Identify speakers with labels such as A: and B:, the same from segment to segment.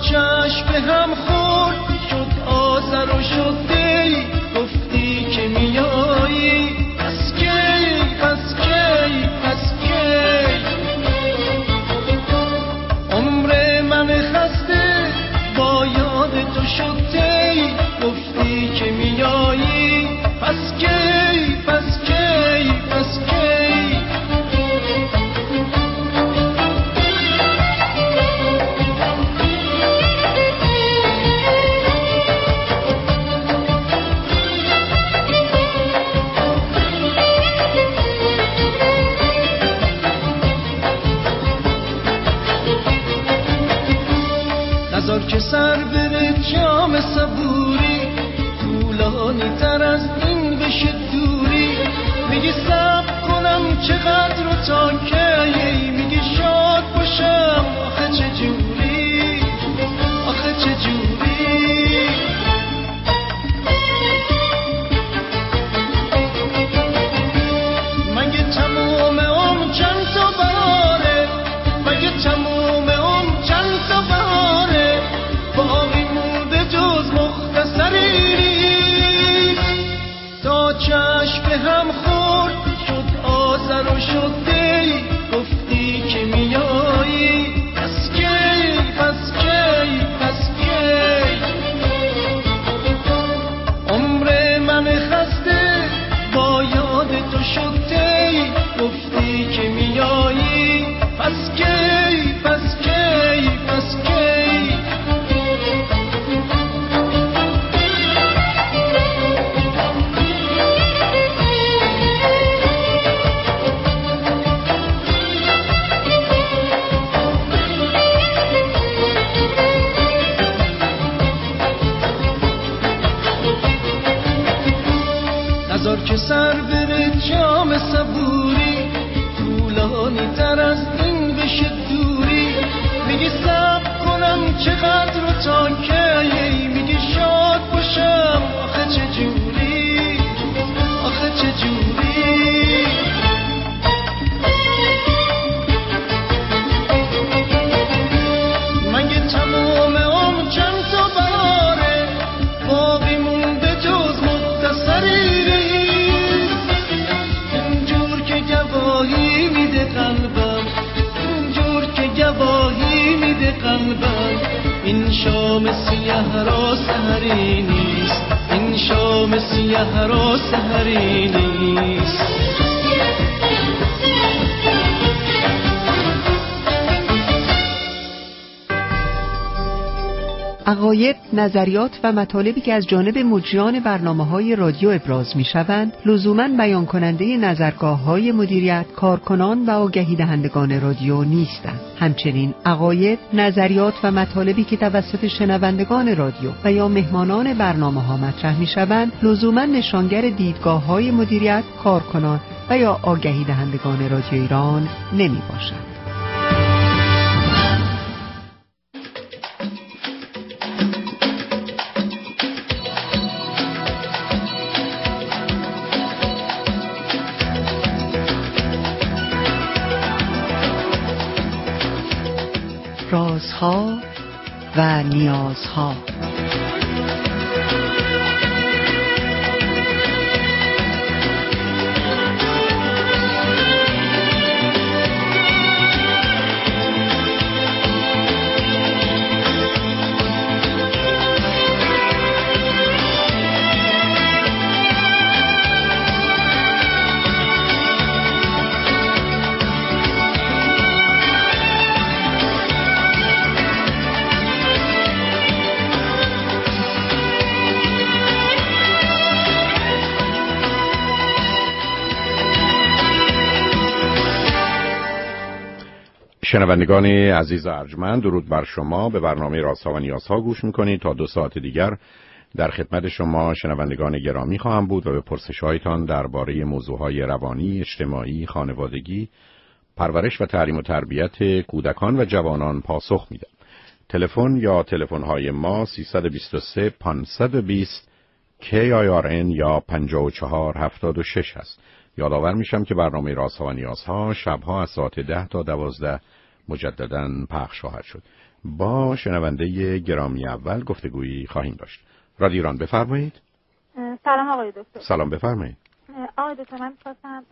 A: چشم هم خورد شد آذر و شد دی، گفتی که میایی پس کی پس کی پس کی. عمر من خسته با یاد تو شد دی، گفتی که میایی پس کی پس کی پس کی. نذار که سر بره جام صبوری، طولانی تر از این بشه دوری. میگی صبر کنم چقدر و تا کی، میگی شاد باشم آخه چه جوری آخه چه جوری. مگه تموم عمر چند تا بهاره، مگه تموم عمر چند تا بهاره، باقی مونده جز مختصری نیست. تا چشم هم خورد شد آذر و شد دی، گفتی که میایی پس کی پس کی پس کی. عمر من خسته با یاد تو شد دی، گفتی که میایی پس کی پس کی پس کی. نذار که سر بره جام صبوری، طولانی تر از این بشه دوری. میگی صبر کنم چقدر و تا کی، میگی شاد باشم آخه چه جوری آخه چه جوری. مگه تمام عمر چند تا بهاره، باقی مونده جز مختصری نیست. اینجور که گواهی میده قلبم، اینجور که گواهی میده قلبم، این شام سیاه را سحری نیست، این شام سیاه را سحری نیست.
B: عقاید، نظریات و مطالبی که از جانب مجریان برنامه‌های رادیو ابراز می‌شوند، لزوماً بیان کننده نظرگاه‌های مدیریت، کارکنان و آگهی دهندگان رادیو نیستند. همچنین عقاید، نظریات و مطالبی که توسط شنوندگان رادیو و یا مهمانان برنامه‌ها مطرح می‌شوند، لزوماً نشانگر دیدگاه‌های مدیریت، کارکنان و یا آگهی دهندگان رادیو ایران نمی‌باشند. رازها و نیازها.
C: شنوندگان عزیز ارجمند، درود بر شما. به برنامه رازها و نیازها گوش میکنید. تا 2 ساعت دیگر در خدمت شما شنوندگان گرامی خواهم بود و به پرسش‌هایتان درباره موضوعهای روانی، اجتماعی، خانوادگی، پرورش و تعلیم و تربیت کودکان و جوانان پاسخ میدم. تلفن یا تلفن‌های ما 323 520 KIRN یا 5476 هست. یادآور میشم که برنامه رازها و نیازها شبها از ساعت 10 تا 12 مجدداً پخش خواهد شد. با شنونده گرامی اول گفتگویی خواهیم داشت. رادیو ایران بفرمایید.
D: سلام آقای دکتر.
C: سلام بفرمایید.
D: آقای دکتر من می‌خواستم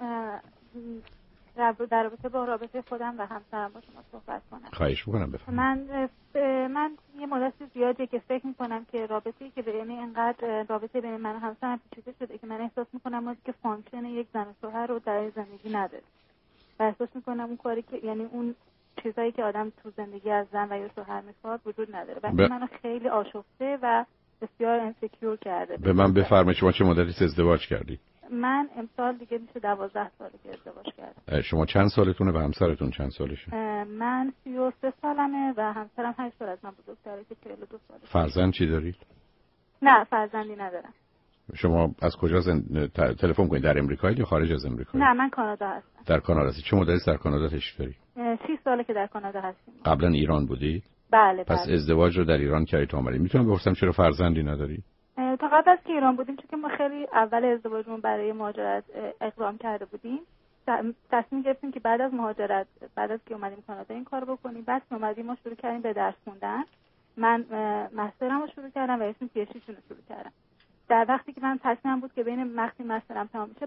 D: در رابطه با رابطه خودم و همسرم با شما صحبت کنم.
C: خواهش می‌کنم بفرمایید.
D: من یه مدت زیادی که فکر می‌کنم که رابطه‌ای که یعنی انقدر رابطه بین من و همسرم پیچیده شده که من احساس می‌کنم ما که فانکشن یک زن و شوهر رو در زندگی نداره. و احساس می‌کنم اون کاری که یعنی اون چیزایی که آدم تو زندگی از زن و یا شوهر می‌خواد وجود نداره. و منو خیلی آشفته و بسیار انسکیور کرده.
C: به من بفرمایید شما چه مدتی ازدواج کردید؟
D: من امسال دیگه میشه 12 ساله که ازدواج کردم.
C: شما چند سالتونه و همسرتون چند سالشه؟
D: من 33 سالمه و همسرم 8 سال از من بزرگتره که 42 ساله.
C: فرزند چی دارید؟
D: نه فرزندی ندارم.
C: شما از کجا تلفن کنید؟ در امریکا یا خارج از امریکا؟
D: نه من کانادا هستم.
C: در کانادا هستی. چه مدتی در کانادا تشریف دارید؟
D: 6 ساله که در کانادا هستیم.
C: قبلا ایران بودید؟
D: بله.
C: پس ازدواج رو در ایران کردید تا اومدید. میتونم بپرسم چرا فرزندی نداری؟
D: تا قبل از که ایران بودیم چون که ما خیلی اول ازدواجمون برای مهاجرت اقدام کرده بودیم، تصمیم گرفتیم که بعد از مهاجرت، بعد از که اومدیم کانادا این کارو بکنیم. بعد که اومدیم ما شروع کردیم به درس خوندن. من مسترم رو شروع کردم و اسم پی اچ دی رو شروع کردم. در وقتی که من تصمیمم بود که بین وقتی مسترم تمام میشه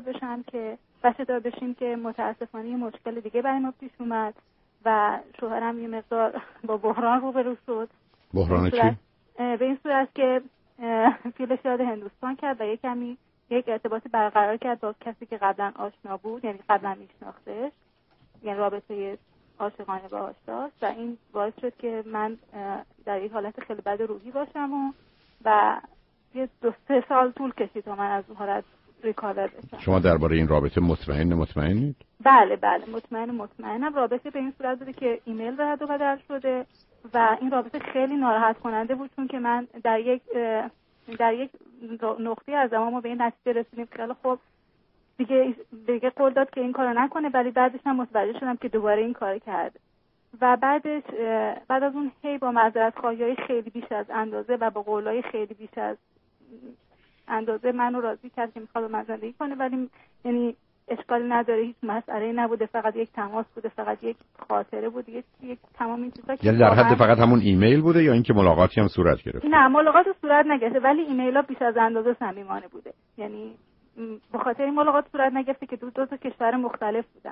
D: بچه‌دار بشیم که متاسفانه یه مشکل دیگه برای ما پیش اومد و شوهرم یه مقدار با بحران روبرو شد.
C: بحران چی؟
D: به این صورت که فیلش یاد هندوستان کرد و یک ارتباطی برقرار کرد با کسی که قبلا آشنا بود، یعنی قبلا میشناختش، یعنی رابطه عاشقانه باهاش داشت و این باعث شد که من در یک حالت خیلی بد روحی باشم و یه 2-3 سال طول کشید تا من از اون حالت ریکاور بشم.
C: شما درباره این رابطه مطمئنید؟
D: بله مطمئنم. رابطه به این صورت بوده که ایمیل رد و بدل شده و این رابطه خیلی ناراحت کننده بود چون که من در یک نقطه از زمان ما به این نتیجه رسیدیم خیلی خوب دیگه قول داد که این کارو نکنه، ولی بعدش هم متوجه شدم که دوباره این کارو کرده و بعد از اون با معذرت خواهی‌های خیلی بیش از اندازه و با قولای خیلی بیش از اندازه منو راضی کرد که میخواد با من زندگی کنه، ولی یعنی اشکالی نداره، هیچ مسئله نبوده، فقط یک تماس بوده، فقط یک خاطره بود، یک تمام این چیزا.
C: یعنی در حد فقط همون ایمیل بوده یا اینکه ملاقاتی هم صورت گرفت؟
D: نه ملاقات صورت نگرفته ولی ایمیل‌ها بیش از اندازه صمیمانه بوده، یعنی به خاطر این ملاقات صورت نگرفته که دو تا کشور مختلف بودن.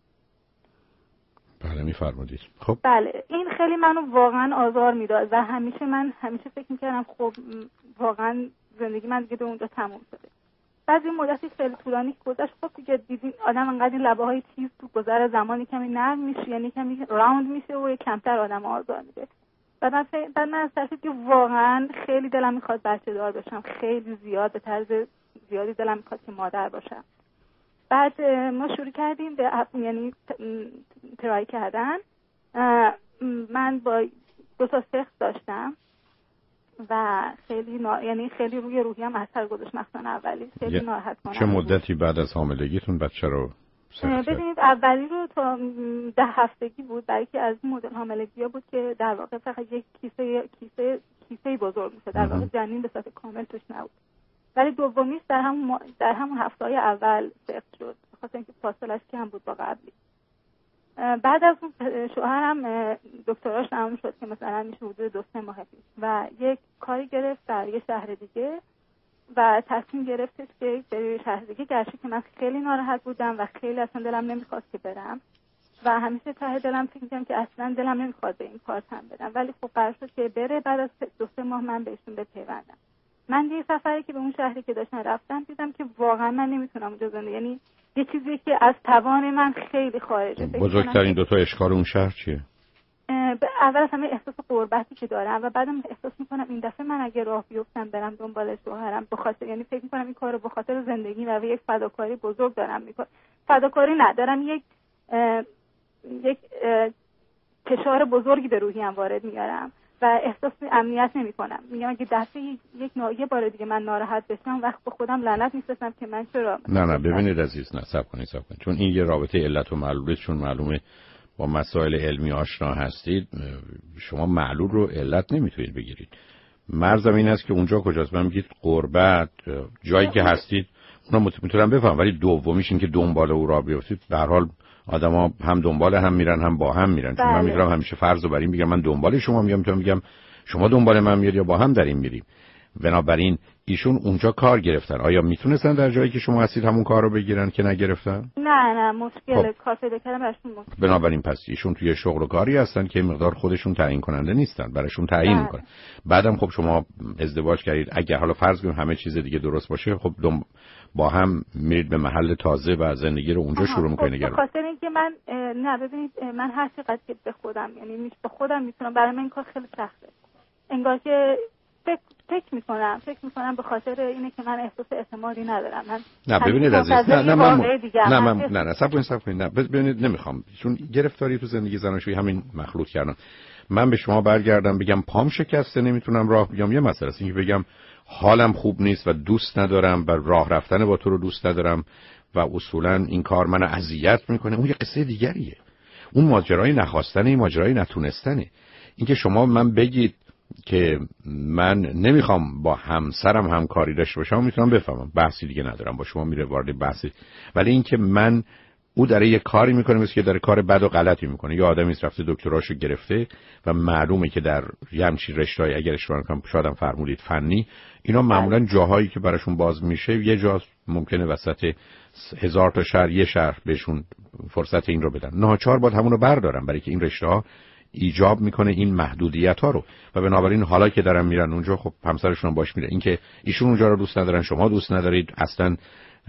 C: بله میفرمایید. خب
D: بله این خیلی منو واقعا آزار میداد و من همیشه فکر می‌کردم خب واقعا زندگی من دیگه اونجا تموم شده. بعد این مدتی خیلی طولانی گذشت، خب دیگه دیدین آدم انقدر این لبه‌های تیز تو گذر زمانی کمی نرم میشه، یعنی کمی راوند میشه و کمتر آدم آزار میده. بعد من از طرفی که واقعا خیلی دلم میخواد بچه دار بشم، خیلی زیاد به طرز زیادی دلم میخواد که مادر باشم. بعد ما شروع کردیم به یعنی ترای کردن. من با 2 تا سخت داشتم و خیلی یعنی خیلی روی روحیم اثر گذاشت، مثلا اولی خیلی ناراحت کننده.
C: چه مدتی بعد از حاملگیتون بچه رو سخت؟
D: ببینید اولی رو تا 10 هفتگی بود، برای که از این مدل حاملگی‌ها بود که در واقع فقط یک کیسه بزرگ میشه، در واقع جنین به صورت کامل توش نبود. ولی دومیش در همون هفته‌های اول سخت شد، بخاطر اینکه فاصله‌اش کم بود با قبلی. بعد از اون شوهرم دکتراش تموم شد که مثلا میشه حدود 2-3 ماه پیش و یک کاری گرفت در یه شهر دیگه و تصمیم گرفتش که بره شهر دیگه، گرچه که من خیلی ناراحت بودم و خیلی اصلا دلم نمیخواست که برم و همیشه ته دلم فکر می‌کردم که اصلا دلم نمیخواد به این کار تن بدم، ولی خب قرار شد که بره. بعد از 2-3 ماه من بهشون بپیوندم. من یه سفری که به اون شهری که داشتم رفتم دیدم که واقعا من نمیتونم اونجا زندگی، یعنی یه چیزی که از توان من خیلی خارجه.
C: بزرگترین 2 تا اشکال اون شهر چیه؟
D: اول از همه احساس غربتی که دارم و بعدم احساس میکنم این دفعه من اگه راه بیفتم برم دنبال شوهرم بخاطر، یعنی فکر میکنم این کارو به خاطر زندگی و یک فداکاری بزرگ دارم میکنم. فداکاری ندارم، یک فشار بزرگی به روحیم وارد میارم و احساس امنیت نمیکنم. میگم اگه دفعه یه بار دیگه من ناراحت بشم وقت به خودم لعنت میفرستم که من چرا.
C: نه ببینید عزیز، نه صبر کنید چون این یه رابطه علت و معلوله، چون معلومه با مسائل علمی آشنا هستید، شما معلول رو علت نمیتونید بگیرید. مرزم این است که اونجا کجاست. من میگید قربت جایی که هستید اونا میتونم بفهم، ولی دومیش این که دنبال او را بیفتید به هر حال آدما هم دنبال هم میرن هم با هم میرن. چون من میگم همیشه فرض رو بر این بگم من دنبال شما میام، تو میگم شما دنبال من میاد یا با هم در این میریم. بنابراین ایشون اونجا کار گرفتن. آیا میتونستن در جایی که شما هستید همون کار رو بگیرن که نگرفتن؟
D: نه مشکل کار پیدا کردن براشون مشکل.
C: بنابراین پس ایشون توی شغل و کاری هستن که مقدار خودشون تعیین کننده نیستن، براشون تعیین میکنن. بعدم خب شما ازدواج کردید، اگر حالا فرض کنیم همه چیز دیگه درست باشه، خب با هم میرید به محل تازه و زندگی رو اونجا شروع میکنید.
D: به خاطر اینکه من ببینید من هر چقدر که به خودم یعنی به خودم میتونم، برای من این کار خیلی سخته. انگار که فکر میکنم به خاطر اینه که من احساس اعتمادی ندارم. نه ببینید عزیز،
C: نه صبر کنید. نه ببینید نمیخوام، چون گرفتاری تو زندگی زناشویی همین مخلوط کردن. من به شما برگردم بگم پام شکسته نمیتونم راه بیام، یه مسئله است. اینکه بگم حالم خوب نیست و دوست ندارم و راه رفتن با تو رو دوست ندارم و اصولا این کار منو اذیت میکنه، اون یه قصه دیگریه. اون ماجرای نخواستن، این ماجرای نتونستنه. اینکه شما من بگید که من نمیخوام با همسرم همکاری داشته باشم، میتونم بفهمم، بحثی دیگه ندارم با شما، میره وارد بحثی. ولی اینکه من او داره یه کاری میکنه مثل که داره کار بد و غلطی میکنه، یا آدمی رفته دکتراشو گرفته و معلومه که در یه همچین رشته‌ای، اگر اشتباه نکنم شاید هم فرمودید فنی، اینا معمولا جاهایی که براشون باز میشه یه جا ممکنه وسط 1000 تا شهر یه شهر بهشون فرصت این رو بدن، ناچار باید همون رو بردارن، برای که این رشته‌ها ایجاب میکنه این محدودیت ها رو. و بنابراین حالا که دارن میرن اونجا، خب همسرشون باش میره. اینکه ایشون اونجا رو دوست ندارن، شما دوست ندارید، اصلا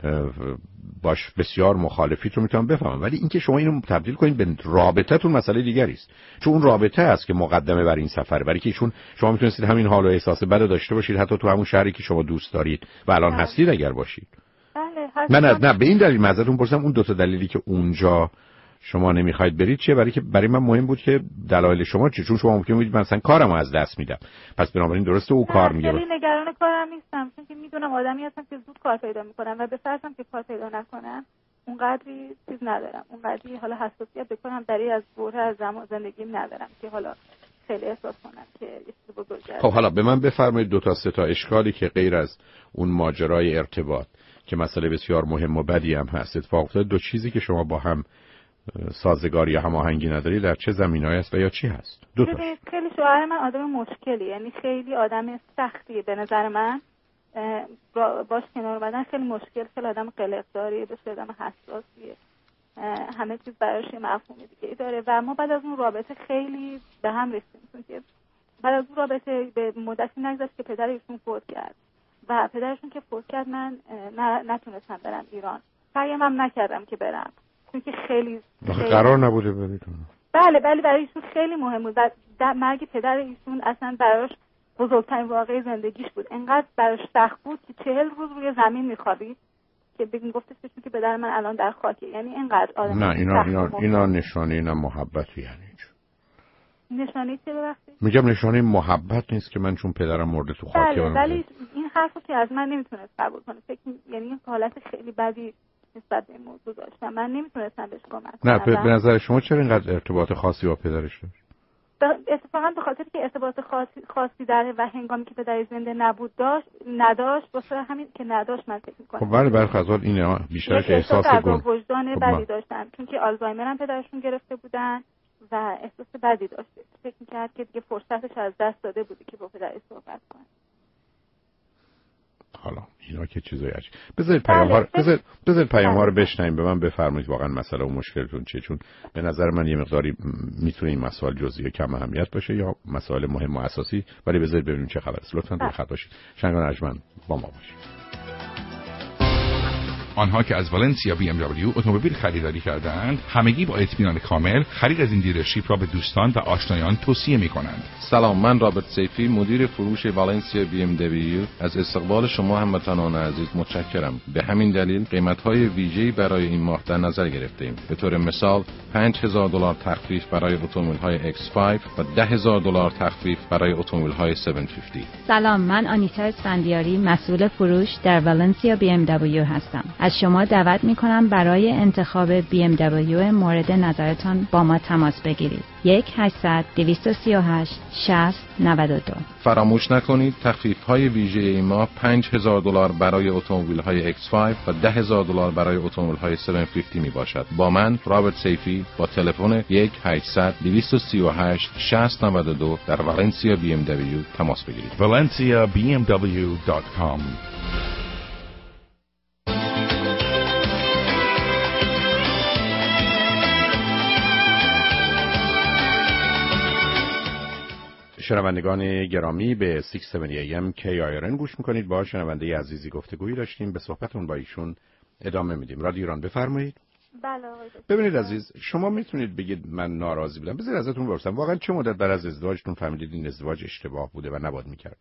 C: باش بسیار مخالفیت رو میتونم بفهمم. ولی اینکه شما اینو تبدیل کنید به رابطه‌تون مسئله دیگری است، چون اون رابطه است که مقدمه بر این سفر. برای که ایشون شما میتونستید همین حال و احساس بد داشته باشید حتی تو همون شهری که شما دوست دارید و الان هستید اگر باشید.
D: بله
C: نه به این دلیل معذرتون پرسیدم اون دو تا دلیلی که اونجا شما نمیخواید برید چیه؟ برای که برای من مهم بود که دلایل شما چیه، چون شما ممکنه بگید مثلا کارمو از دست میدم، پس بنابراین درسته او کار میگه.
D: خیلی نگران کارم نیستم، چون که میدونم آدمی هستم که زود کار پیدا میکنم و به فرضم که کار پیدا نکنم اونقدری چیز ندارم، اونقدری حالا حساسیت بکنم برای از بره از زندگیم ندارم که حالا خیلی احساس کنم که یه چیزی بزرگه.
C: خب حالا به من بفرمایید دو تا سه تا اشکالی که غیر از اون ماجرای ارتباط که مسئله بسیار مهم و بدی هم هست اتفاق افتاد، دو چیزی که شما با هم سازگاری یا هماهنگی نداری در چه زمینه‌ای است و یا چی هست؟ دو تا.
D: خیلی شوهر من آدم مشکلی، یعنی خیلی آدم سختیه به نظر من، باش کنار اومدن خیلی مشکل، خیلی آدم قلق‌داریه، بسیار آدم حساسیه، همه چیز براش یه مفهوم دیگه داره. و ما بعد از اون رابطه خیلی به هم رسیدیم، چون که بعد از اون رابطه به مدتی نگذشت که پدرشون فوت کرد و پدرشون که فوت کرد من نتونستم برم ایران، سعیم هم نکردم که برم، چون که خیلی
C: قرار نبوده برید.
D: بله برای ایشون خیلی مهم بود و مرگ پدر ایشون اصلا براش بزرگترین واقعه زندگیش بود. انقدر براش سخت بود که 40 روز روی زمین میخوابید که بگیم گفتش که پدر من الان در خاکه. یعنی اینقدر آدم
C: نه اینا نشانه اینا محبتی یعنی
D: نشانه چه وقتی؟
C: میگم نشانه محبت نیست که من چون پدرم مرده تو خاکه.
D: ولی این حرفو که از من نمیتونست قبول کنه، یعنی این حالت خیلی بدی نسبت به این موضوع داشتم، من نمیتونستم بهش کمک کنم.
C: نه به نظر شما چرا اینقدر ارتباط خاصی با پدرش داشت؟
D: اتفاقا به خاطر که ارتباط خاصی داره و هنگامی که پدر زنده نبود نداشت، واسه همین که نداشت من فکر می‌کنم.
C: خب بله برخلاف اینه بیشتر که احساس
D: وجدان بدی داشتن، چون که آلزایمر هم پدرشون گرفته بودن و احساس بدی داشت، فکر می‌کرد که دیگه فرصتش از دست داده بودی که با پدرش صحبت کنه.
C: حالا اینا که چیزای عجیب. بذارید پیام‌ها رو بشنویم، به من بفرمایید واقعا مسئله و مشکلتون چیه، چون به نظر من یه مقداری میتونه این مسائل جزئی کم اهمیت باشه یا مسائل مهم و اساسی، ولی بذارید ببینیم چه خبره. لطفاً در خط باشید. شنگان ارجمند با ما باشید.
E: آنها که از والنسیا BMW اتومبیل خریداری کردند همگی با اطمینان کامل خرید از این دیلرشیپ را به دوستان و آشنایان توصیه می‌کنند.
F: سلام، من رابرت سیفی مدیر فروش والنسیا BMW از استقبال شما هموطنان عزیز متشکرم. به همین دلیل قیمت‌های ویژه‌ای برای این ماه در نظر گرفته‌ایم. به طور مثال $5000 تخفیف برای اتومبیل‌های X5 و $10000 تخفیف برای اتومبیل‌های 750.
G: سلام، من آنیتا اسفندیاری مسئول فروش در والنسیا BMW هستم. از شما دعوت می‌کنم برای انتخاب BMW مورد نظرتان با ما تماس بگیرید. 1-800-238-60-92.
F: فراموش نکنید تخفیف‌های ویژه این ماه $5,000 برای اتومبیل‌های X5 و $10,000 برای اتومبیل‌های 750 میباشد. با من رابرت سیفی با تلفن 1-800-238-60-92 در والنسیا BMW تماس بگیرید.
E: ValenciaBMW.com.
C: شنوندگان گرامی به 670 AM KIRN گوش میکنید. با شنونده عزیزی گفتگویی داشتیم، به صحبتون با ایشون ادامه میدیم. رادیو ایران بفرمایید.
D: بله.
C: ببینید عزیز، شما میتونید بگید من ناراضی بودم. بذار ازتون بپرسم واقعا چه مدت بعد از ازدواجتون فهمیدید این ازدواج اشتباه بوده و نباید میکردید؟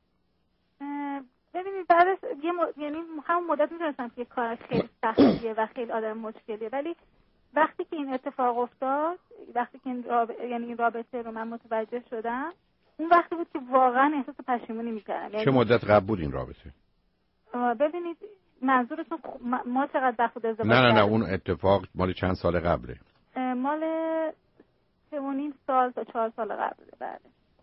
D: ببینید بعد از یعنی همون مدت میدونستم که کار خیلی سختیه و خیلی آدم مشکلیه، ولی وقتی که این اتفاق افتاد، وقتی که این رابطه رو من متوجه شدم، اون وقتی بود که واقعا احساس پشیمونی میکردم.
C: چه مدت قبل بود این رابطه؟
D: ببینید منظورتون ما چقدر وقت بود ازدواج؟
C: نه اون اتفاق مال چند سال قبله؟
D: مال 3.5 سال تا 4 سال قبله. بله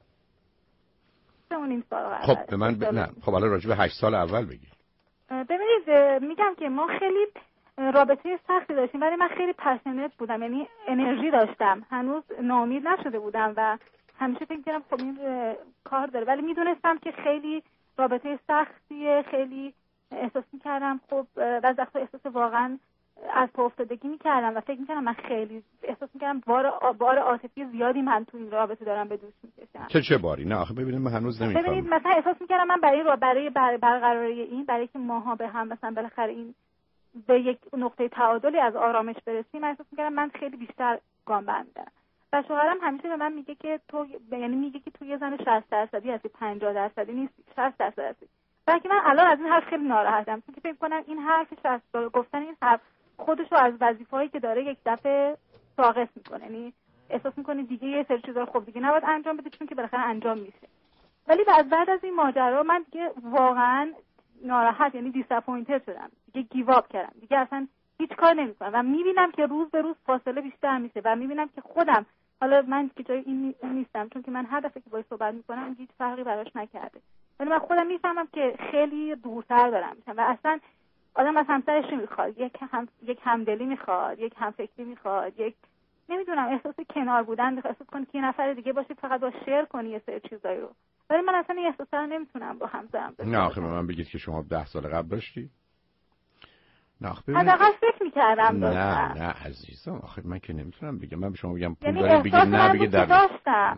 D: 3.5 سال قبل.
C: خب به من نه خب حالا راجع به 8 سال اول بگید.
D: ببینید میگم که ما خیلی رابطه سختی داشتیم، ولی من خیلی پشنت بودم، یعنی انرژی داشتم، هنوز ناامید نشده بودم و همیشه فکر کردم خب این کار داره، ولی میدونستم که خیلی رابطه سختیه، خیلی احساس میکردم خب بعضی وقتا احساس واقعا از پا افتادگی میکردم و فکر میکردم من خیلی احساس میکردم بار عاطفی زیادی من تو این رابطه دارم به دوش میکشم.
C: چه باری؟ نه آخه ببینید من هنوز نمیفهمم.
D: ببینید مثلا احساس میکردم من برای برقراری برای که ماها به هم مثلا بالاخره این به یک نقطه تعادلی از آرامش برسیم، من احساس میکردم من خیلی بیشتر گام بندم و شوهرم همیشه به من میگه که تو، یعنی میگه که تو یه زن 60% هستی، 50% نیستی، 60% هستی. بلکه من الان از این حرف خیلی ناراحتم، چون که فکر کنم این حرف 60 گفتن این حرف خودشو از وظیفه‌ای که داره یک دفعه ساقط میکنه، یعنی احساس میکنه دیگه یه سری چیزا خب دیگه نباید انجام بده چون که بالاخره انجام میشه. ولی بعد از این ماجرا من دیگه واقعا ناراحت، یعنی دیساپوینتد شدم، دیگه گیواب کردم، دیگه اصلا هیچ کار نمیکنم و میبینم که روز به روز فاصله بیشتر میشه و میبینم که خودم، حالا من که جای این نیستم چون که من هر دفعه که باهاش صحبت میکنم هیچ فرقی براش نکرده، ولی من خودم میفهمم که خیلی دورتر دارم میشم و اصلا آدم از همسرش میخواد یک همدلی میخواد، یک همفکری میخواد، یک نمیدونم احساس کنار بودن میخواد، احساس کنی که یه نفر دیگه باشه فقط با شیر کنی یه سری چیزایی رو، ولی من اصلا این احساس رو نمیتونم با همسرم داشته.
C: نه آخه به من بگید که شما 10 سال قبل داشتی؟ نه آخه ببینید
D: حداقل فکر میکردم داشتم.
C: نه عزیزم آخه من که نمیتونم بگم، من به شما بگم پول
D: یعنی
C: داری بگید نه بگید
D: داشتم.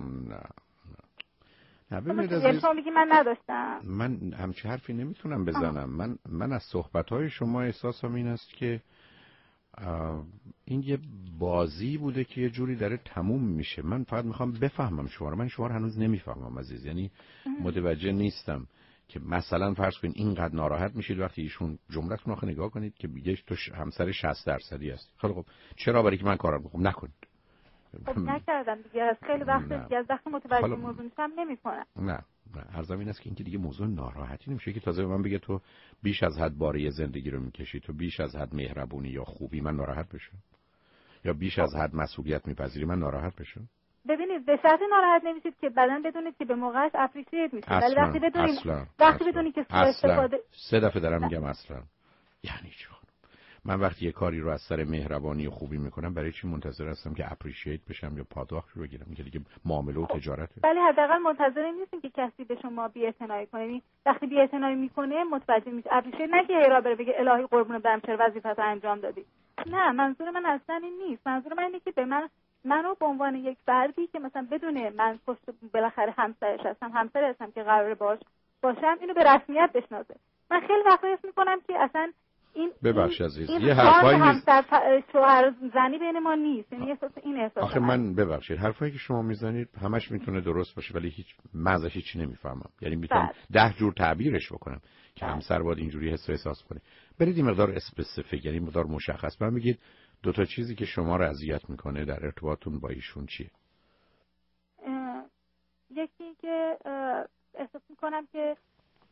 C: نه ببینید عزیز،
D: شما میگی من نداشتم.
C: من همچه حرفی نمیتونم بزنم. من از صحبت‌های شما احساسم این است که این یه بازی بوده که یه جوری داره تموم میشه. من فقط میخوام بفهمم شما رو، من شما رو هنوز نمیفهمم عزیز، یعنی متوجه نیستم که مثلا فرض کنید اینقدر ناراحت میشید وقتی ایشون جمله‌تون آخه نگاه کنید که میگه تو همسر 60% هست. خب چرا؟ برای که من کارم بکنم. نکنید.
D: خب نکردم دیگه، از خیلی وقت دیگه از وقتی متوجه موضوع میشم نمیکنم.
C: نه عرضم این است که این که دیگه موضوع ناراحتی نمیشه که تازه به من بگه تو بیش از حد باره زندگی رو میکشی، تو بیش از حد مهربونی یا خوبی، من ناراحت بشم، یا بیش از حد مسئولیت میپذیری، من ناراحت بشم.
D: ببینید به شرط ناراحت نمیشید که بعدن بدونید که به موقعش اپریشیت میشه، ولی وقتی بدونید که استفاده
C: 3 دفعه دارم میگم اصلا یعنی چی؟ من وقتی یه کاری رو از سر مهربانی و خوبی میکنم برای چی منتظر هستم که اپریشیت بشم یا پاداش رو بگیرم؟ این که دیگه معامله و تجارته.
D: ولی حداقل منتظر نیستیم که کسی به شما بی‌اعتنایی کنه، یعنی وقتی بی‌اعتنایی میکنه متوجه میشه اپریشیت، نه که را بره بگه الهی قربون برم چرا وظیفه‌تو انجام دادی. نه منظور من اصلا این نیست، منظور من اینه که به منو به عنوان یک فردی که مثلا بدونه من پشت بالاخره همسرش هستم، همسر هستم که قراره باشم، اینو به رسمیت بشناسه. من خیلی وقتا حس میکنم که اصلا
C: ببخش عزیز یه حرفایی
D: شوهر زنی بین ما نیست، یعنی احساس
C: آخه من ببخشید حرفایی که شما میزنید همش میتونه درست باشه ولی هیچ مزهش هیچی نمیفهمم، یعنی میتونم 10 جور تعبیرش بکنم که همسر باید اینجوری حس و احساس کنه. برید این مقدار اسپسیفیک، یعنی مقدار مشخص من بگید 2 تا چیزی که شما رو اذیت میکنه در ارتباطتون با ایشون چیه؟
D: یکی که احساس میکنم که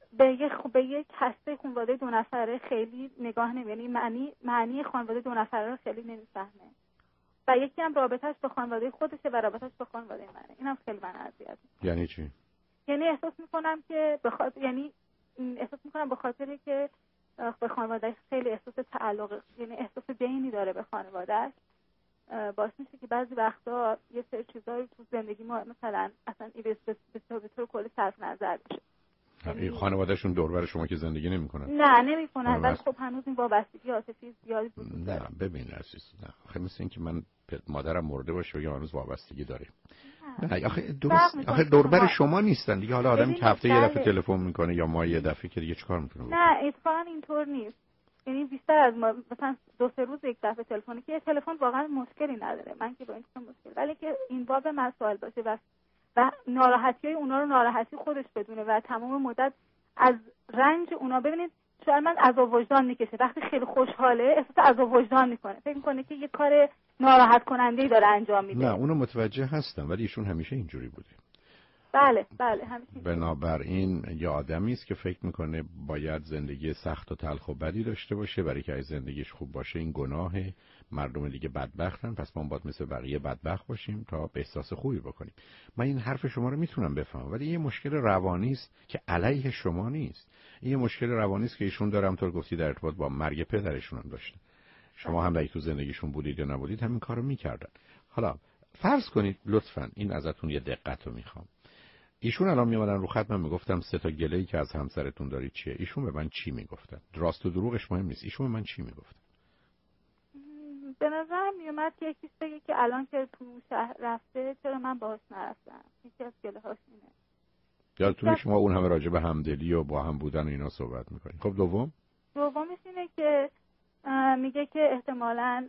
D: به یک هسته خانواده 2 نفره خیلی نگاه نمی‌کنه. یعنی معنی خانواده 2 نفره رو خیلی نمی‌فهمه. و یکی هم رابطه‌اش با خانواده خودشه و رابطه‌اش با خانواده منه. اینم خیلی من اذیت می‌کنه.
C: یعنی چی؟
D: یعنی احساس می‌کنم که احساس می‌کنم به خاطری که به خانواده‌اش خیلی احساس تعلق، یعنی احساس دینی داره به خانواده‌اش، باعث میشه که بعضی وقتا یه سری چیزایی تو زندگی ما مثلا اصلا به طور کلی صرف نظر بشه.
C: این خانواده‌شون دور بر شما که زندگی نمی‌کنن؟
D: نه نمی‌کنن، ولی خب هنوز این وابستگی عاطفی زیادی وجود داره.
C: نه ببین عزیز، نه آخه مثل این که من مادرم مرده باشه یا هنوز وابستگی داریم. نه آخه درست، آخه دور بر شما نیستن دیگه. حالا آدمی که هفته یه دفعه تلفن میکنه یا ماه یه دفعه که دیگه چیکار میتونه بکنه؟
D: نه اتفاقا اینطور نیست. یعنی بیشتر از مثلا 2-3 روز یک دفعه تلفنی که تلفن واقعا مشکلی نداره، من که با این مشکل، ولی که این باب مسائل باشه و ناراحتیای اونا رو ناراحتی خودش بدونه و تمام مدت از رنج اونا. ببینید شاید من عذاب وجدان میکشه، وقتی خیلی خوشحاله احساس عذاب وجدان میکنه، فکر میکنه که یه کار ناراحت کننده ای داره انجام میده.
C: نه اونو متوجه هستم، ولی ایشون همیشه اینجوری بوده.
D: بله همیشه.
C: بنابراین یه آدمی است که فکر میکنه باید زندگی سخت و تلخ و بدی داشته باشه، برای که زندگیش خوب باشه این گناهه، مردم دیگه بدبختن، پس ما باید مثل بقیه بدبخت باشیم تا به احساس خوبی بکنیم. من این حرف شما رو میتونم بفهمم، ولی یه مشکل روانی است که علیه شما نیست. این یه مشکل روانی است که ایشون دارم طور گفتی در ارتباط با مرگ پدرشون هم داشتن. شما هم تو زندگیشون بودید یا نبودید همین کارو میکردن. حالا فرض کنید لطفاً این ازتون یه دقت رو میخوام. ایشون الان میومدن رو خط، من میگفتم 3 تا گله‌ای که از همسرتون دارید چیه؟ ایشون به من چی میگفتن؟ راست و دروغش مهم نیست. ایشون به من چی میگفتن؟
D: به نظرم میومد که یکی بگه که الان که تو شهر رفته چرا من باهاش نرفتم. یکی از گله‌هاش اینه.
C: یادتونه شما اون همه راجع به همدلی و با هم بودن و اینا صحبت میکنید. خب دومش
D: اینه که میگه که احتمالاً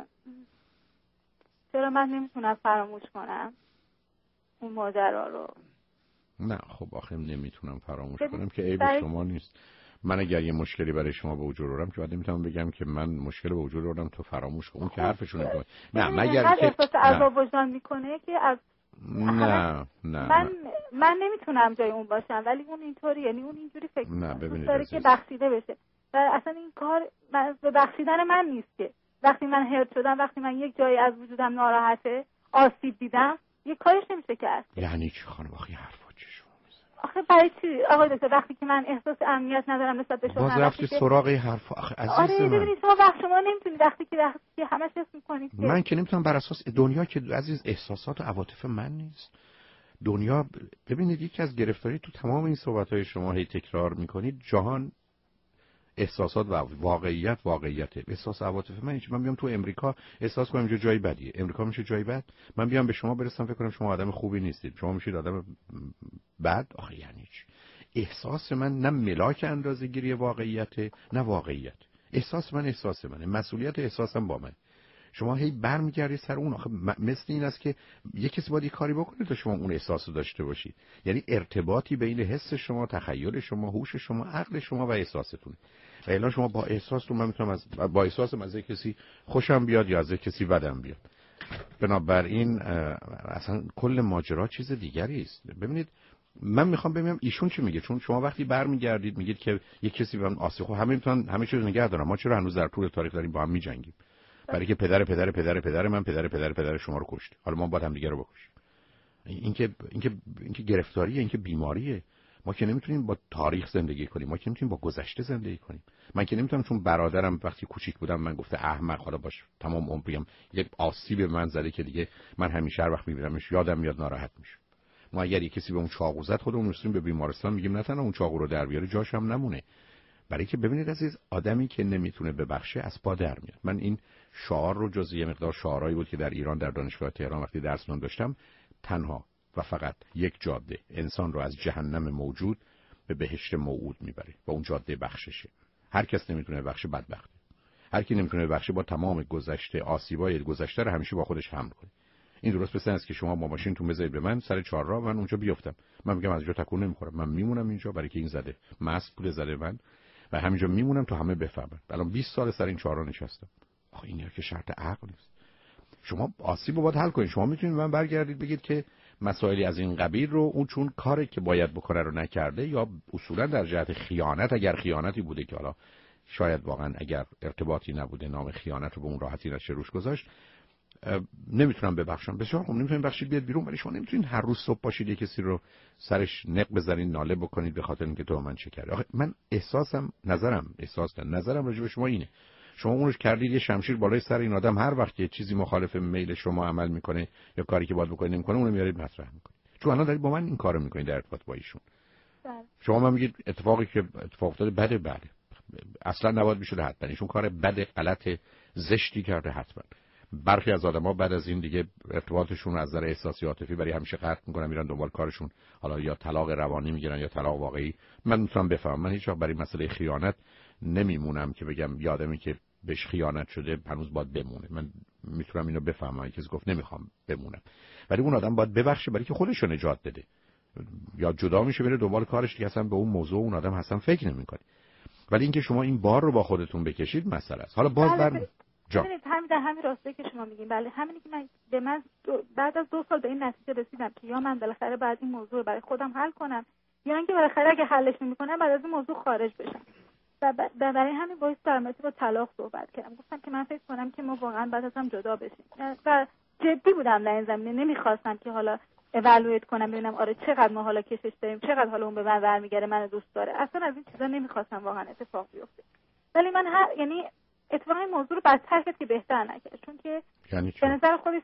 D: چرا من نمیتونم فراموش کنم اون ماجرا رو.
C: نه خب آخه نمیتونم فراموش کنم که عیب شما نیست. من اگر یه مشکلی برای شما به وجود آوردم که بعد نمیتونم بگم که من مشکل به وجود آوردم تو فراموش کن. اون که حرفشونه کنه. نه مگر که
D: احساس عذاب وجدان میکنه که از
C: نه
D: من نمیتونم جای اون باشم، ولی اون اینطوری، یعنی اون اینجوری فکر می‌کنه که بخشیده بشه. و اصلا این کار به بخشیدن من نیست که وقتی من هرت شدم، وقتی من یک جایی از وجودم ناراحته، آسیب دیدم، یه کارش نمیشه کرد.
C: یعنی چی خانم؟ آخه حرفا چه شما میزنید؟
D: آخه برای چی آقای دکتر وقتی که من احساس امنیت ندارم نسبت به شما
C: باز رفتی سراغ این حرفا؟ آخه عزیز
D: آره ببینید شما نمیتونید وقتی که همش حس می‌کنید که
C: من که نمیتونم بر اساس دنیا که عزیز احساسات و عواطف من نیست. دنیا ببینید یکی از گرفتاری تو تمام این صحبت‌های شما هی تکرار می‌کنید جهان احساسات و واقعیته. احساس عواطف من بیام تو امریکا احساس کنم اینجا جای بدیه، امریکا میشه جای بد. من بیام به شما برسم فکر کنم شما آدم خوبی نیستید، شما میشید آدم بد. آخه یعنی چی؟ احساس من نه ملاک اندازه‌گیری واقعیته نه واقعیت. احساس منه، مسئولیت احساسم با من. شما هی برمیگردید سر اون. آخه مثل این است که یک کسی باید کاری بکنه تا شما اون احساس رو داشته باشید. یعنی ارتباطی بین حس شما، تخیل شما، هوش شما، عقل شما و احساستونه. و الان شما با احساستون من میتونم با احساسم از کسی خوشم بیاد یا از کسی بدم بیاد. بنابراین اصلا کل ماجرا چیز دیگری است. ببینید من میخوام ببینم ایشون چی میگه، چون شما وقتی برمیگردید میگید که یک کسی به من آسیب، خب همه میتونن همه چیز نگه دارن، ما چرا هنوز در طول تاریخ داریم با هم میجنگیم؟ برای که پدر من پدر شما رو کشت، حالا ما باید هم دیگه رو بکشیم. این که گرفتاریه، این که بیماریه. ما که نمیتونیم با تاریخ زندگی کنیم، ما که نمیتونیم با گذشته زندگی کنیم. من که نمیتونم چون برادرم وقتی کوچیک بودم من گفته احمق، حالا باش تمام عمریم یک آسیب من زده که دیگه من همیشه هر وقت میبینمش یادم میاد ناراحت میشم. ما اگر کسی به اون چاقو زد خودمون میرسیم به بیمارستان میگیم نه تنها اون چاقو رو در بیاره جاش هم نمونه. برای که ببینید عزیز آدمی که نمیتونه ببخشه از پا در میاد. من این شعار رو جز یه مقدار شعارهایی بود که در ایران در دانشگاه تهران وقتی درس داشتم، تنها و فقط یک جاده انسان رو از جهنم موجود به بهشت موعود میبره و اون جاده بخششه. هر کس نمیتونه ببخشه بدبخته. هر کی نمیتونه ببخشه با تمام گذشته آسیبای گذشته رو همیشه با خودش حمل کنه. این درست مثل است که شما با ماشین تو بذارید به من سر چهارراه من اونجا بیافتم، من میگم از جا تکون نمیخورم، من میمونم اینجا برای که این زده مست پول زده من و همینجا میمونم تا همه بفهمن. الان 20 سال سر این چهارراه نشستم. آخه این که شرط عقل نیست. شما آسیب رو باید حل کنید. شما میتونید من برگردید بگید که مسائلی از این قبیل رو اون چون کاری که باید بکنه رو نکرده یا اصولا در جهت خیانت، اگر خیانتی بوده که حالا شاید واقعا اگر ارتباطی نبوده نام خیانت رو به اون راحتی نشه روش گذاشت، نمیتونم ببخشم. بسیار خوب، نمیتونید بخشید بیاد بیرون، ولی شما نمیتونید هر روز صبح پاشید یه کسی رو سرش نق بزنید ناله بکنید به خاطر اینکه تو من چه کردی. آخه من نظرم راجع به شما اینه، شما اونش کردید یه شمشیر بالای سر این آدم، هر وقت یه چیزی مخالف میل شما عمل میکنه یا کاری که باید بکنید نمیکنه اونو میارید مطرح میکنید، چون الان دارید با من این کارو میکنید در ارتباط با ایشون. شما من میگید اتفاقی که اتفاق افتاده بده، اصلا نباید میشده، حتما ایشون کار بد غلط زشتی کرده حتما. برخی از آدم‌ها بعد از این دیگه ارتباطشون از نظر احساسی عاطفی برای همیشه قطع میکنن، میرن دنبال کارشون، حالا یا طلاق روانی میگیرن یا طلاق واقعی. من میتونم بفهمم، من هیچ وقت برای مسئله خیانت نمیمونم که بگم یادمی که بهش خیانت شده هنوز باید بمونه. من میتونم اینو بفهمم، کسی گفت نمیخوام بمونم، ولی اون آدم باید ببخشه برای که خودش رو نجات بده، یا جدا میشه بره دنبال کارش که اصلا به اون موضوع اون آدم اصلا فکر نمیکنه. ولی اینکه شما این بار رو با خودتون بکشید مسئله است. حالا باز
D: همین در همین راسته که شما میگین، بله همینی که من بعد از 2 سال به این نتیجه رسیدم که یا من بالاخره بعد این موضوع رو برای خودم حل کنم، یا اینکه بالاخره اگه حلش نمی‌کنم بعد از این موضوع خارج بشم. و برای همین باعث در با طلاق صحبت کردم. گفتم که من فکر کنم که ما واقعا بعد از هم جدا بشیم و جدی بودم در این زمینه. نمیخواستم که حالا اِوالویت کنم ببینم آره چقدر ما حالا کشش داریم، چقدر حالا اون به من برمیگره، منو دوست داره. اصلا از این چیزا نمیخواستم واقعا اتفاق بیفته. ولی من یعنی اتفاقا این موضوع رو بدتر کرد که بهتر نکرد، چون که
C: یعنی
D: به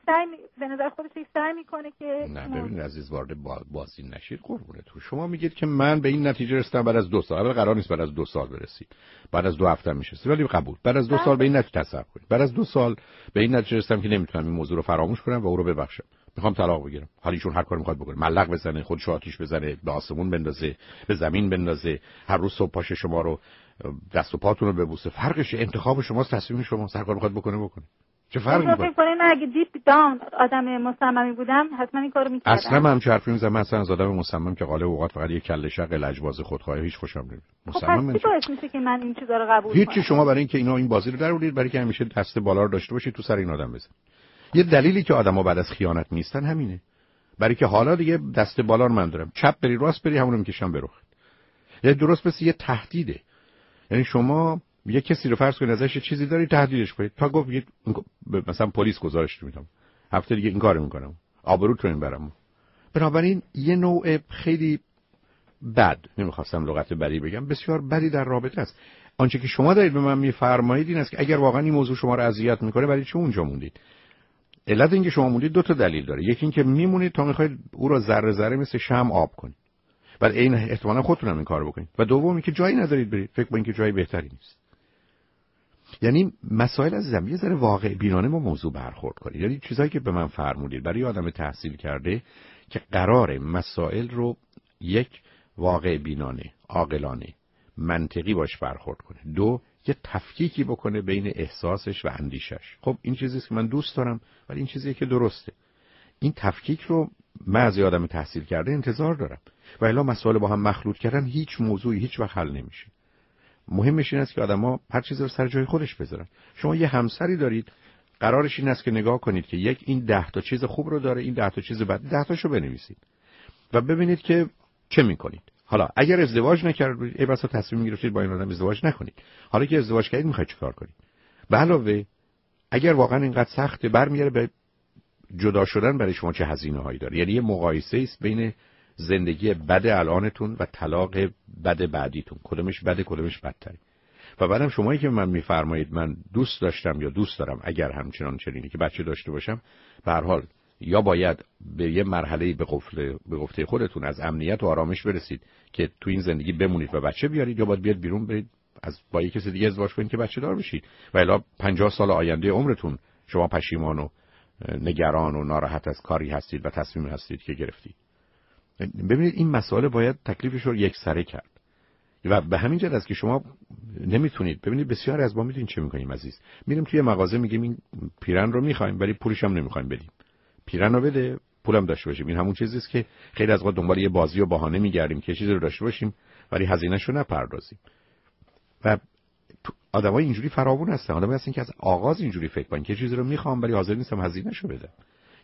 D: نظر خودش سعی میکنه که
C: نه ببینید عزیز وارد بازی نشید قربونه تو. شما میگید که من به این نتیجه رسیدم بعد از 2 سال. اول قرار نیست بعد از 2 سال برسید، بعد از 2 هفته میشه، ولی قبول بعد از 2 سال به این نتیجه تصور کنید. بعد از 2 سال به این نتیجه رسیدم که نمیتونم این موضوع رو فراموش کنم و او رو ببخشم، میخوام طلاق بگیرم. حالا ایشون هر کاری میخواد بکنه، ملق بزنه، خودش آتیش بزنه، به آسمون بندازه، به زمین بندازه، هر روز صبح پاشه شما رو دست و پاتون رو ببوسه، فرقش انتخاب شماست، تصمیم شماست، هر کاری میخواد بکنه. چه فرقی میکنه؟
D: فکر کنین اگه دیپ داون آدم مصممی بودم حتما این کارو میکردم.
C: اصلا من چه حرفی میزنم؟ اصلا از آدم مصمم که غالب اوقات فقط یک کله شق لجباز خودخواه، هیچ خوشم نمیاد.
D: مصمم من باعث میشه که من این چیزا رو قبول کنم.
C: هیچی، شما برای اینکه اینا این بازی رو درولید، برای که همیشه دست بالا رو داشته باشید تو سر این آدم بزنید. یه دلیلی که آدما بعد از خیانت نیستن همینه، برای که حالا دیگه دست بالا رو من دارم، چپ بری راست بری همون رو میکشم به رخ. یعنی درست مثل یه تهدیده. یعنی شما یه کسی رو فرض کنید ازش چیزی داری تهدیدش کنید، تا گفت مثلا پلیس گزارش میدم، هفته دیگه این کارو میکنم، آبروت رو میبرم. بنابراین یه نوع خیلی بد، نمیخواستم لغت بدی بگم، بسیار بدی در رابطه است. آنچه که شما دارید به من میفرمایید این است که اگر واقعا این موضوع شما رو اذیت میکنه برای چه اونجا موندید؟ علت اینکه شما موندید 2 تا دلیل داره. یکی اینکه میمونید تا میخواید او رو ذره ذره مثل شمع آب کنید، بعد این احتمالاً خودتون هم این کارو بکنید، و دومی که جایی ندارید برید، فکر کنید که جای بهتری نیست. یعنی مسائل از زمینه ذره واقع بینانه ما موضوع برخورد کنید. یعنی چیزایی که به من فرمودید برای آدم تحصیل کرده که قراره مسائل رو یک واقع بینانه، عاقلانه، منطقی باش برخورد کنه. 2 یه تفکیکی بکنه بین احساسش و اندیشش. خب این چیزیه که من دوست دارم، ولی این چیزیه که درسته. این تفکیک رو من از آدم تحصیل کرده انتظار دارم، و الا مسائل با هم مخلوط کردن هیچ موضوعی هیچ وقت حل نمیشه. مهمش این است که آدم‌ها هر چیزی رو سر جای خودش بذارن. شما یه همسری دارید، قرارش این است که نگاه کنید که یک این 10 تا چیز خوب رو داره، این 10 تا چیز بد، 10 تاشو بنویسید و ببینید که چه می‌کنید. حالا اگر ازدواج نکردید، ای بسا تصمیم گرفتید با این آدم ازدواج نکنید. حالا که ازدواج کردید می‌خواید چیکار کنید؟ به علاوه اگر واقعا اینقدر سخته، برمیگره به جدا شدن برای شما چه هزینه‌هایی داره. یعنی یه مقایسه است بین زندگی بد الانتون و طلاق بد بعدیتون، کدومش بده کدومش بدتره. و بعدم شمایی که من میفرمایید من دوست داشتم یا دوست دارم، اگر همچنان چنینی که بچه داشته باشم، به هر حال یا باید به یه مرحله به گفته خودتون از امنیت و آرامش برسید که تو این زندگی بمونید و بچه بیارید، یا باید بیاد بیرون برید با یک کسی دیگه ازدواج کنید که بچه دار بشید، و الا 50 سال آینده عمرتون شما پشیمان و نگران و ناراحت از کاری هستید و تصمیمی هستید که گرفتید. ببینید این مسئله باید تکلیفش رو یکسره کرد، و به همین جهت است که شما نمیتونید. ببینید بسیار از ما میدونید چه میکنیم عزیز، میریم توی مغازه میگیم این پیرن رو میخوایم ولی پولش هم نمیخوایم بدیم، پیرن رو بده پولم داشته باشیم. این همون چیزی است که خیلی از وقت دنبال یه بازی و بهانه میگردیم که چیزی رو داشته باشیم ولی هزینه‌اش رو نپردازیم. و آدمای اینجوری فراوون هستن، آدمایی هستن که از آغاز اینجوری فکر کنن که چیزی رو میخوام ولی حاضر نیستم هزینه‌شو بدم.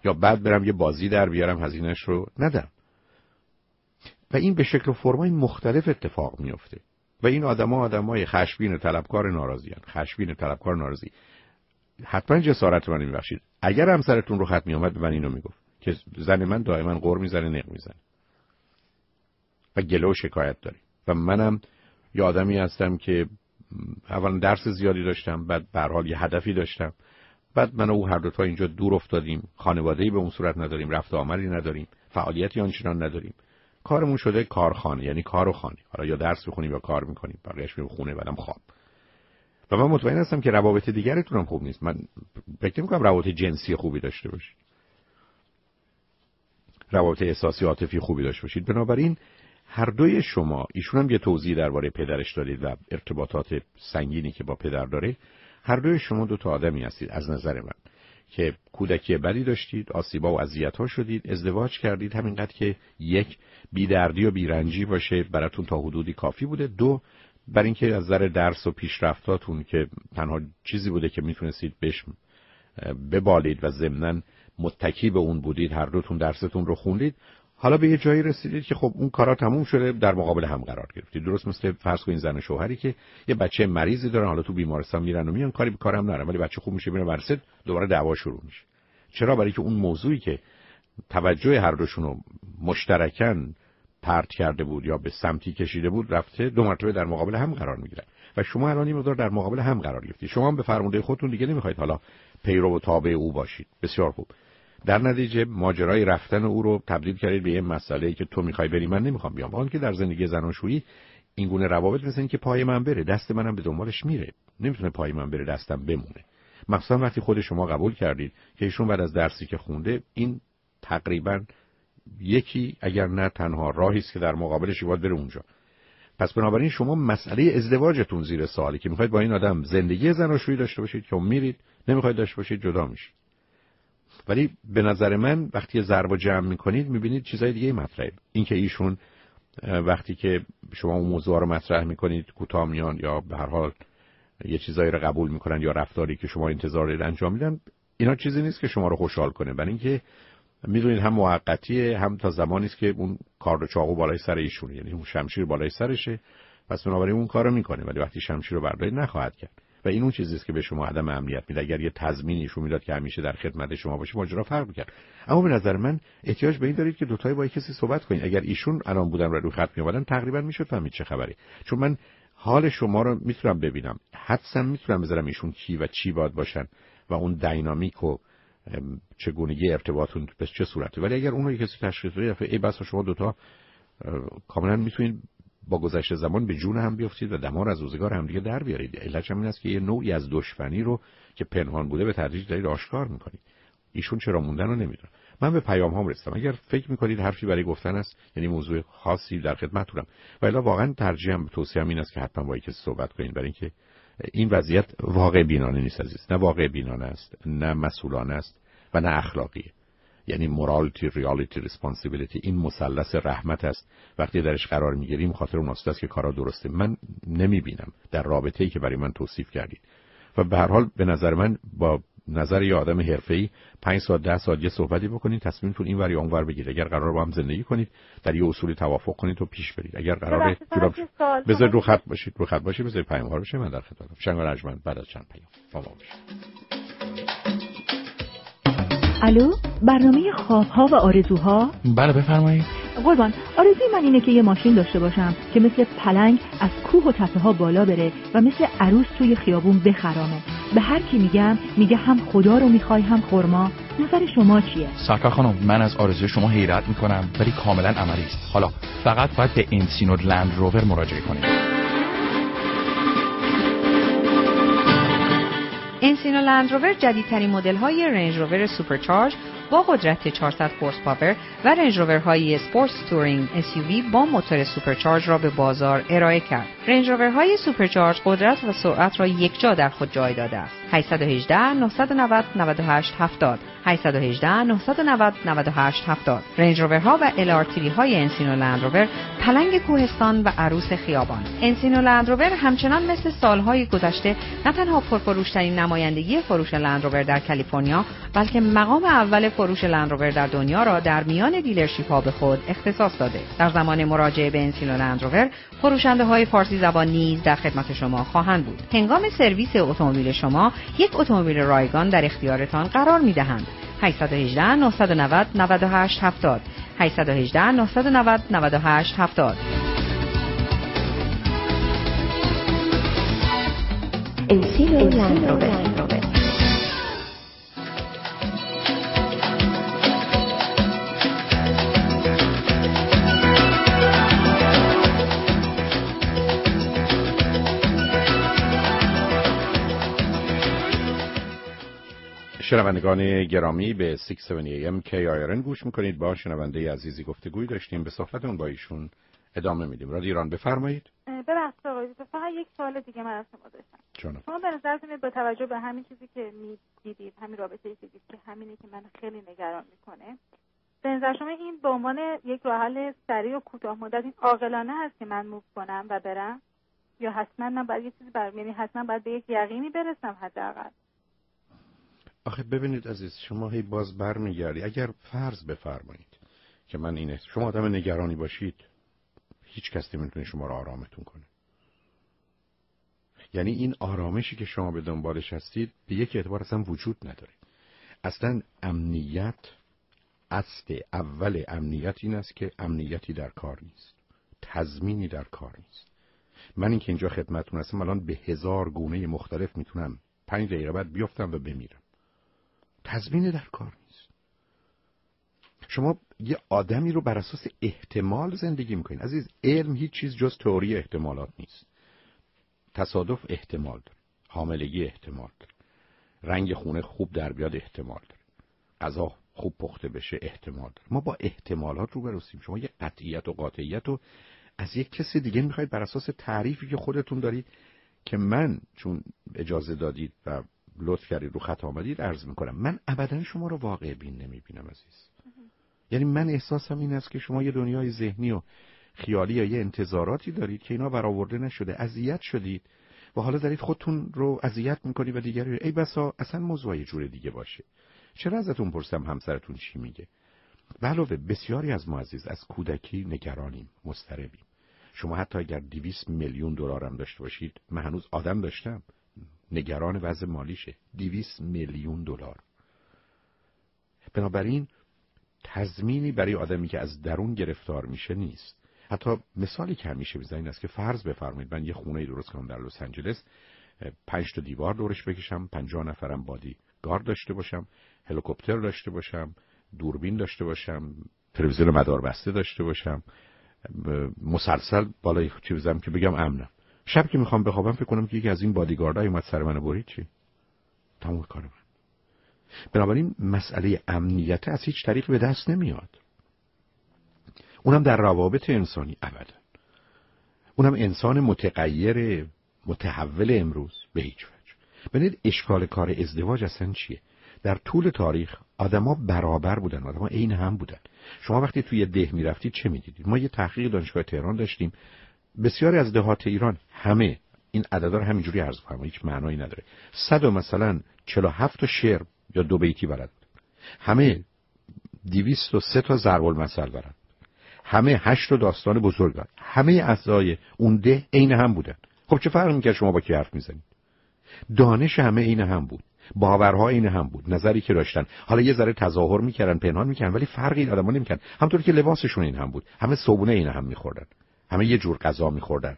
C: یا بعد برم یه بازی در بیارم هزینه‌اش رو ندم. و این به شکل و فرمای مختلف اتفاق میفته و این آدمای خشمگین طلبکار ناراضیان، خشمگین طلبکار ناراضی. حتما جسارت من میبخشید اگر همسرتون رو خط میومد به من اینو میگفت که زن من دائما غر میزنه، نق میزنه و گله و شکایت داره. و منم یه آدمی هستم که اولا درس زیادی داشتم، بعد به هر حال یه هدفی داشتم، بعد من و او هر دو تا اینجا دور افتادیم، خانواده‌ای به اون صورت نداریم، رفت و آمدی نداریم، فعالیتی آنچنان نداریم. کارمون شده کارخانه، یعنی کار و خانه. حالا یا درس بخونیم یا کار میکنیم، بقیه‌اش میریم خونه بعدم خواب. و من مطمئن هستم که روابط دیگرتون هم خوب نیست. من فکر نمی‌کنم روابط جنسی خوبی داشته باشید، روابط احساسی عاطفی خوبی داشته باشید. بنابراین هر دوی شما، ایشون هم یه توضیح درباره پدرش دادید و ارتباطات سنگینی که با پدر داره، هر دوی شما دو تا آدمی هستید از نظر من که کودکی بدی داشتید، آسیبا و اذیت‌ها شدید، ازدواج کردید همینقدر که یک بی‌دردی و بیرنجی باشه براتون تا حدودی کافی بوده. دو، برای اینکه از نظر درس و پیشرفتاتون که تنها چیزی بوده که میتونستید بهش ببالید و ضمناً متکی به اون بودید، هر دوتون درستون رو خوندید، حالا به یه جایی رسیدید که خب اون کارا تموم شده، در مقابل هم قرار گرفتید. درست مثل فرض کنید زن و شوهری که یه بچه مریضی دارن، حالا تو بیمارستان میرن و میان، کاری به کارم ندارن، ولی بچه خوب میشه میره ورسید، دوباره دعوا شروع میشه. چرا؟ برای که اون موضوعی که توجه هر دوشون رو مشترکاً پرت کرده بود یا به سمتی کشیده بود، رفته دو مرتبه در مقابل هم قرار میگیرن. و شما الان این مقدار در مقابل هم قرار گرفتید. شما هم به فرمانده خودتون دیگه نمیخواید حالا پیرو و تابع او باشید. بسیار خوب. در نتیجه ماجرای رفتن او رو تبدیل کردید به یه مسئله‌ای که تو میخوای بری من نمیخوام بیام. حالا که در زندگی زناشویی این گونه روابط مثل این که پای من بره دست منم به دنبالش میره، نمیتونه پای من بره دستم بمونه. مثلا وقتی خود شما قبول کردید که ایشون بعد از درسی که خونده، این تقریبا یکی اگر نه تنها راهی است که در مقابلش باید بره اونجا. پس بنابراین شما مسئله ازدواجتون زیر سواله که میخواید با این آدم زندگی زناشویی داشته باشید که میرید، نمیخواید داشته باشید جدا میشید. ولی به نظر من وقتی ضرب و جمع میکنید میبینید چیزای دیگه مطرحه. این که ایشون وقتی که شما اون موضوع رو مطرح میکنید کوتاه میان یا به هر حال یه چیزایی رو قبول میکنن یا رفتاری که شما انتظار دارید انجام میدن، اینا چیزی نیست که شما رو خوشحال کنه. برای اینکه میدونید هم موقتیه، هم تا زمانی است که اون کار و چاقو بالای سر ایشونه، یعنی اون شمشیر بالای سرشه، پس بنابراین اون کارو میکنه. ولی وقتی شمشیر رو بردارید نخواهد کرد و این اون چیزی است که به شما عدم امنیت میده. اگر یه تضمینی ایشون میداد که همیشه در خدمت شما باشه، ماجرا فرق میکرد. اما به نظر من احتیاج به این دارید که دو تایی با کسی صحبت کنید. اگر ایشون الان بودن رو خط میآوردن تقریبا میشد فهمید چه خبره، چون من حال شما رو میتونم ببینم، حدساً میتونم بذارم ایشون کی و چی باید باشن و اون دینامیک و چگونگی ارتباطتون به چه صورته. ولی اگر اون رو کسی تشخیص بده، ای بس شما دوتا کاملا میتونید با گذشت زمان به جون هم بیافتید و دمار از روزگار هم دیگه در بیارید. علتش این است که یه نوعی از دشمنی رو که پنهان بوده به تدریج دارید آشکار میکنید. ایشون چرا موندن رو نمیدونم. من به پیام هام رسیدم. اگر فکر میکنید حرفی برای گفتن است، یعنی موضوع خاصی در خدمتتونم، ولی واقعا ترجیحم توصیه‌ام این است که حتما با کسی صحبت کنید، برای اینکه این وضعیت واقع بینانه نیست عزیز. نه واقع بینانه است، نه مسئولانه است و نه اخلاقیه. یعنی مورالتی، ریالیتی، ریسپانسیبیلیتی، این مثلث رحمت است. وقتی درش قرار میگیریم خاطر اون است که کارا درسته. من نمیبینم در رابطه‌ای که برای من توصیف کردید. و به هر حال به نظر من با نظر یه آدم حرفه‌ای 5 ساعت 10 ساعت یه صحبتی بکنید، تصمیمتون این ور یا اون ور بگیرید. اگر قرار با هم زندگی کنید در یه اصولی توافق کنید و پیش برید. اگر قراره بذارید رو خط باشید، رو خط باشید، بذارید پیام ها رو بشه. من در خدمتم. شنگ رجمن بعد از چند پیام فالو بشه.
H: الو، برنامه خواب‌ها و آرزوها؟
E: بله بفرمایید.
H: قربان، آرزوی من اینه که یه ماشین داشته باشم که مثل پلنگ از کوه و تپه‌ها بالا بره و مثل عروس توی خیابون بخرامه. به هر کی میگم میگه هم خدا رو میخوای هم خرما. نظر شما چیه؟
E: سرکار خانم، من از آرزوی شما حیرت میکنم ولی کاملا عملی است. حالا فقط باید به انسینو لند روور مراجعه کنید.
I: انسینو لند روور جدیدترین مدل‌های رنج روور سوپرچارج با قدرت 400 هورس پاور و رنج روورهای اسپورت تورینگ SUV با موتور سوپرچارج را به بازار ارائه کرد. رنج روورهای سوپرچارج قدرت و سرعت را یکجا در خود جای داده است. 818 990 98 70 818 990 98 70. رنج روورها و LR3 های انسینو لند روور پلنگ کوهستان و عروس خیابان. انسینو لند روور همچنان مثل سالهای گذشته نه تنها پرفروش‌ترین نمایندگی فروش لند روور در کالیفرنیا، بلکه مقام اول فروش لندروور در دنیا را در میان دیلرشیپ ها به خود اختصاص داده. در زمان مراجعه به انسیلو لندروور، فروشنده های فارسی زبان نیز در خدمت شما خواهند بود. هنگام سرویس اتومبیل شما، یک اتومبیل رایگان در اختیارتان قرار می‌دهند. 818 990 98 70 818 990 98 70.
J: انسیلو لندروور.
C: شنوندگان گرامی به 670 AM KIRN گوش میکنید. با شنونده عزیزی گفتگوی داشتیم، به صحبتون با ایشون ادامه میدیم. رادیو ایران، بفرمایید.
D: ببخشید آقای، فقط یک سوال دیگه من از شما داشتم. شما به نظرتون با توجه به همین چیزی که میدیدید، همین رابطه‌ای که دیدید که همینه که من خیلی نگران میکنه، به نظر شما این به عنوان یک راه حل سریع و کوتاه مدت این عاقلانه هست که من موو کنم و برم، یا حتما من باید یه چیزی یعنی حتما باید به یک یقینی برسم حداقل؟
C: آخه ببینید عزیز، شما هی باز برمیگردی. اگر فرض بفرمایید که من اینه، شما آدم نگرانی باشید، هیچ کس نمیتونه شما رو آرامتون کنه. یعنی این آرامشی که شما به دنبالش هستید به یک اعتبار اصلا وجود نداره. اصلا امنیت، اصل اول امنیت این است که امنیتی در کار نیست، تضمینی در کار نیست. من این که اینجا خدمتتون هستم الان به 1000 گونه مختلف میتونم 5 دقیقه بعد بیافتم و بمیرم. تضمینی در کار نیست. شما یه آدمی رو بر اساس احتمال زندگی میکنین. عزیز، علم هیچ چیز جز تئوری احتمالات نیست. تصادف احتمال داره، حاملگی احتمال داره، رنگ خونه خوب در بیاد احتمال داره، غذا خوب پخته بشه احتمال داره. ما با احتمالات روبرو هستیم. شما یه قطعیت و قاطعیت رو از یک کسی دیگه میخواید بر اساس تعریفی که خودتون دارید که من چون اجازه دادید و لطف کردید رو خط آمدید عرض میکنم. من ابدا شما رو واقع بین نمیبینم عزیز. یعنی من احساسم این است که شما یه دنیای ذهنی و خیالی یا یه انتظاراتی دارید که اینا برآورده نشده، اذیت شدید و حالا دارید خودتون رو اذیت میکنید و دیگری. ای بسا اصلا موضوع یه جور دیگه باشه. چرا ازتون پرسم همسرتون چی میگه؟ به علاوه بسیاری از ما عزیز از کودکی نگرانیم، مضطربیم. شما حتی اگر 200 میلیون دلار هم داشته باشید، من هنوز آدم داشتم نگران وضع مالیشه. 200 میلیون دلار. بنابراین تضمینی برای آدمی که از درون گرفتار میشه نیست. حتی مثالی که همیشه میزنم این است که فرض بفرمایید من یه خونه درست کنم در لس آنجلس، 5 تا دیوار دورش بکشم، 50 نفرم بادی گارد داشته باشم، هلیکوپتر داشته باشم، دوربین داشته باشم، تلویزیون مداربسته داشته باشم، مسلسل بالای چی بزنم که بگم امنم. شب که میخوام بخوابم فکر کنم که یکی از این بادیگاردها اومد سر منو برید، چی؟ تمام کار من. بنابراین مسئله امنیت از هیچ طریق به دست نمیاد. اونم در روابط انسانی ابدا. اونم انسان متغیر متحول امروز به هیچ وجه. ببینید اشکال کار ازدواج اصلا چیه؟ در طول تاریخ آدما برابر بودن، آدما عین هم بودن. شما وقتی توی ده میرفتید چه میدیدید؟ ما یه تحقیق دانشگاه تهران داشتیم. بسیاری از دهات ایران همه این عددا رو همینجوری عرض کنم، هیچ معنایی نداره. 100 مثلا 47 تا شعر یا 2 بیتی بلد بود. همه 203 تا ضرب المثل بلد. همه 8 تا داستان بزرگ دارن. همه اعضای اون ده عین هم بودن. خب چه فرقی می‌کنه شما با کی حرف می‌زنید؟ دانش همه عین هم بود. باورها عین هم بود. نظری که داشتن حالا یه ذره تظاهر می‌کردن، پنهان می‌کردن، ولی فرقی این آدم‌ها نمی‌کرد. همونطور که لباسشون این هم بود. همه صبحونه عین هم می‌خوردن. همه یه جور غذا می‌خوردن.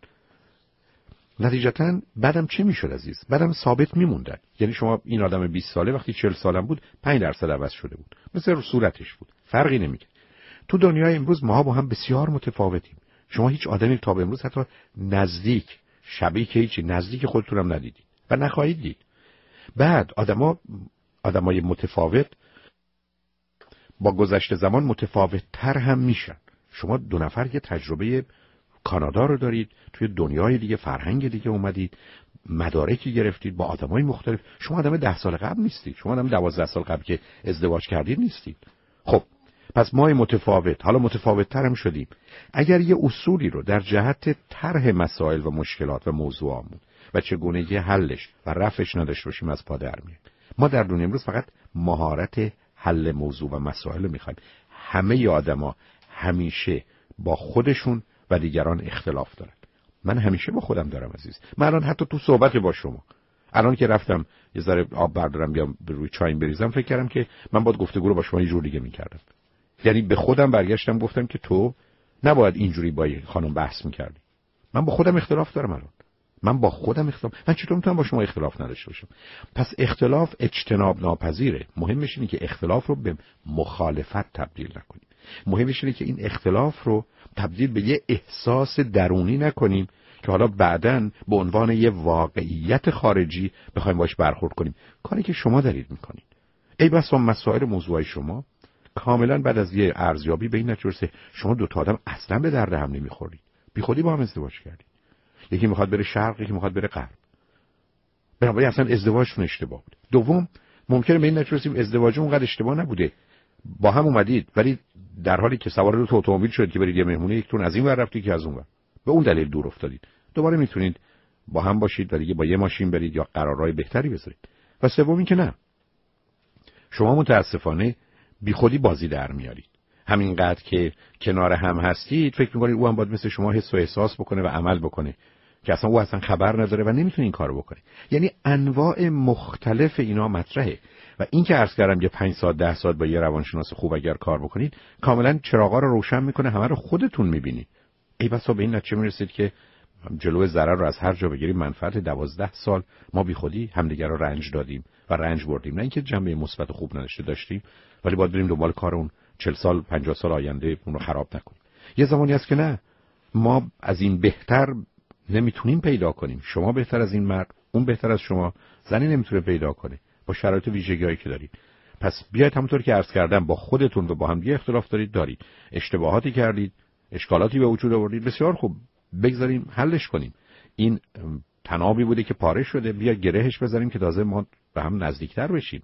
C: نتیجتاً بعدم چه می‌شد عزیز؟ بعدم ثابت می‌موندن. یعنی شما این آدم 20 ساله وقتی 40 سالم بود 5% عوض شده بود. مثل رو صورتش بود. فرقی نمی‌کرد. تو دنیای امروز ما با هم بسیار متفاوتیم. شما هیچ آدمی تا به امروز حتی نزدیک شبیه که هیچی نزدیک خودتون هم ندیدید و نخواهید دید. بعد آدمای متفاوت با گذشت زمان متفاوت تر هم میشن. شما 2 نفر یه تجربه کانادا رو دارید، توی دنیای دیگه فرهنگ دیگه اومدید، مدارکی گرفتید با آدمای مختلف. شما آدم 10 سال قبل نیستید، شما آدم 12 سال قبل که ازدواج کردید نیستید. خب پس ما متفاوت، حالا متفاوت تر هم شدیم. اگر یه اصولی رو در جهت طرح مسائل و مشکلات و موضوعامون و چگونگی حلش و رفعش نداشته باشیم از پا در میاد. ما در دنیا امروز فقط مهارت حل موضوع و مسائل میخوایم. همه آدما همیشه با خودشون و دیگران اختلاف دارن. من همیشه با خودم دارم عزیز. من الان حتی تو صحبت با شما، الان که رفتم یه ذره آب بردارم بیام روی چایم بریزم، فکر کردم که من باید گفتگو رو با شما یه جور دیگه میکردم. یعنی به خودم برگشتم گفتم که تو نباید اینجوری با این خانم بحث میکردی. من با خودم اختلاف دارم الان. من چطور میتونم با شما اختلاف نداشته باشم؟ پس اختلاف اجتناب ناپذیره. مهمش اینه که اختلاف رو به مخالفت تبدیل نکنیم. مهمش اینه که این اختلاف رو تبدیل به یه احساس درونی نکنیم که حالا بعداً به عنوان یه واقعیت خارجی بخوایم باش برخورد کنیم. کاری که شما دارید میکنید. ای بسا مسائل موضوعی شما کاملا بعد از یه ارزیابی به این نتیجه رسید شما دو تا آدم اصلا به درد هم نمیخورید. بی خودی با هم ازدواج کردید. یکی میخواد بره شرق، یکی میخواد بره غرب. بنابراین اصلا ازدواجتون اشتباه بود. دوم، ممکنه به این نتیجه رسید ازدواج اونقدر اشتباه نبوده. با هم اومدید ولی در حالی که سوار دو اتومبیل شدید که برید یه مهمونی، یکتون از این ور رفتید که از اون ور. به اون دلیل دور افتادید. دوباره میتونید با هم باشید ولی با یه ماشین برید یا قرارهای بهتری بذارید. و سوم این که نه. شما متاسفانه بیخودی بازی در میارید. همینقدر که کنار هم هستید فکر می‌کنید او هم باید مثل شما حس و احساس بکنه و عمل بکنه که اصلا او اصلا خبر نداره و نمیتونه این کارو بکنه. یعنی انواع مختلف اینا مطرحه و این که عرض کردم یه 5 ساعت 10 ساعت با یه روانشناس خوب اگر کار بکنید کاملا چراغا رو روشن میکنه، همه رو خودتون میبینید. ای بسا به این نتیجه میرسید که جلوی ضرر رو از هر جا بگیریم. منفعت 12 سال ما بیخودی همدیگر رو رنج دادیم و رنج بردیم، نه اینکه جنبه مثبت خوب نداشته داشتیم ولی باید بریم دنبال کار اون 40 سال 50 سال آینده اون رو خراب نکنیم. یه زمانی هست که نه، ما از این بهتر نمیتونیم پیدا کنیم. شما بهتر از این مرد، اون بهتر از شما، زنی نمیتونه پیدا کنه با شرایط ویژگی‌هایی که دارید. پس بیاید همونطور که عرض کردم با خودتون و با هم دیگه اختلاف دارید، اشتباهاتی کردید، اشکالاتی به وجود آوردید، بسیار خوب، بگذاریم حلش کنیم. این تنابی بوده که پاره شده، بیا گرهش بزنیم که تازه ما به هم نزدیکتر بشیم.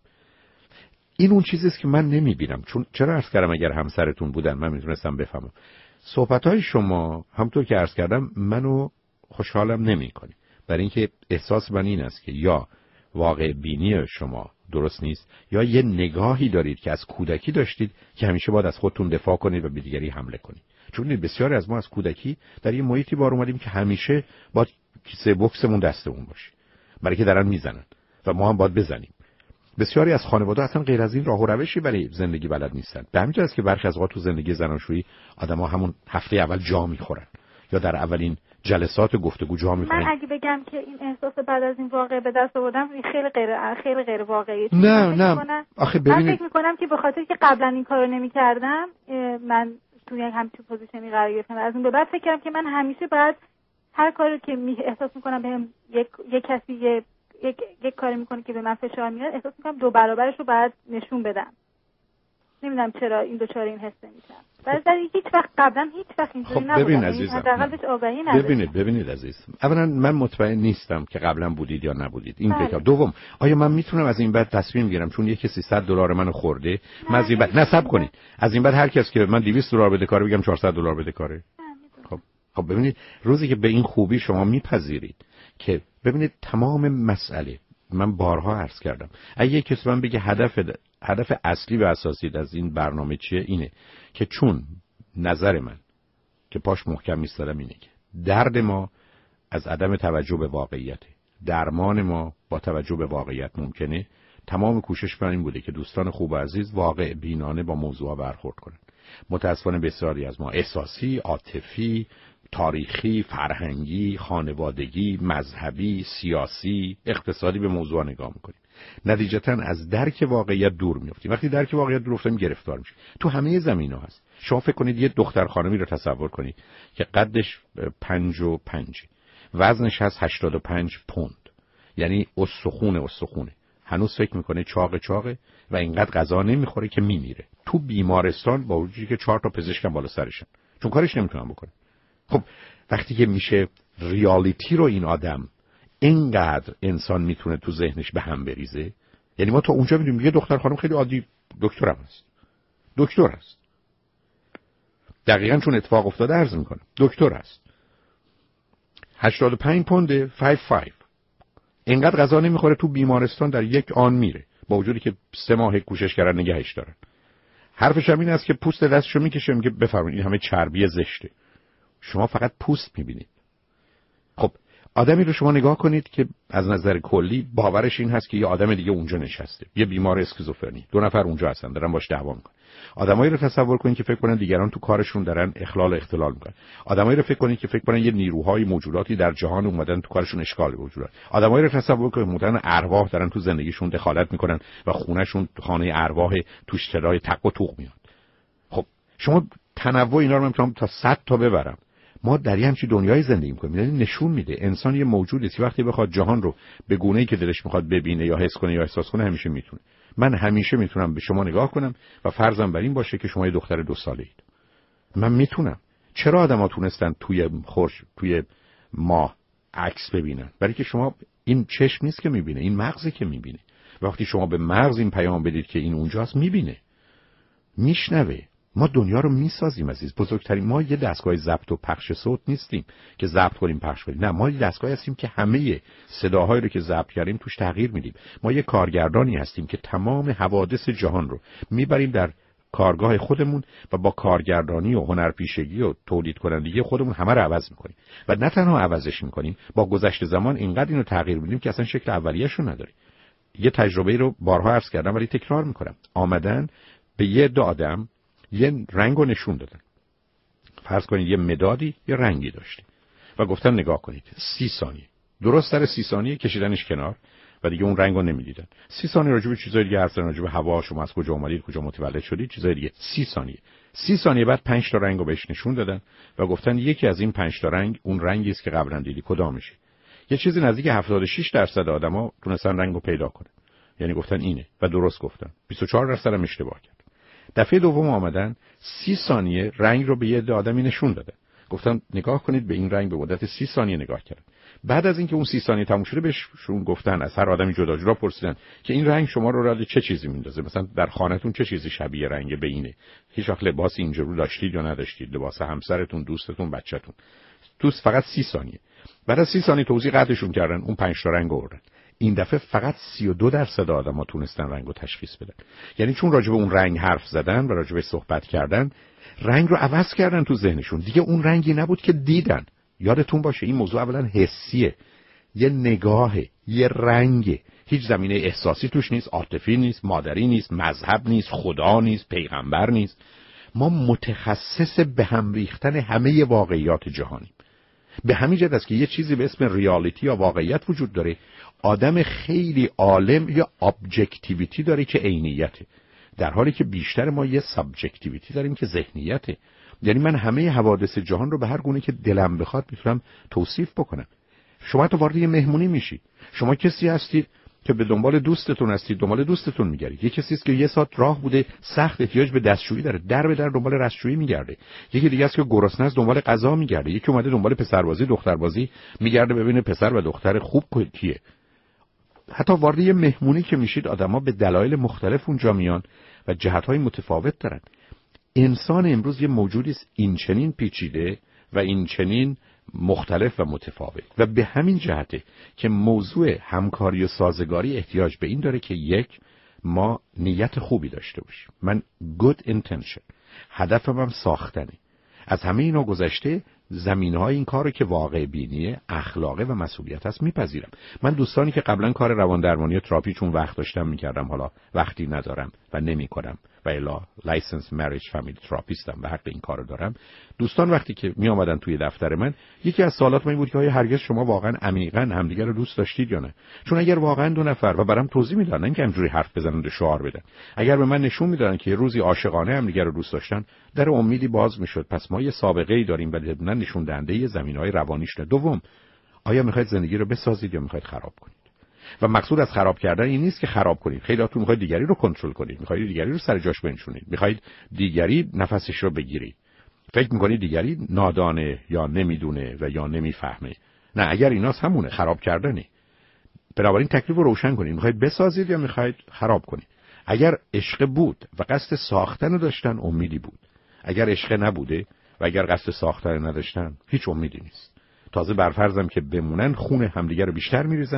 C: این اون چیزی است که من نمیبینم. چون چرا عرض کردم اگر همسرتون بودن من میتونستم بفهمم. صحبت‌های شما همونطور که عرض کردم منو خوشحالم نمی‌کنه. برای اینکه احساس من این است که یا واقع بینی شما درست نیست یا یه نگاهی دارید که از کودکی داشتید که همیشه باید از خودتون دفاع کنید و به دیگری حمله کنید. چون بسیاری از ما از کودکی در یه محیطی بار اومدیم که همیشه باید کیسه بوکسمون دستمون باشه، برای که دارن میزنن و ما هم باید بزنیم. بسیاری از خانواده اصلا غیر از این راه و روشی برای زندگی بلد نیستن. به همین جهت است که برخی از اوقات تو زندگی زناشویی آدم‌ها همون هفته اول جا میخورن یا در اولین جلسات گفتگو جا میخورن.
D: من اگه بگم که این احساس بعد از این واقعه به دست آوردم خیلی غیر واقعیه.
C: نه آخه ببینید،
D: من فکر می‌کنم که به خاطر که قبلا این کارو نمی‌کردم من توی همچین پوزیشنی قرار گرفتم. از اون به بعد فکر کردم که من همیشه باید هر کاری که احساس می‌کنم بهم یک کسی یک کاری میکنه که به من فشار میاد، احساس میکنم 2 برابرش رو باید نشون بدم. نمیدونم چرا این دوچاره این حس میشم. ولی هیچ وقت قبلا اینجوری نبودم.
C: ببین عزیزم،
D: حداقل بهش آگاهی نداشتم.
C: ببینید عزیز، اولا من مطمئن نیستم که قبلا بودید یا نبودید. این فکر. دوم، آیا من میتونم از این بعد تصمیم بگیرم چون یکی $300 منو خورده من از این بعد نصب کنید، از این بعد هر کس که من $200 بده کاره بگم $400 بده کاره؟ خب ببینید، روزی که به این خوبی شما میپذیرید که ببینید تمام مسئله، من بارها عرض کردم، اگه کسی من بگه هدف اصلی و اساسی از این برنامه چیه، اینه که چون نظر من که پاش محکم میستادم اینه که درد ما از عدم توجه به واقعیته، درمان ما با توجه به واقعیت ممکنه. تمام کوشش من این بوده که دوستان خوب و عزیز واقع بینانه با موضوع برخورد کنن. متاسفانه بسیاری از ما احساسی، عاطفی، تاریخی، فرهنگی، خانوادگی، مذهبی، سیاسی، اقتصادی به موضوع نگاه میکنیم. نتیجتاً از درک واقعیت دور میافتیم. وقتی درک واقعیت دور افتیم گرفتار میشیم. تو همه زمینا هست. شما فکر کنید یه دختر خانمی رو تصور کنید که قدش 55، وزنش هست 85 پوند. یعنی استخونه هنوز فکر میکنه چاقه و اینقدر غذا نمیخوره که میمیره. تو بیمارستان با وجودی که 4 تا پزشک بالا سرشن، چون کارش نمیتونن بکنه. خب وقتی که میشه ریالیتی رو این آدم اینقدر انسان میتونه تو ذهنش به هم بریزه، یعنی ما تا اونجا میدونیم یه دختر خانم خیلی عادی دکتر هست، دقیقاً چون اتفاق افتاده عرض میکنم، دکتر هست، 85 پونده، 5'5", اینقدر غذا نمیخوره، تو بیمارستان در یک آن میره، با وجودی که 3 ماه کوشش کردن نگهش دارن. حرفش هم این است که پوست دستشو میکشه، میگه بفرمایید این همه چربی زشته. شما فقط پوست میبینید. خب آدمی رو شما نگاه کنید که از نظر کلی باورش این هست که یه آدم دیگه اونجا نشسته، یه بیمار اسکیزوفرنی، 2 نفر اونجا هستن دارن باش دعوا میکنن. آدمایی رو تصور کنید که فکر کنن دیگران تو کارشون دارن اخلال و اختلال میکنن. آدمایی رو فکر کنید که فکر کنن یه نیروهای موجوداتی در جهان اومدن تو کارشون اشکال به وجود بیارن. آدمایی رو تصور کنید مدن ارواح دارن تو زندگیشون دخالت میکنن و خونهشون خانه ارواح توش صدای تق و توق میاد. خب شما تنوع اینا رو میتونم تا 100 تا ببرم. ما در یه همچین دنیای زندگی می‌کنیم. یعنی نشون میده انسان یه موجودی که وقتی بخواد جهان رو به گونه‌ای که دلش می‌خواد ببینه یا حس کنه یا احساس کنه همیشه میتونه. من همیشه میتونم به شما نگاه کنم و فرضم بر این باشه که شما یه دختر 2 ساله‌اید. من میتونم. چرا آدم‌ها تونستن توی ماه عکس ببینن؟ برای که شما این چشم نیست که میبینه، این مغزه که میبینه. وقتی شما به مغز این پیام بدید که این اونجاست میبینه، میشنوه. ما دنیا رو میسازیم عزیز. بزرگترین ما یه دستگاه ضبط و پخش صوت نیستیم که ضبط کنیم پخش کنیم. نه، ما یه دستگاه هستیم که همه صداهایی رو که ضبط کردیم توش تغییر میدیم. ما یه کارگردانی هستیم که تمام حوادث جهان رو میبریم در کارگاه خودمون و با کارگردانی و هنرپیشگی و تولید کنندگی خودمون همه رو عوض میکنیم و نه تنها عوضش میکنیم، با گذشت زمان اینقدر اینو تغییر میدیم که اصلا شکل اولیه‌اش رو نداره. یه تجربه رو بارها عرض کردم ولی تکرار میکنم. آمدن به یه عده آدم یه رنگو نشون دادن. فرض کنید یه مدادی یه رنگی داشته و گفتن نگاه کنید 30 ثانیه. درست در 30 ثانیه کشیدنش کنار و دیگه اون رنگو نمیدیدن. 30 ثانیه راجع به چیزای دیگه حرف زدن، راجع به هوا، شما از کجا اومدید، کجا متولد شدید، چیزای دیگه. 30 ثانیه بعد 5 تا رنگو بهش نشون دادن و گفتن یکی از این 5 تا رنگ اون رنگی است که قبلا دیدی، کدامشه؟ یه چیزی نزدیک 76% آدما تونستن رنگو پیدا کنن. یعنی گفتن اینه و درست گفتن. 24% هم اشتباه کرد. دفعه دوم آمدن 30 ثانیه رنگ رو به یه عده آدمی نشون دادن. گفتن نگاه کنید به این رنگ به مدت 30 ثانیه نگاه کردن. بعد از اینکه اون 30 ثانیه تموم شده بهشون گفتن، از هر آدمی جدا جدا پرسیدن که این رنگ شما رو چه چیزی میندازه؟ مثلا در خانه‌تون چه چیزی شبیه رنگ به اینه؟ هیچ وقت لباس اینجوری داشتید یا نداشتید؟ لباس همسرتون، دوستتون، بچه‌تون. فقط 30 ثانیه. بعد از 30 ثانیه توضیح قطعشون کردن، اون 5 تا رنگ آوردن. این دفعه فقط 32% آدم‌ها تونستن رنگو تشخیص بدن. یعنی چون راجع به اون رنگ حرف زدن و راجع به صحبت کردن، رنگ رو عوض کردن تو ذهنشون. دیگه اون رنگی نبود که دیدن. یادتون باشه این موضوع اولا حسیه، یه نگاهه، یه رنگه. هیچ زمینه احساسی توش نیست، عاطفی نیست، مادری نیست، مذهب نیست، خدا نیست، پیغمبر نیست. ما متخصص به هم ریختن همه واقعیات جهانیم. به همین جهت است که یه چیزی به اسم ریالیتی یا واقعیت وجود داره. آدم خیلی عالم یا ابجکتیویتی داره که عینیته، در حالی که بیشتر ما یه سابجکتیویتی داریم که ذهنیته. یعنی من همه حوادث جهان رو به هر گونه که دلم بخواد میتونم توصیف بکنم. شما تو وارد یه مهمونی میشید، شما کسی هستید که به دنبال دوستتون هستید، دنبال دوستتون میگردید. یه کسی است که یه ساعت راه بوده، سخت احتیاج به دستشویی داره، در به در دنبال دستشویی میگرده. یکی دیگه است که گرسنه است، دنبال غذا میگرده. یکی اومده دنبال پسربازی، دختربازی میگرده ببینه پسر و دختر خوب کیه. حتی وارد یه مهمونی که میشید آدما به دلایل مختلف اونجا میان و جهت‌های متفاوت دارن. انسان امروز یه موجودی است این چنین پیچیده و این چنین مختلف و متفاوت و به همین جهته که موضوع همکاری و سازگاری احتیاج به این داره که یک، ما نیت خوبی داشته باشیم. من good intention، هدفم هم ساختنه. از همه اینا گذشته زمینه‌های این کارو که واقع بینیه، اخلاقه و مسئولیت است میپذیرم. من دوستانی که قبلا کار روان درمانی و تراپی چون وقت داشتم میکردم، حالا وقتی ندارم و نمیکنم و الا لایسنس مریج فامیلی تراپیستم و حق این کارو دارم. دوستان وقتی که می اومدن توی دفتر من، یکی از سوالات من این بود که آیا هرگز شما واقعا عمیقاً همدیگر رو دوست داشتید یا نه؟ چون اگر واقعا 2 نفر و برام توضیح میدادن، نه اینکه همینجوری حرف بزنن و شعار بدن، اگر به من نشون میدادن که روزی عاشقانه همدیگر رو دوست داشتن، در امیدی باز میشد. پس ما یه سابقه‌ای داریم ولی نه نشون دهنده زمینه‌های روانیش نه. دوم، آیا میخواید زندگی رو بسازید یا میخواید خراب کنید؟ و مقصود از خراب کردن این نیست که خراب کنید. خیلیاتون میخواید دیگری رو کنترل کنید، میخواید دیگری رو سر جاش بنشونید، میخواید دیگری نفسش رو بگیرید. فکر میکنید دیگری نادانه یا نمیدونه و یا نمیفهمه. نه، اگر ایناست همونه، خراب کردنه. بنابراین تکلیف رو روشن کنید. میخواید بسازید یا میخواید خراب کنید؟ اگر عشق بود و قصد ساختن رو داشتن، امیدی بود. اگر عشق نبوده و اگر قصد ساختن نداشتن، هیچ امیدی نیست. تازه برفرضم که بمونن، خون همدیگه رو بیشتر میریزن،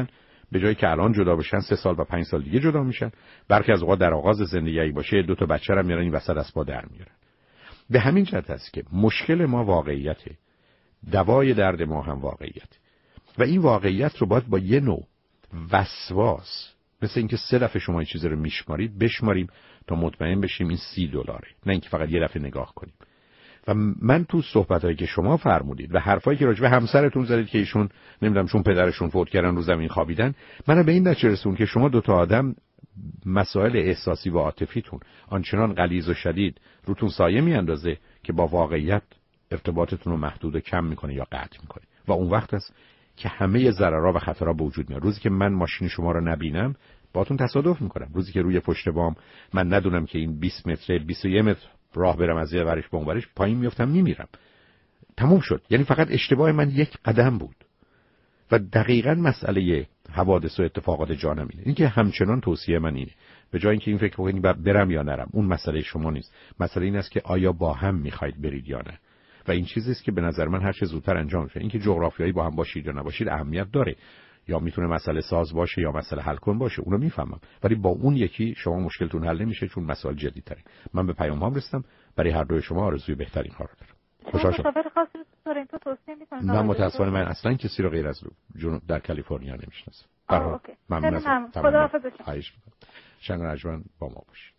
C: به جایی که الان جدا بشن 3 سال و 5 سال دیگه جدا میشن. برخی از اوقات در آغاز زندگی باشه 2 تا بچه رو میارن این وسط از پا در میارن. به همین جهت است که مشکل ما واقعیته، دوای درد ما هم واقعیت، و این واقعیت رو باید با یه نوع وسواس، مثل اینکه 3 دفعه شما این چیز رو میشمارید، بشماریم تا مطمئن بشیم این $30، نه اینکه فقط یه دفعه نگاه کنیم. و من تو صحبتایی که شما فرمودید و حرفایی که راجع به همسرتون زدید که ایشون نمیدونم چون پدرشون فوت کردن رو زمین خوابیدن، من به این نتیجه رسوندم که شما 2 تا آدم مسائل احساسی و عاطفیتون آنچنان غلیظ و شدید روتون سایه میاندازه که با واقعیت ارتباطتون رو محدود و کم میکنه یا قطع میکنه، و اون وقت است که همه ضررها و خطرها به وجود میاد. روزی که من ماشین شما رو نبینم باهاتون تصادف میکنم، روزی که روی پشت بام من ندونم که این 20 متر 21 متر راه برم از یه ورش به اون ورش، پایین میافتم میمیرم. تموم شد. یعنی فقط اشتباه من یک قدم بود. و دقیقاً مسئله حوادث و اتفاقات جانم اینه. اینکه همچنان توصیه من اینه، به جای اینکه این فکر بکنید برم یا نرم، اون مسئله شما نیست. مسئله این است که آیا با هم میخواید برید یا نه. و این چیزی است که به نظر من هر چه زودتر انجام شه. اینکه جغرافیایی با هم باشید یا نباشید اهمیت داره، یا میتونه مسئله ساز باشه یا مسئله حل کن باشه، اونو میفهمم، ولی با اون یکی شما مشکلتون حل نمیشه چون مسائل جدی‌تره. من به پیام هام رسیدم، برای هر دوی شما آرزوی بهترین کارا دارم. خوشحال شدم.
D: تورنتو توصیه می‌کنم.
C: نه متأسفانه من اصلا کسی رو غیر از جنوب در کالیفرنیا نمی‌شناسم.
D: ممنون از خداحافظ.
C: خواهش می‌کنم. شنگ رجمن با ما باشید.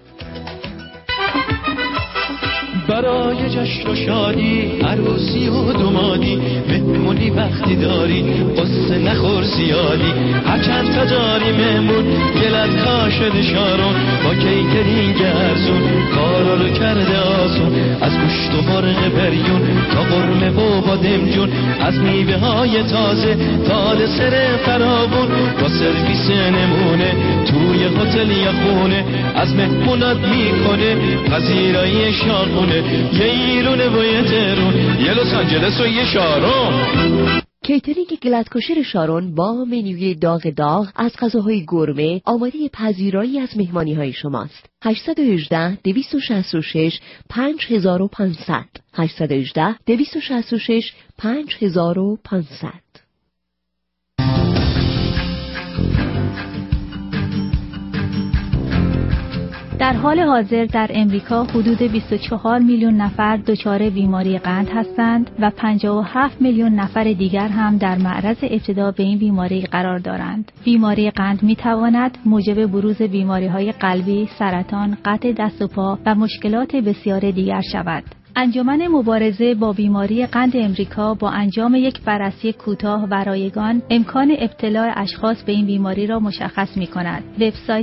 A: برای جشن و شادی، عروسی و دمادی، مهمونی وقتی داری قصه نخور زیادی. هرچند تا داری مهمون دلت کاشد شارون، با کیترینگ ارزون کارا رو کرده آسون. از گوشت و مرغ بریون تا قرمه و بادمجون، از میوه های تازه تا دسر فراوون، با سرویس نمونه توی هتل یا خونه، از مهمونات میکنه پذیرایی شاخونه. یه ایرونه و یه تهرون، یه لس آنجلس و یه شارون.
J: کیترینگ گلدکوشر شارون با منوی داغ از غذاهای گرمه آماده پذیرایی از مهمانی‌های شماست. 818 266 5500 818 266 5500.
G: در حال حاضر در امریکا حدود 24 میلیون نفر دچار بیماری قند هستند و 57 میلیون نفر دیگر هم در معرض ابتلا به این بیماری قرار دارند. بیماری قند می تواند موجب بروز بیماری‌های قلبی، سرطان، قطع دست و پا و مشکلات بسیار دیگر شود. انجمن مبارزه با بیماری قند امریکا با انجام یک بررسی کوتاه و رایگان امکان ابتلا اشخاص به این بیماری را مشخص می-کند. وبسایت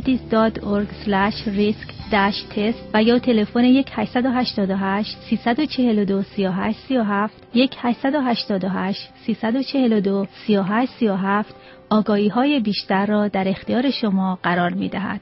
G: diabetes.org/risk-test و یا تلفن 1-888 342 3837 1-888 342 3837 آگاهی‌های بیشتر را در اختیار شما قرار می‌دهد.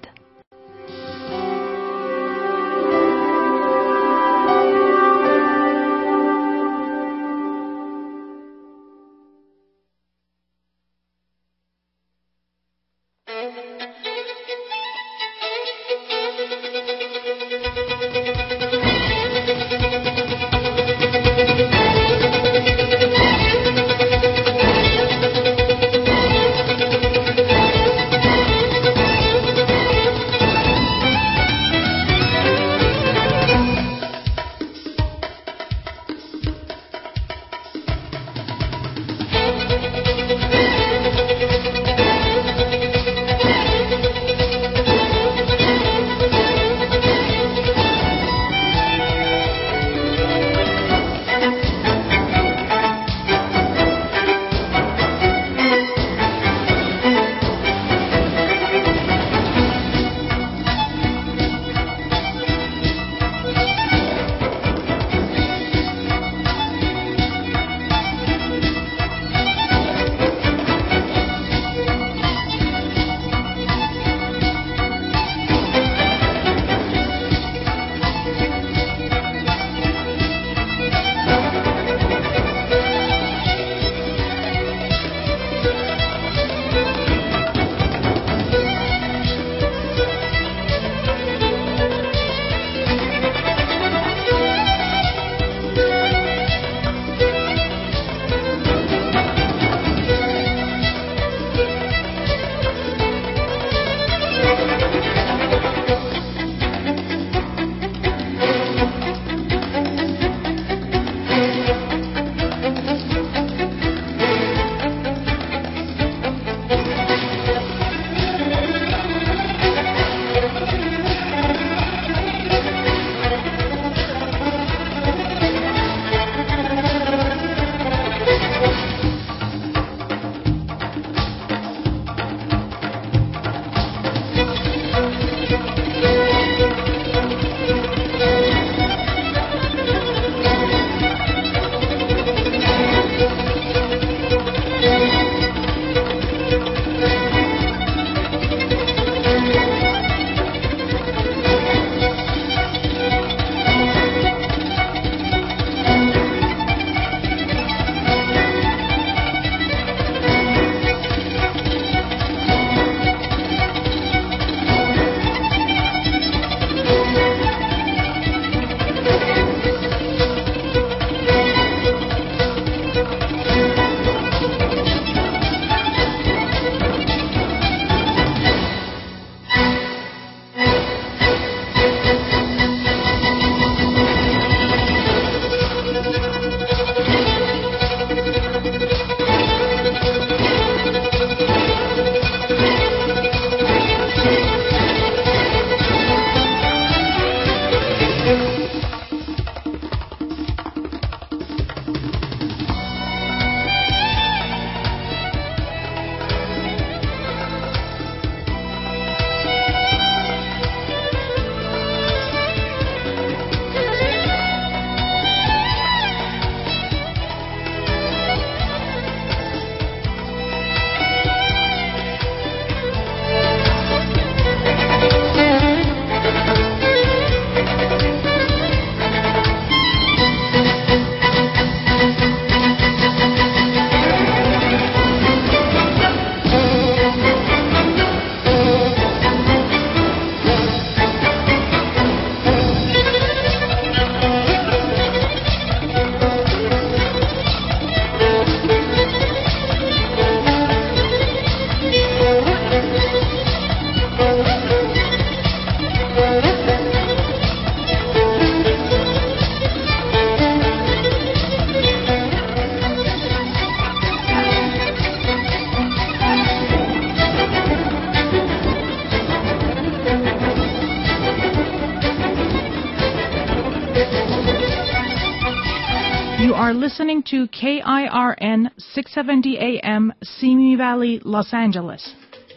K: are listening to KIRN 670 AM, Simi Valley, Los Angeles.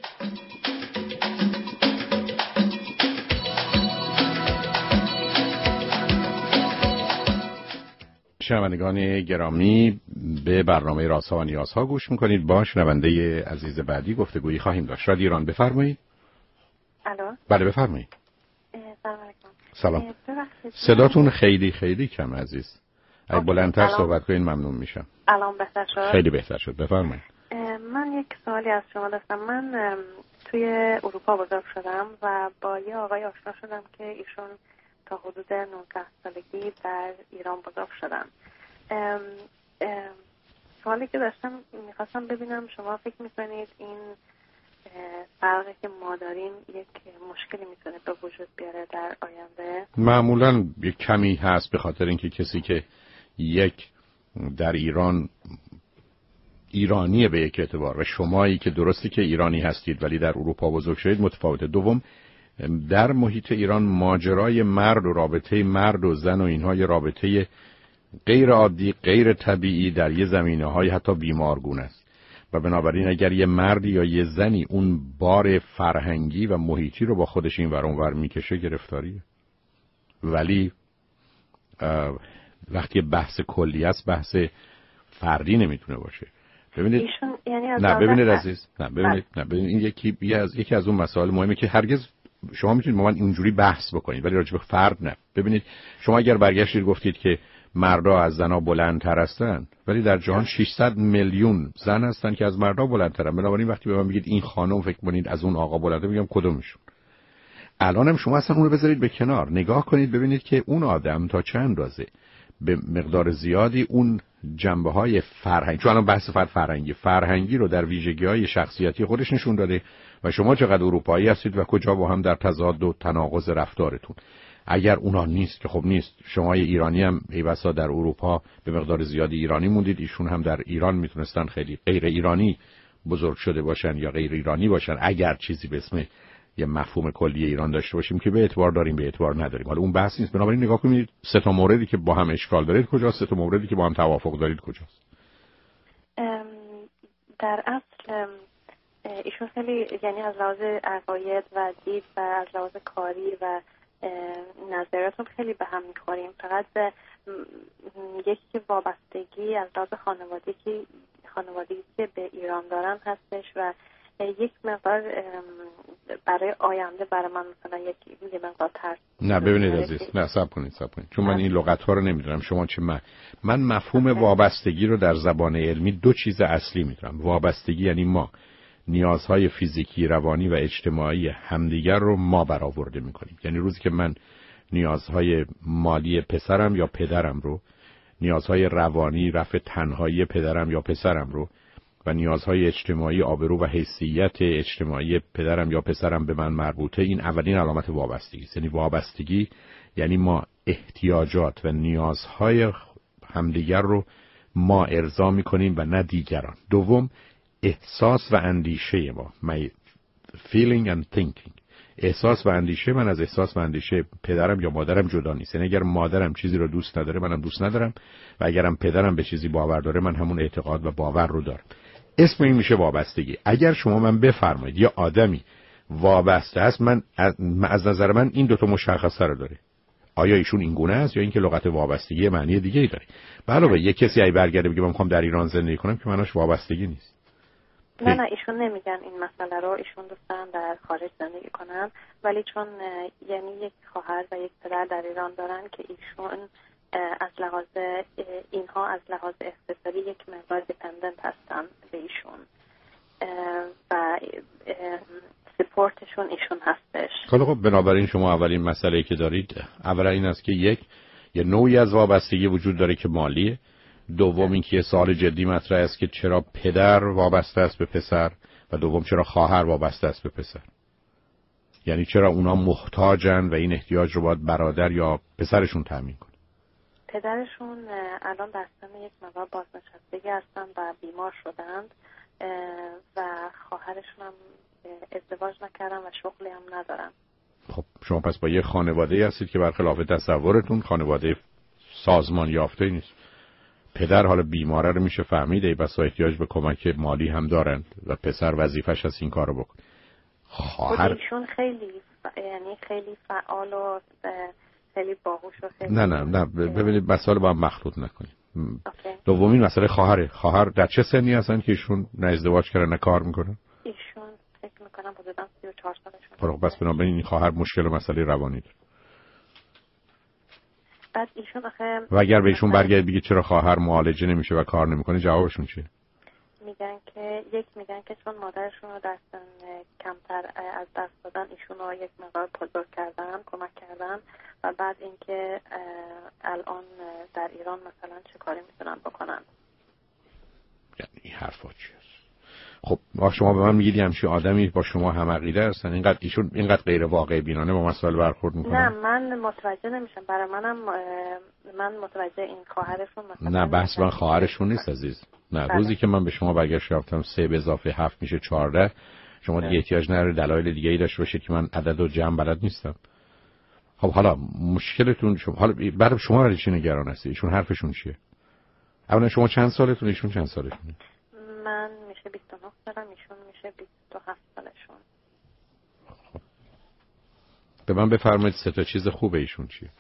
C: شنوندگان گرامی، به برنامه رازها و نیازها گوش میکنید. با شنونده عزیز بعدی گفتگویی خواهیم داشت. رادیو ایران، بفرمایید.
L: الو.
C: بله بفرمایید.
L: سلام علیکم.
C: سلام. صداتون خیلی خیلی کم عزیز. اگه بلندتر صحبت کنین ممنون میشم.
L: الان بهتر شد؟
C: خیلی بهتر شد. بفرمایید.
L: من یک سوالی از شما داشتم. من توی اروپا بزرگ شدم و با یه آقای آشنا شدم که ایشون تا حدود 19 سالگی در ایران بزرگ شدن. سوالی که داشتم میخواستم ببینم شما فکر میکنید این فرقی که ما داریم یک مشکلی میتونه به وجود بیاره در آینده؟
C: معمولا یک کمی هست، به خاطر اینکه کسی که یک در ایران ایرانیه به یک اعتبار و شمایی که درستی که ایرانی هستید ولی در اروپا بزرگ شدید متفاوته. دوم، در محیط ایران ماجرای مرد و رابطه مرد و زن و اینها یه رابطه غیر عادی، غیر طبیعی در یه زمینه‌های حتی بیمارگونه است و بنابراین اگر یه مردی یا یه زنی اون بار فرهنگی و محیطی رو با خودش این ور اون ور میکشه گرفتاریه. ولی وقتی بحث کلی است بحث فردی نمیتونه باشه. ببینید نه ببینید عزیز، نه ببینید این یکی از اون مسائل مهمه که هرگز شما میتونید با من اینجوری بحث بکنید ولی راجع به فرد نه. ببینید شما اگر برگشتید گفتید که مردا از زنا بلندتر هستن ولی در جهان 600 میلیون زن هستن که از مردا بلندترن. بنابراین وقتی به من میگید این خانم فکر کنید از اون آقا بلنده، میگم کدومشون؟ الانم شما اصلا اون رو بذارید به کنار، نگاه کنید ببینید که اون آدم تا چه اندازه به مقدار زیادی اون جنبه‌های فرهنگی، چون الان بحث فرهنگی رو در ویژگی‌های شخصیتی خودش نشون داده و شما چقدر اروپایی هستید و کجا با هم در تضاد و تناقض رفتارتون. اگر اونا نیست که خب نیست، شما ایرانی هم ایوسا در اروپا به مقدار زیادی ایرانی موندید، ایشون هم در ایران میتونستن خیلی غیر ایرانی بزرگ شده باشن یا غیر ایرانی باشن اگر چیزی به اسم یه مفهوم کلی ایران داشته باشیم که به اعتبار داریم به اعتبار نداریم. حالا اون بحث نیست. بنابراین نگاه کنید سه تا موردی که با هم اشکال دارید کجاست، سه تا موردی که با هم توافق دارید کجاست.
L: در اصل ایشون خیلی یعنی از لحاظ عقاید و دید و از لحاظ کاری و نظریاتون خیلی به هم میخوریم. فقط یکی که وابستگی از لحاظ خانوادگی که به ایران دارن هستش و یک مقدار برای آینده برای من مثلا یه مقدار ترس.
C: نه ببینید عزیز، نه صبر کنید چون من این لغت ها رو نمیدونم. شما چه من مفهوم وابستگی رو در زبان علمی دو چیز اصلی میدونم. وابستگی یعنی ما نیازهای فیزیکی، روانی و اجتماعی همدیگر رو ما برآورده میکنیم. یعنی روزی که من نیازهای مالی پسرم یا پدرم رو، نیازهای روانی، رفع تنهایی پدرم یا پسرم رو و نیازهای اجتماعی، آبرو و حیثیت اجتماعی پدرم یا پسرم به من مربوطه، این اولین علامت وابستگی است. یعنی وابستگی یعنی ما احتیاجات و نیازهای همدیگر رو ما ارضا میکنیم و نه دیگران. دوم، احساس و اندیشه ما، my feeling and thinking. احساس و اندیشه من از احساس و اندیشه پدرم یا مادرم جدا نیست. یعنی اگر مادرم چیزی رو دوست نداره منم دوست ندارم و اگرم پدرم به چیزی باور داره من همون اعتقاد و باور رو دارم. اسم این میشه وابستگی. اگر شما من بفرمایید یه آدمی وابسته است، من از نظر من این دوتا مشخصه رو داره. آیا ایشون این گونه است یا اینکه لغت وابستگی معنی دیگه‌ای داره؟ علاوه یک کسی ای برگرده بگه من میخوام در ایران زندگی کنم که معناش وابستگی نیست.
L: نه ایشون نمیگن این مسئله رو، ایشون دوستن در خارج زندگی کنن ولی چون یعنی یک خواهر و یک پدر در ایران دارن که ایشون از لحاظ اینها از لحاظ اقتصادی یک مقدار دیپندنت هستن به ایشون و سپورتشون ایشون هستش.
C: خب بنابراین شما اولین مسئله‌ای که دارید اولا این است که یه نوعی از وابستگی وجود داره که مالیه. دوم اینکه یه سوال جدی مطرح است که چرا پدر وابسته است به پسر و دوم چرا خواهر وابسته است به پسر. یعنی چرا اونا محتاجن و این احتیاج رو باید برادر یا پسرشون تامین کنه.
L: پدرشون الان در سن یک مقدار بازنشستگی هستن و بیمار شدند و خواهرشون هم ازدواج نکردن و شغلی هم ندارن.
C: خب شما پس با یه خانواده هستید که برخلاف تصورتون خانواده سازمان یافته نیست. پدر حالا بیماره رو میشه فهمید بس احتیاج به کمک مالی هم دارند و پسر وظیفش هست این کارو بکنه.
L: خودشون یعنی خیلی فعال و خیلی باهوش و خیلی
C: نه ببینید مسائل با هم مخلوط نکنید. دومین مسئله خواهر در چه سنی هستن که ایشون نه ازدواج کردن نه کار میکنن؟
L: ایشون فکر میکنم حدودا 34 سالشون.
C: بس بنابراین این خواهر مشکل و مسئله روانی داره.
L: بعد ایشون آخه
C: و اگر به ایشون برگردید بگید چرا خواهر معالجه نمیشه و کار نمیکنه، جوابشون چیه؟
L: میگن که چون مادرشون رو در سن کمتر از دست دادن ایشون رو یک مقدار بزرگ کردن، کمک کردن و بعد اینکه الان در ایران مثلا چه کاری میتونن بکنن.
C: یعنی این حرفا چیه؟ خب شما به من میگید همچین آدمی با شما هم عقیده هستن، اینقدر غیر واقع بینانه با مسائل برخورد میکنن؟
L: نه من متوجه نمیشم. برای من متوجه این خواهرشون مثلا
C: نه بحث من خواهرشون نیست عزیز. نه بله. روزی که من به شما برگشت گفتم 3 + 7 میشه 14، شما دیگه احتیاج نداره دلایل دیگه ای داشته باشید که من عدد و جمع بلد نیستم. خب حالا مشکلتون حالا برای شما برای چی نگران هستی؟ ایشون حرفشون چیه؟ اولا شما چند سالتون، ایشون چند سالشونه؟
L: من میشه 29 سالم، ایشون میشه 27 سالشون.
C: خب. به من بفرمایید 3 تا چیز خوبه ایشون چیه؟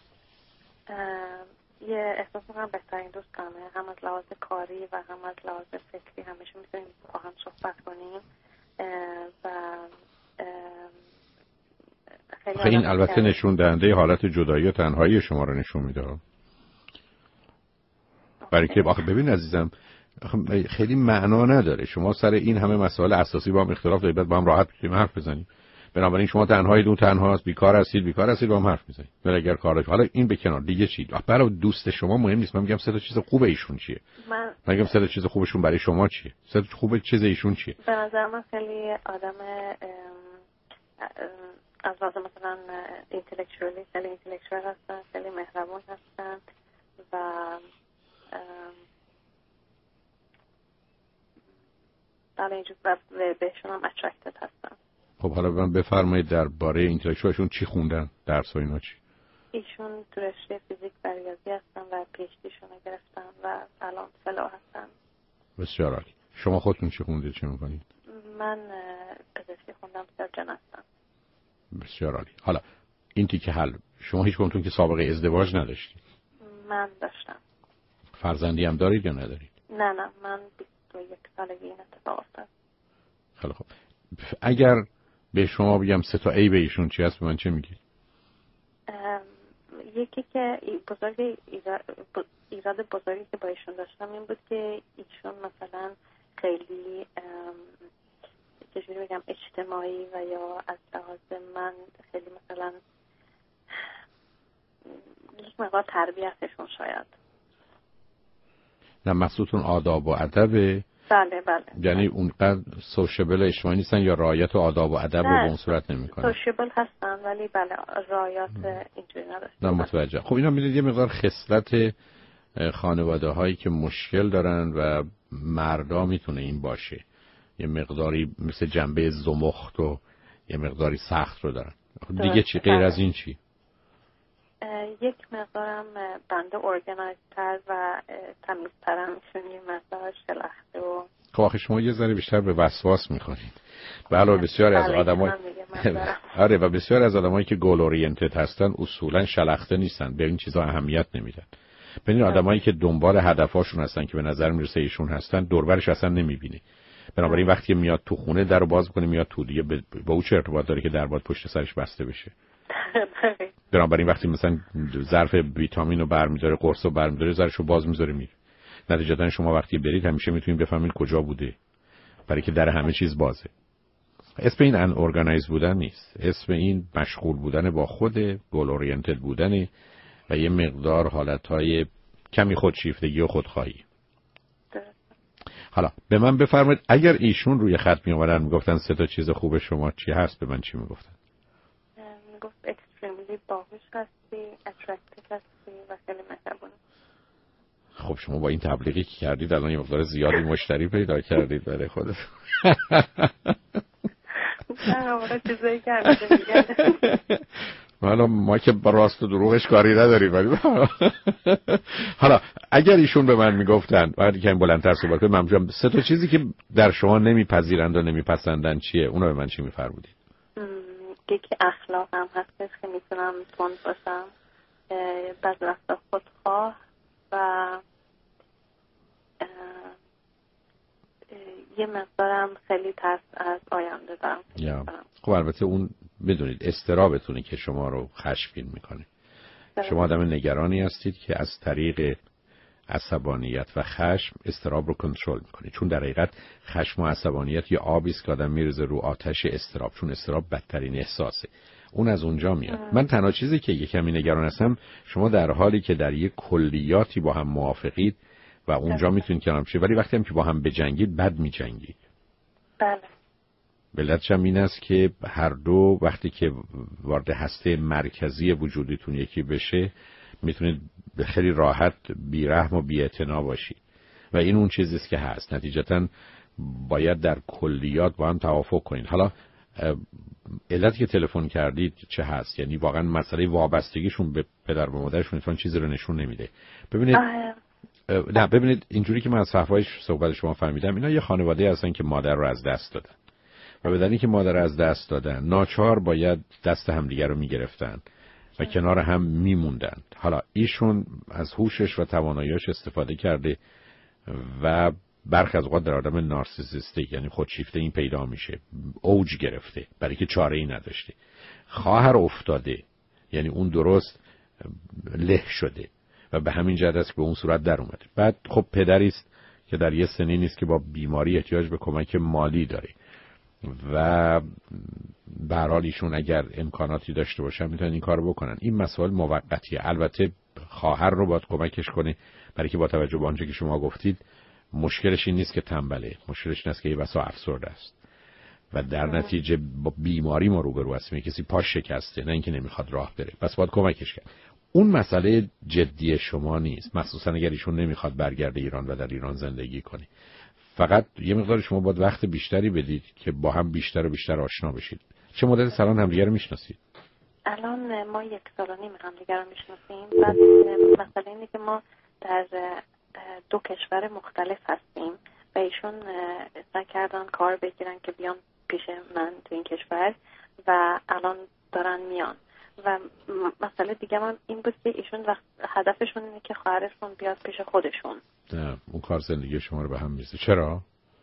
L: یه احساس میکنم بهترین دوستمه، هم از لحاظ کاری و هم از لحاظ فکری همیشه میتونیم با هم صحبت کنیم و خیلی
C: این البته نشون دهنده حالت جدایی و تنهایی شما رو نشون میده. برای که آخه ببین عزیزم خیلی معنا نداره شما سر این همه مسائل اساسی با هم اختلاف دارید، بعد با هم راحت میتونیم حرف بزنیم. بنابراین شما تنهایید، اون تنهاست، بیکار هستید با هم حرف میزنید. ولی اگر کارش حالا این به کنار دیگه چی؟ برای دوست شما مهم نیست. من میگم 3 تا چیز خوبه ایشون چیه؟ من میگم 3 تا چیز خوبشون برای شما چیه؟ 3 تا خوبه چیز ایشون چیه؟
L: به نظر من خیلی آدم از لحاظ مثلا اینتלקچوالی خیلی اینتלקچوال هستن، خیلی مهربان هستن و در اینجور بهشون هم اترکتد هستن.
C: خب حالا من بفرمایید درباره اینتלקچوالشون چی خوندن؟ درس و اینا چی؟
L: ایشون تو رشته فیزیک و ریاضی هستن و پی اچ دیشون گرفتن و الان فلو هستن.
C: بسیار عالی. شما خودتون چی خوندید، چی میکنید؟
L: من پزشکی خوندم، سرجن هستم.
C: بسیار عالی. حالا این تیکه حل. شما هیچ کدومتون که سابقه ازدواج نداشتید؟
L: من داشتم.
C: فرزندی هم دارید یا ندارید؟
L: نه من 21 سالگی این اتفاق افتاد.
C: خیلی خوب. اگر به شما بگم 3 تا عیب ایشون چی هست به من چه میگید؟
L: یکی که ایراد بزرگی که با ایشون داشتم این بود که ایشون مثلا خیلی چجوری بگم اجتماعی و یا از لحاظ من خیلی مثلا یک مقدار تربیتشون شاید.
C: نه مقصودتون آداب و ادبه؟
L: بله.
C: یعنی اونقدر سوشیبل اجتماعی نیستن یا رعایت و آداب و ادب رو به اون صورت نمی‌کنن؟
L: سوشیبل هستن ولی بله رعایت اینجوری نداشتن.
C: نه متوجه. خب اینا می‌دونید یه مقدار خصلت خانواده‌هایی که مشکل دارن و مردا میتونه این باشه. یه مقداری مثل جنبه زمخت و یه مقداری سخت رو دارن. دیگه چی غیر از این چی؟
L: یک مقدارم بنده ارگنایزتر و تمیزترم میشون یه مقدار شلخته و
C: خب آخه شما یه ذره بیشتر به وسواس میخورید. بله بسیاری از آدمای آره و بسیاری از آدمایی که گول اورینتد هستن اصولا شلخته نیستن، به این چیزا اهمیت نمیدن. ببین آدمایی که دنبال هدفاشون هستن که به نظر میرسه ایشون هستن دوربرش اصلا نمیبینه. بنابراین وقتی میاد تو خونه درو باز میکنه میاد تو، دیگه با او چه ارتباط داره که در باید پشت سرش بسته بشه؟ بنابراین وقتی مثلا ظرف ویتامین رو برمی‌داره، قرص رو برمی‌داره، ظرفشو باز می‌ذاره میره. نتیجتاً شما وقتی برید همیشه میتونید بفهمید کجا بوده، برای که در همه چیز بازه. اسم این ان ارگانایز بودن نیست، اسم این مشغول بودن با خود، گول اورینتد بودن و یه مقدار حالتهای کمی خودشیفتگی و خودخواهی. حالا به من بفرمایید اگر ایشون روی خط می اومدن میگفتن 3 تا چیز خوب شما چی هست، به من چی میگفتن؟
L: میگفت اکستریملی باهوش هستی، اترکتیو هستی و خیلی مهربونی.
C: خب شما با این تبلیغی که کردید الان یه مقدار زیادی مشتری پیدا کردید برای خودتون.
L: نه چیزایی که همیشه میگن.
C: حالا ما که با راست و دروغش کاری نداریم، ولی حالا اگر ایشون به من میگفتن وقتی که این بلندتر صحبت کنیم، من میگم 3 تا چیزی که در شما نمیپذیرند و نمیپسندن چیه، اونا به من چی میفرمودید؟
L: یکی اخلاقم هستش که میتونم تند باشم، بعضی وقتا خودخواه و یه مقدارم خیلی ترس از آینده دارم.
C: خب البته اون بدونید اضطرابتونه که شما رو خشمگین میکنه. شما آدم نگرانی هستید که از طریق عصبانیت و خشم اضطراب رو کنترل میکنید، چون در حقیقت خشم و عصبانیت یه آبی است که آدم میرزه رو آتش اضطراب، چون اضطراب بدترین احساسه، اون از اونجا میاد. من تنها چیزی که کمی نگران هستم شما در حالی که در یک کلیاتی با هم موافقید و اونجا میتونید کنار بشید، ولی وقتی هم که با هم بجنگید بد میجنگید.
L: بله.
C: علتش هم این است که هر دو وقتی که وارد هسته مرکزی وجودیتون یکی بشه میتونید به خیلی راحت بیرحم و بی‌اعتنا باشید و این اون چیزی است که هست. نتیجتاً باید در کلیات با هم توافق کنید. حالا علتی که تلفن کردید چه هست؟ یعنی واقعا مسئله وابستگیشون به پدر و مادرشون اتفاقاً چیزی رو نشون نمیده. ببینید اینجوری که من از صحبت صحبت شما فهمیدم، اینا یه خانواده هستن که مادر رو از دست دادن و بدن که مادر از دست دادن ناچار باید دست همدیگر رو میگرفتن و کنار هم میموندن. حالا ایشون از هوشش و تواناییش استفاده کرده و برخی از اوقات در آدم نارسیسیستیک یعنی خودشیفته این پیدا میشه، اوج گرفته برای که چاره ای نداشته. خواهر افتاده یعنی اون درست له شده و به همین جهت است که به اون صورت در اومده. بعد خب پدری است که در یه سنی نیست که با بیماری احتیاج به کمک مالی داره و به هر حال ایشون اگر امکاناتی داشته باشن میتونن این کارو بکنن. این مسائل موقتیه. البته خواهر رو باید کمکش کنه، برای که با توجه به آنچه که شما گفتید مشکلش این نیست که تنبله، مشکلش این است که یه بسا افسرده است و در نتیجه با بیماری ما روبرو هستیم. کسی پاش شکسته، نه اینکه نمیخواد راه بره، پس باید کمکش کرد. اون مسئله جدی شما نیست، مخصوصا اگر ایشون نمیخواد برگرده ایران و در ایران زندگی کنه. فقط یه مقدار شما باید وقت بیشتری بدید که با هم بیشتر و بیشتر آشنا بشید. چه مدت سالان همدیگه رو میشناسید؟
L: الان ما 1 سال و نیم همدیگه رو میشناسیم. بعد مسئله اینه که ما در 2 کشور مختلف هستیم و ایشون سعی کردن کار بگیرن که بیان پیش من تو این کشور و الان دارن میان. و مسئله دیگه من این بود که ایشون هدفشون اینه که خواهرشون بیاد پیش خودشون.
C: نه اون کار زندگی شما رو به هم میزه. چرا؟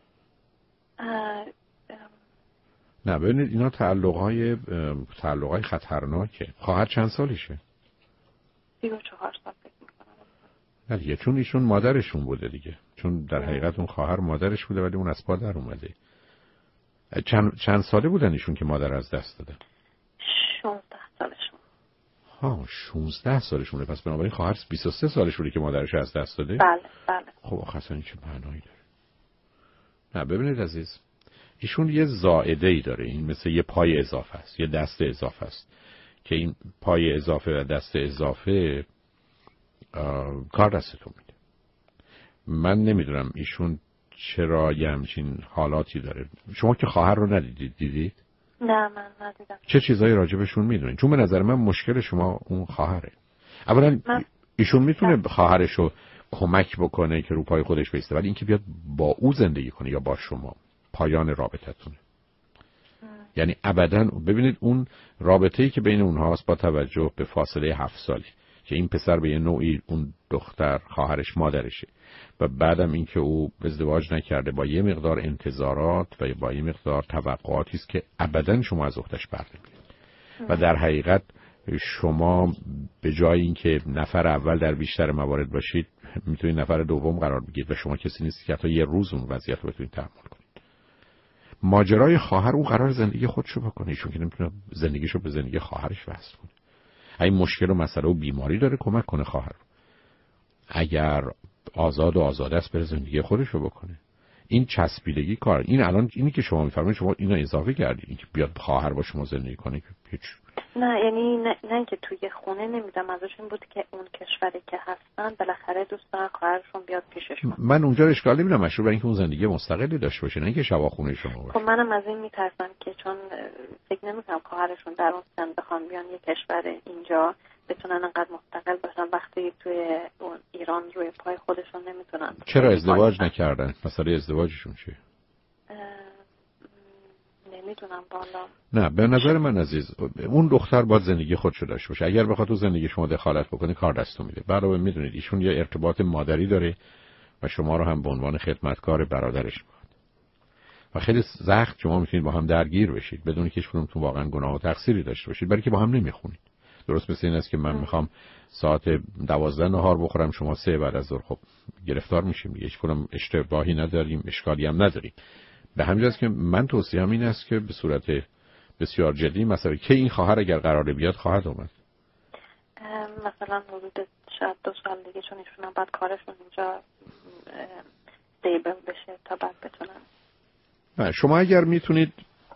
C: نه ببینید اینا تعلق‌های خطرناکه. خواهر چند سالشه؟
L: 34 سال فکر می‌کنم.
C: نه دیگه، چون ایشون مادرشون بوده دیگه، چون در حقیقت اون خواهر مادرش بوده ولی اون از پا در اومده. چند ساله بودن ایشون که مادر از دست دادن؟
L: 16 سالشون.
C: 16 سالشونه. پس بنابراین خواهر 23 سالشونه که مادرش از دست داده؟
L: بله بله.
C: خب اصلا چه معنایی داره؟ نه ببینید عزیز، ایشون یه زائده‌ای داره، این مثل یه پای اضافه است، یه دست اضافه است که این پای اضافه و دست اضافه کار دستتون میده. من نمیدونم ایشون چرا یه همچین حالاتی داره. شما که خواهر رو ندیدید؟ دیدید؟
L: نه من ندیدم.
C: چه چیزایی راجبشون میدونید؟ چون به نظر من مشکل شما اون خواهره. اولا ایشون میتونه خواهرش رو کمک بکنه که رو پای خودش بایسته، ولی اینکه بیاد با او زندگی کنه یا با شما پایان رابطتونه. یعنی ابداً ببینید اون رابطه‌ای که بین اونهاست با توجه به فاصله 7 سالی که این پسر به یه نوعی اون دختر خواهرش مادرشه و بعدم اینکه او ازدواج نکرده با یه مقدار انتظارات و با یه مقدار توقعاتی است که ابداً شما از اختش برنمی‌آید و در حقیقت شما به جای اینکه نفر اول در بیشتر موارد باشید میتونید نفر دوم قرار بگیرید و شما کسی نیستید که حتی یه روز اون وضعیت رو بتونید تحمل کنید. ماجرای خواهر اون قرار زندگی خودشو بکنه، ایشون که نمیتونه زندگیشو به زندگی خواهرش وصل کنه. این مشکل و مسئله و بیماری داره کمک کنه خواهر. اگر آزاد و آزاده است بره زندگی خودشو بکنه. این چسبیدگی کار. این الان اینی که شما میفرمایید شما اینو اضافه کردید، اینکه بیاد خواهر با شما زندگی کنه که هیچ
L: نه یعنی نه که توی خونه نمیدم، ازش این بود که اون کشوری که هستن بالاخره دوست دارن خواهرشون بیاد پیششون.
C: من اونجا اشکال نمیدونم، مشروع برای اینکه اون زندگی مستقلی داشته باشه، نه اینکه شبا خونه شما باشه.
L: خب منم از این میترسم که چون فکر نمیکنم خواهرشون در اون سن بخوان بیان یه کشور اینجا بتونن انقدر مستقل باشن وقتی توی اون ایران روی پای خودشون نمیتونن.
C: چرا ازدواج نکردن؟ مسئله ازدواجشون چیه؟
L: نمیدونم بالا.
C: نه به نظر من عزیز، اون دختر باید زندگی خودشو داشته باشه. اگر بخواد تو زندگی شما دخالت بکنه کار دستو میده. علاوه میدونید ایشون یه ارتباط مادری داره و شما رو هم به عنوان خدمتکار برادرش می‌خواد. و خیلی سخت شما میتونید با هم درگیر بشید بدون که هیچ کدومتون واقعا گناه و تقصیری داشته باشید، برای که با هم نمیخونید. درست مثل این است که من میخوام ساعت 12 نهار بخورم، شما 3 بعد از ظهر، خب گرفتار میشیم دیگه. هیچ کدوم اشتباهی نداریم، اشکالی هم نداریم. به همین جاست که من توصیه‌ام این است که به صورت بسیار جدی مثلا که این خواهر اگر قراره بیاد خواهد اومد.
L: مثلا حدود شاید 2 سال دیگه، چون ایشون هم بعد کارشون اینجا دیبل بشه تا بعد بتونن.
C: نه شما اگر میتونید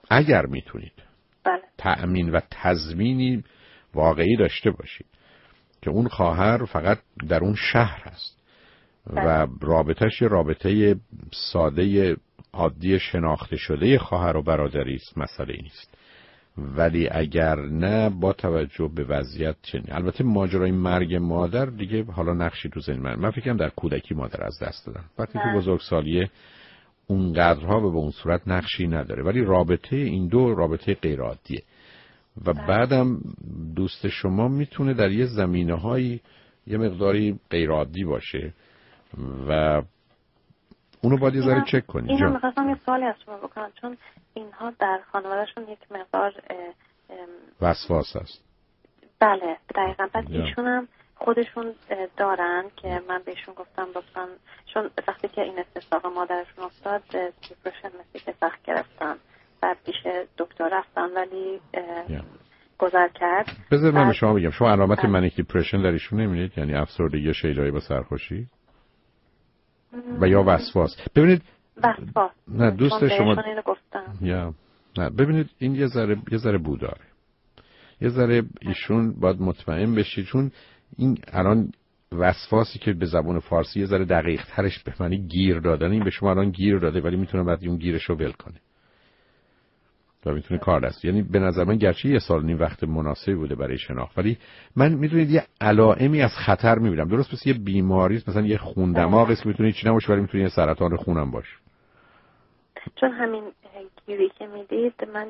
L: بله.
C: تأمین و تضمینی واقعی داشته باشید که اون خواهر فقط در اون شهر هست و رابطه‌اش رابطه ساده عادی شناخته شده خواهر و برادری است، مسئله نیست. ولی اگر نه با توجه به وضعیت چنین، البته ماجرای مرگ مادر دیگه حالا نقشی تو ذهن من فکر کنم در کودکی مادر از دست دادن، وقتی که بزرگسالیه اونقدرها به اون صورت نقشی نداره. ولی رابطه این دو رابطه غیر عادیه و بعدم دوست شما میتونه در یه زمینه‌های یه مقداری غیر عادی باشه و اونو باید یه ذره چک کنید.
L: اینو می‌خواستم یه سوالی از شما بکنم، چون اینها در خانواده‌شون یک مقدار
C: وسواس هست.
L: بله دقیقاً. بعد ایشون هم خودشون دارن که من بهشون گفتم لطفاً، چون وقتی که این اتفاق مادرشون افتاد دیپرشن مثل که سخت گرفتن و پیش دکتر رفتن ولی گذر کرد.
C: بذار من به شما بگم، شما علامت منیک دیپرشن در ایشون نمی‌بینید؟ یعنی افسردگی یا شیدایی با سرخوشی و یا وسواس. ببینید
L: وسواس.
C: نه دوست شما
L: اینو گفتم.
C: یا نه ببینید این یه ذره بوداره. یه ذره ایشون باید مطمئن بشید، چون این الان وسواسی که به زبان فارسی یه ذره دقیق ترش به معنی گیر دادن، این به شما الان گیر داده ولی میتونه بعد اون گیرش رو ول کنه و میتونه کار دست. یعنی به نظر من گرچه 1 سال نیم وقت مناسبی بوده برای شناخت، ولی من میدونید یه علائمی از خطر میبینم. درست مثل یه بیماری است، مثلا یه خون دماغ است که میتونه هیچ نباشه ولی میتونه یه سرطان خونم باشه.
L: چون همین گیری که میدید من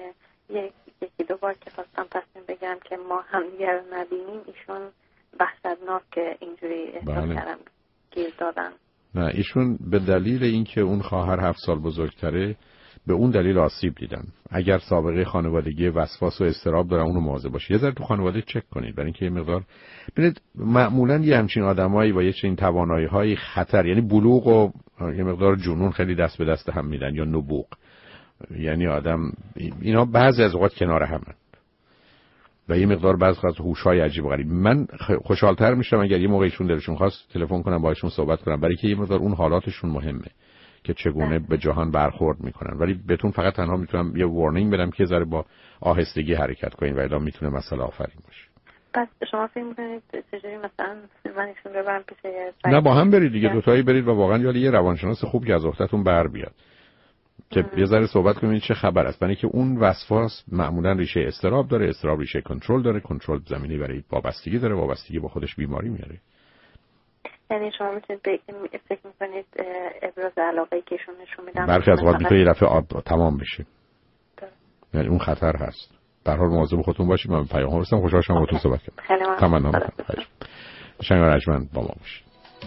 L: یکی 2 بار که خواستم تصمیم بگیرم که ما هم دیگر نبینیم، ایشون وحشتناک اینجوری احساس کردم گیر دادن.
C: نه ایشون به دلیل اینکه اون خواهر 7 سال بزرگتره به اون دلیل آسیب دیدن. اگر سابقه خانوادگی وسواس و اضطراب داره اونو مواظب باشید. یه ذره تو خانواده چک کنید، برای اینکه یه مقدار ببینید معمولا یه همچین آدمایی با یه چنین توانایی‌های خطر، یعنی بلوغ و یه مقدار جنون خیلی دست به دست هم میدن یا نبوغ. یعنی آدم اینا بعضی از اوقات کنار همن و یه مقدار بعضی از هوش‌های عجیب و غریب. من خوشحال‌تر میشم اگر یه موقع ایشون دلشون خواست تلفن کنم باهاشون صحبت کنم، برای اینکه یه مقدار اون حالاتشون مهمه که چگونه به جهان برخورد میکنن. ولی بهتون فقط تنها میتونم یه وارنینگ بدم که ذره با آهستگی حرکت کنین و الا میتونه مسئله آفرین باشه.
L: پس شما فکر میکنید چجوری مثلا من ایشون رو برم پیش
C: نه با هم برید دیگه، دوتایی برید و واقعا یه روانشناس خوب که از وقتتون بر بیاد که یه ذره صحبت کنید چه خبر است، برای که اون وسواس معمولا ریشه اضطراب داره، اضطراب ریشه کنترل داره، کنترل زمینی برای وابستگی داره، وابستگی با خودش بیماری میاره.
L: یعنی شما میتونید فکر میکنید ابراز علاقه‌ای که ایشون نشون میدن
C: برخی از وقت میتونه یه دفعه تمام بشه. یعنی اون خطر هست. به هر حال مواظب خودتون باشید. من پیام هستم، خوشحال شدم باهاتون صحبت کردم.
L: خیلی ممنون.
C: شنگ رجمن با ما باشید.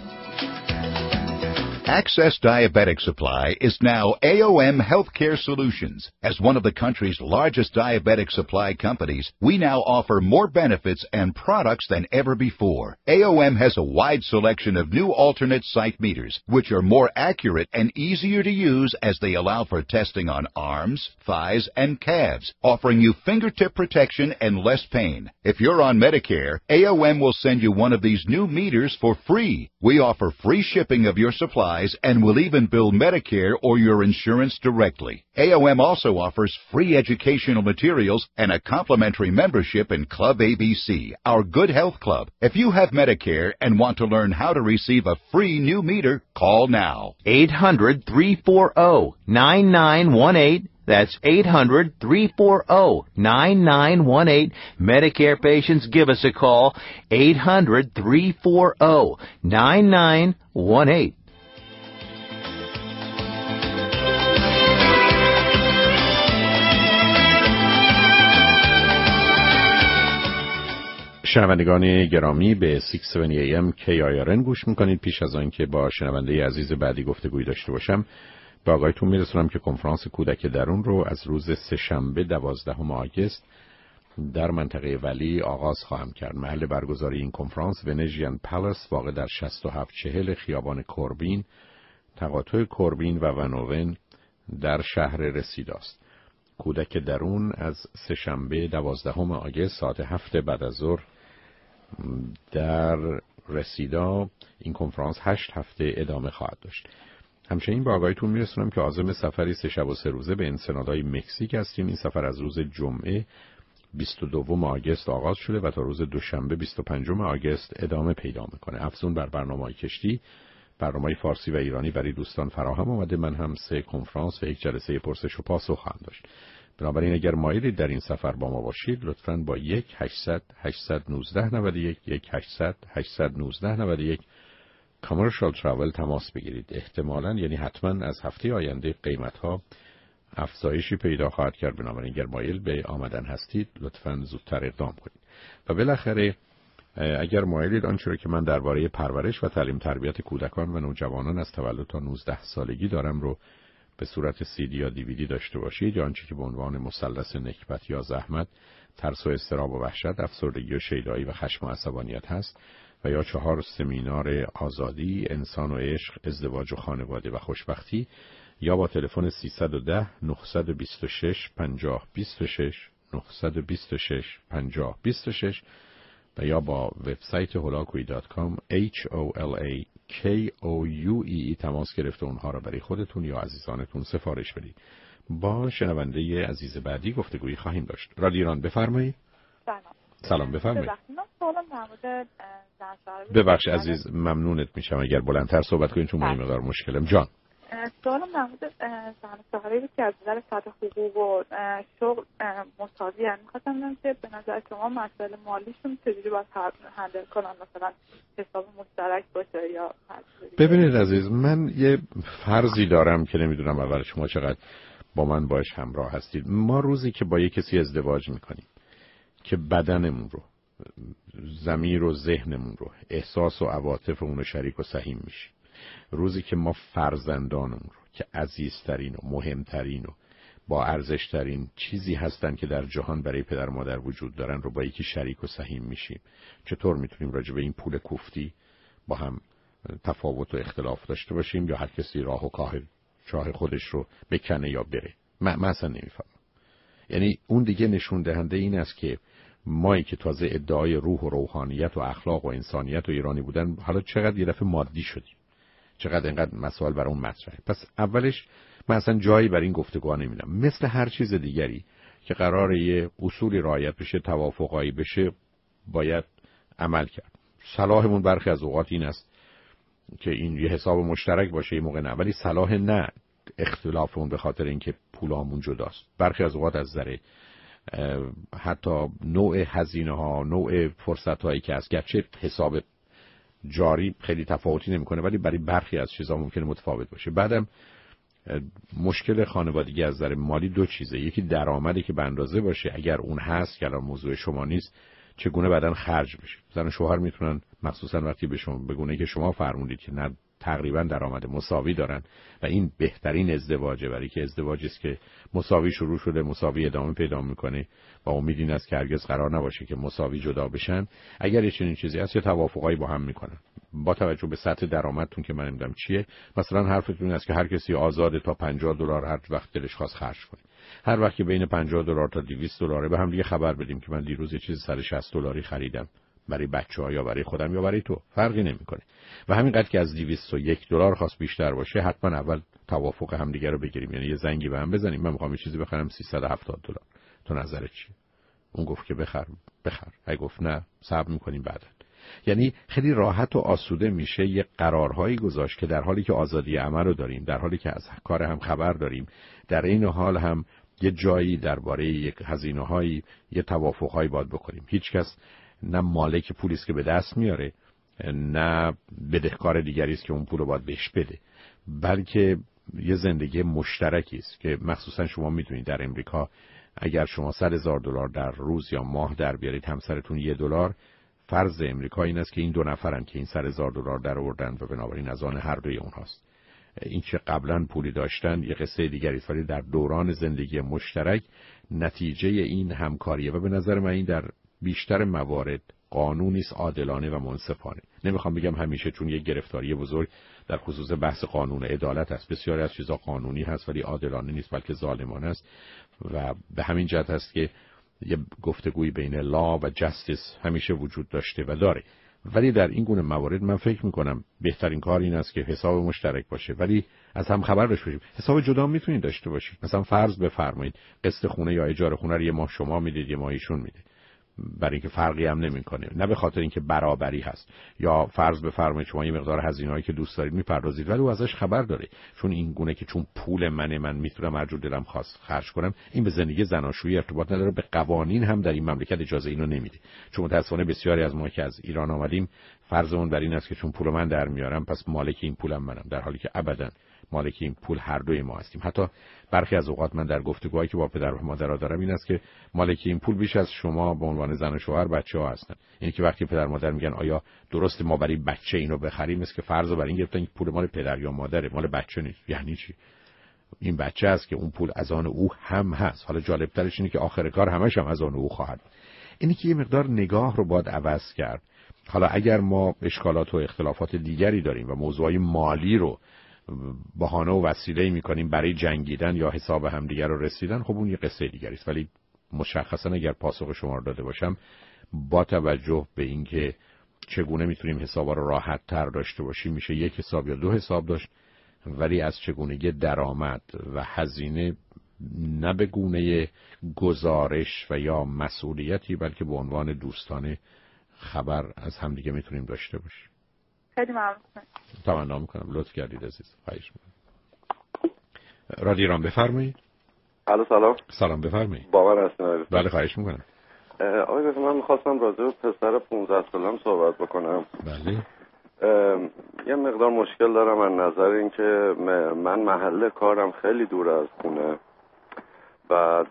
M: Access Diabetic Supply is now AOM Healthcare Solutions. As one of the country's largest diabetic supply companies, we now offer more benefits and products than ever before. AOM has a wide selection of new alternate site meters, which are more accurate and easier to use as they allow for testing on arms, thighs, and calves, offering you fingertip protection and less pain. If you're on Medicare, AOM will send you one of these new meters for free. We offer free shipping of your supply supplies and will even bill Medicare or your insurance directly. AOM also offers free educational materials and a complimentary membership in Club ABC, our Good Health Club. If you have Medicare and want to learn how to receive a free new meter, call now.
N: 800-340-9918. That's 800-340-9918. Medicare patients, give us a call. 800-340-9918.
C: شنوندگان گرامی به 670 AM KIRN گوش میکنید. پیش از آن که با شنونده عزیز بعدی گفتگویی داشته باشم به آقایتون میرسونم که کنفرانس کودک درون رو از روز سه‌شنبه 12 آگوست در منطقه ولی آغاز خواهم کرد. محل برگزاری این کنفرانس ونژین پالاس واقع در 6740 خیابان کوربین، تقاطع کوربین و ونوون در شهر رسیدا است. کودک درون از سه‌شنبه 12 آگوست ساعت 7 بعد از ظهر در رسیدا. این کنفرانس 8 هفته ادامه خواهد داشت. همچنین با آگاهیتون میرسونم که عازم سفری 3 شب و 3 روزه به انسنادهای مکزیک هستیم. این سفر از روز جمعه 22 آگوست آغاز شده و تا روز دوشنبه 25 آگوست ادامه پیدا میکنه. افزون بر برنامه‌های کشتی، برنامه‌های فارسی و ایرانی برای دوستان فراهم آمده. من هم 3 کنفرانس و 1 جلسه پرسش و پاسخ خواهم داشت. بنابراین اگر مایلید در این سفر با ما باشید لطفاً با 1-800-819-91 1-800-819-91 کامرشال تراول تماس بگیرید. احتمالاً یعنی حتماً از هفته آینده قیمت‌ها افزایشی پیدا خواهد کرد. بنابراین اگر مایل به آمدن هستید لطفاً زودتر اقدام کنید. و بالاخره اگر مایلید آنچه که من درباره پرورش و تعلیم تربیت کودکان و نوجوانان از تولد تا 19 سالگی دارم رو به صورت CD یا DVD داشته باشید، یا آنچه که به عنوان مثلث نکبت یا زحمت، ترس و اضطراب و وحشت، افسردگی و شیدایی و خشم و عصبانیت هست، و یا 4 سمینار آزادی، انسان و عشق، ازدواج و خانواده و خوشبختی، یا با تلفن 310 926 5026 926 5026 و یا با وبسایت holakui.com HOLAKOUE تماس گرفت و اونها را برای خودتون یا عزیزانتون سفارش بدید. با شنونده عزیز بعدی گفتگویی خواهیم داشت. رادیو ایران بفرمایید. سلام بفرمایید. ببخش عزیز، ممنونت میشم اگر بلندتر صحبت کنید چون من مقدار مشکلم. جان
D: سوالم در مورد زن ساحره بود که از نظر سطح حقوق و شغل مساوی هستند. می‌خواستم بدونم که به نظر شما مسائل مالیشون چجوری باید هندل کنن، مثلا حساب مشترک باشه یا
C: ببینید عزیز، من یه فرضی دارم که نمیدونم اول شما چقدر با من باش همراه هستید. ما روزی که با یه کسی ازدواج میکنیم که بدنمون رو، ضمیر و ذهنمون رو، احساس و عواطفمون رو شریک و سهیم میشیم، روزی که ما فرزندانمون رو که عزیزترین و مهمترین و با ارزشترین چیزی هستن که در جهان برای پدر مادر وجود دارن رو با یکی شریک و سهیم میشیم، چطور میتونیم راجع به این پول کوفتی با هم تفاوت و اختلاف داشته باشیم یا هر کسی راه و چاه خودش رو بکنه یا بره؟ من اصلا نمیفهمم. یعنی اون دیگه نشون دهنده این است که مایی که تازه ادعای روح و روحانیت و اخلاق و انسانیت و ایرانی بودن، حالا چقدر یه دفعه مادی شدیم، چقدر اینقدر مسائل برای اون مطرحه. پس اولش من اصلا جایی برای این گفتگوها نمیدم. مثل هر چیز دیگری که قراره یه اصولی رعایت بشه، توافقایی بشه، باید عمل کرد. صلاحمون برخی از اوقات این است که این یه حساب مشترک باشه، یه موقع نه، ولی صلاح نه اختلافمون به خاطر اینکه پولامون جداست. برخی از اوقات از ذره حتی نوع هزینه ها، نوع فرصت هایی که از گرچه حساب جاری خیلی تفاوتی نمیکنه ولی برای برخی از چیزا ممکنه متفاوت باشه. بعدم مشکل خانوادگی از نظر مالی دو چیزه، یکی درآمدی که به اندازه باشه، اگر اون هست که الان موضوع شما نیست، چگونه بعدن خرج بشه. زن و شوهر میتونن مخصوصا وقتی به شما بگونه که شما فرمودید که نه تقریبا درآمد مساوی دارن و این بهترین ازدواجه، برای که ازدواجی است که مساوی شروع شده مساوی ادامه پیدا میکنه و امید این است که هرگز قرار نباشه که مساوی جدا بشن. اگر یه چنین چیزی هست، یه توافقایی با هم میکنن با توجه به سطح درآمدتون که من نمیدونم چیه. مثلا حرفتون است که هر کسی آزاده تا $50 هر وقت دلش خواست خرج کنه. هر وقت که بین $50 تا $200 به هم دیگه خبر بدیم که من دیروز یه چیز $160 خریدم، برای بچه‌ها یا برای خودم یا برای تو فرقی نمیکنه. و همینقدر که از $201 خواست بیشتر باشه، حتما اول توافق همدیگه رو بگیریم، یعنی یه زنگی به هم بزنیم. من میخوام یه چیزی بخرم $370. تو نظرت چیه؟ اون گفت که بخر. اگه گفت نه صبر میکنیم بعدا. یعنی خیلی راحت و آسوده میشه یه قرارهایی گذاشت که در حالی که آزادی عمل رو داریم، در حالی که از کار هم خبر داریم، در این حال هم یه جایی درباره یک هزینه‌هایی یه توافق‌هایی باید بکنیم. هیچ کس نه مالک پولی است که به دست میاره، نه بدهکار دیگری است که اون پول رو باید بهش بده، بلکه یه زندگی مشترکی است که مخصوصا شما میدونید در امریکا اگر شما $100,000 در روز یا ماه در بیارید، همسرتون $1، فرض امریکا این است که این 2 نفرن که این $100,000 در آوردن و بنابراین از آن هر دوی اونهاست. این که قبلا پولی داشتن یه قصه دیگری است، ولی در دوران زندگی مشترک نتیجه این همکاریه و به نظر من این در بیشتر موارد قانونی است، عادلانه و منصفانه. نمیخوام بگم همیشه، چون یک گرفتاری بزرگ در خصوص بحث قانون عدالت است. بسیاری از چیزا قانونی هست ولی عادلانه نیست، بلکه ظالمانه است و به همین جهت است که یه گفتگوی بین لا و جستیس همیشه وجود داشته و داره. ولی در این گونه موارد من فکر میکنم بهترین کار این است که حساب مشترک باشه، ولی از هم خبر داشته باشیم. حساب جدا میتونید داشته باشید. مثلا فرض بفرمایید قسط خونه یا اجاره خونه رو یه ماه شما میدید یه ماه ایشون میده، برای اینکه فرقی هم نمیکنه، نه به خاطر اینکه برابری هست. یا فرض بفرمایید شما یه مقدار هزینه‌ای که دوست دارید میپردازید ولی او ازش خبر داره، چون این گونه که چون پول من میتونم هر جور دلم خواست خرج کنم، این به زندگی زناشویی ارتباط نداره. به قوانین هم در این مملکت اجازه اینو نمیده. چون متأسفانه بسیاری از ما که از ایران آمدیم فرضمون بر این است که چون پول من در میارم پس مالک این پولم منم، در حالی که ابداً مالک این پول هر دوی ما هستیم. حتی برخی از اوقات من در گفتگوهایی که با پدر و مادرها دارم این است که مالک این پول بیش از شما به عنوان زن و شوهر بچه‌ها هستن. یعنی که وقتی پدر مادر میگن آیا درست ما برای بچه اینو بخریم، است که فرض رو بر این گرفتن که پول مال پدر یا مادره، مال بچه نیست. یعنی چی؟ این بچه است که اون پول از آن او هم هست. حالا جالب ترش اینه که آخر کار همش هم از آن او خواهد. اینی که یه مقدار نگاه رو باید عوض کرد. حالا اگر ما اشکالات و اختلافات دیگری داریم و موضوعای مالی رو بهانه و وسیله می‌کنیم برای جنگیدن یا حساب همدیگر رو رسیدن، خب اون یه قصه دیگری است. ولی مشخصا اگر پاسخ شما رو داده باشم، با توجه به اینکه چگونه میتونیم حسابا رو راحت تر داشته باشیم، میشه یک حساب یا 2 حساب داشت، ولی از چگونگی درآمد و هزینه نه به گونه گزارش و یا مسئولیتی، بلکه به عنوان دوستانه خبر از همدیگه میتونیم داشته باشیم.
O: خیلی ممنون.
C: تمنا میکنم. لطف کردید عزیز. خواهش میکنم. رادیو ایران بفرمایید.
P: الو سلام.
C: سلام بفرمایید.
P: با من هستین؟
C: بله خواهش میکنم.
P: آقای دکتر من میخواستم راجع به پسر 15 سالم صحبت بکنم.
C: بله.
P: یه مقدار مشکل دارم از نظر اینکه من محل کارم خیلی دور از خونه. بعد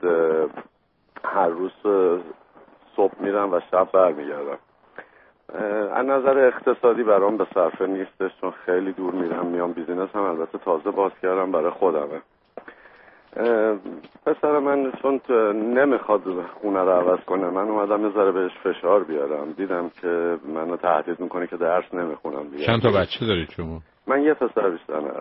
P: هر روز صبح میرم و شب برمیگردم. از نظر اقتصادی برام به صرفه نیستش، چون خیلی دور میرم میام. بیزینس هم البته تازه باز کردم برای خودمه. پسر من چون نمیخواد خونه رو عوض کنه، من اومدم یه ذره بهش فشار بیارم. دیدم که منو تهدید میکنه که درس نمیخونم دیگه.
C: چند تا بچه دارید شما؟
P: من یه پسر بیشتر ندارم.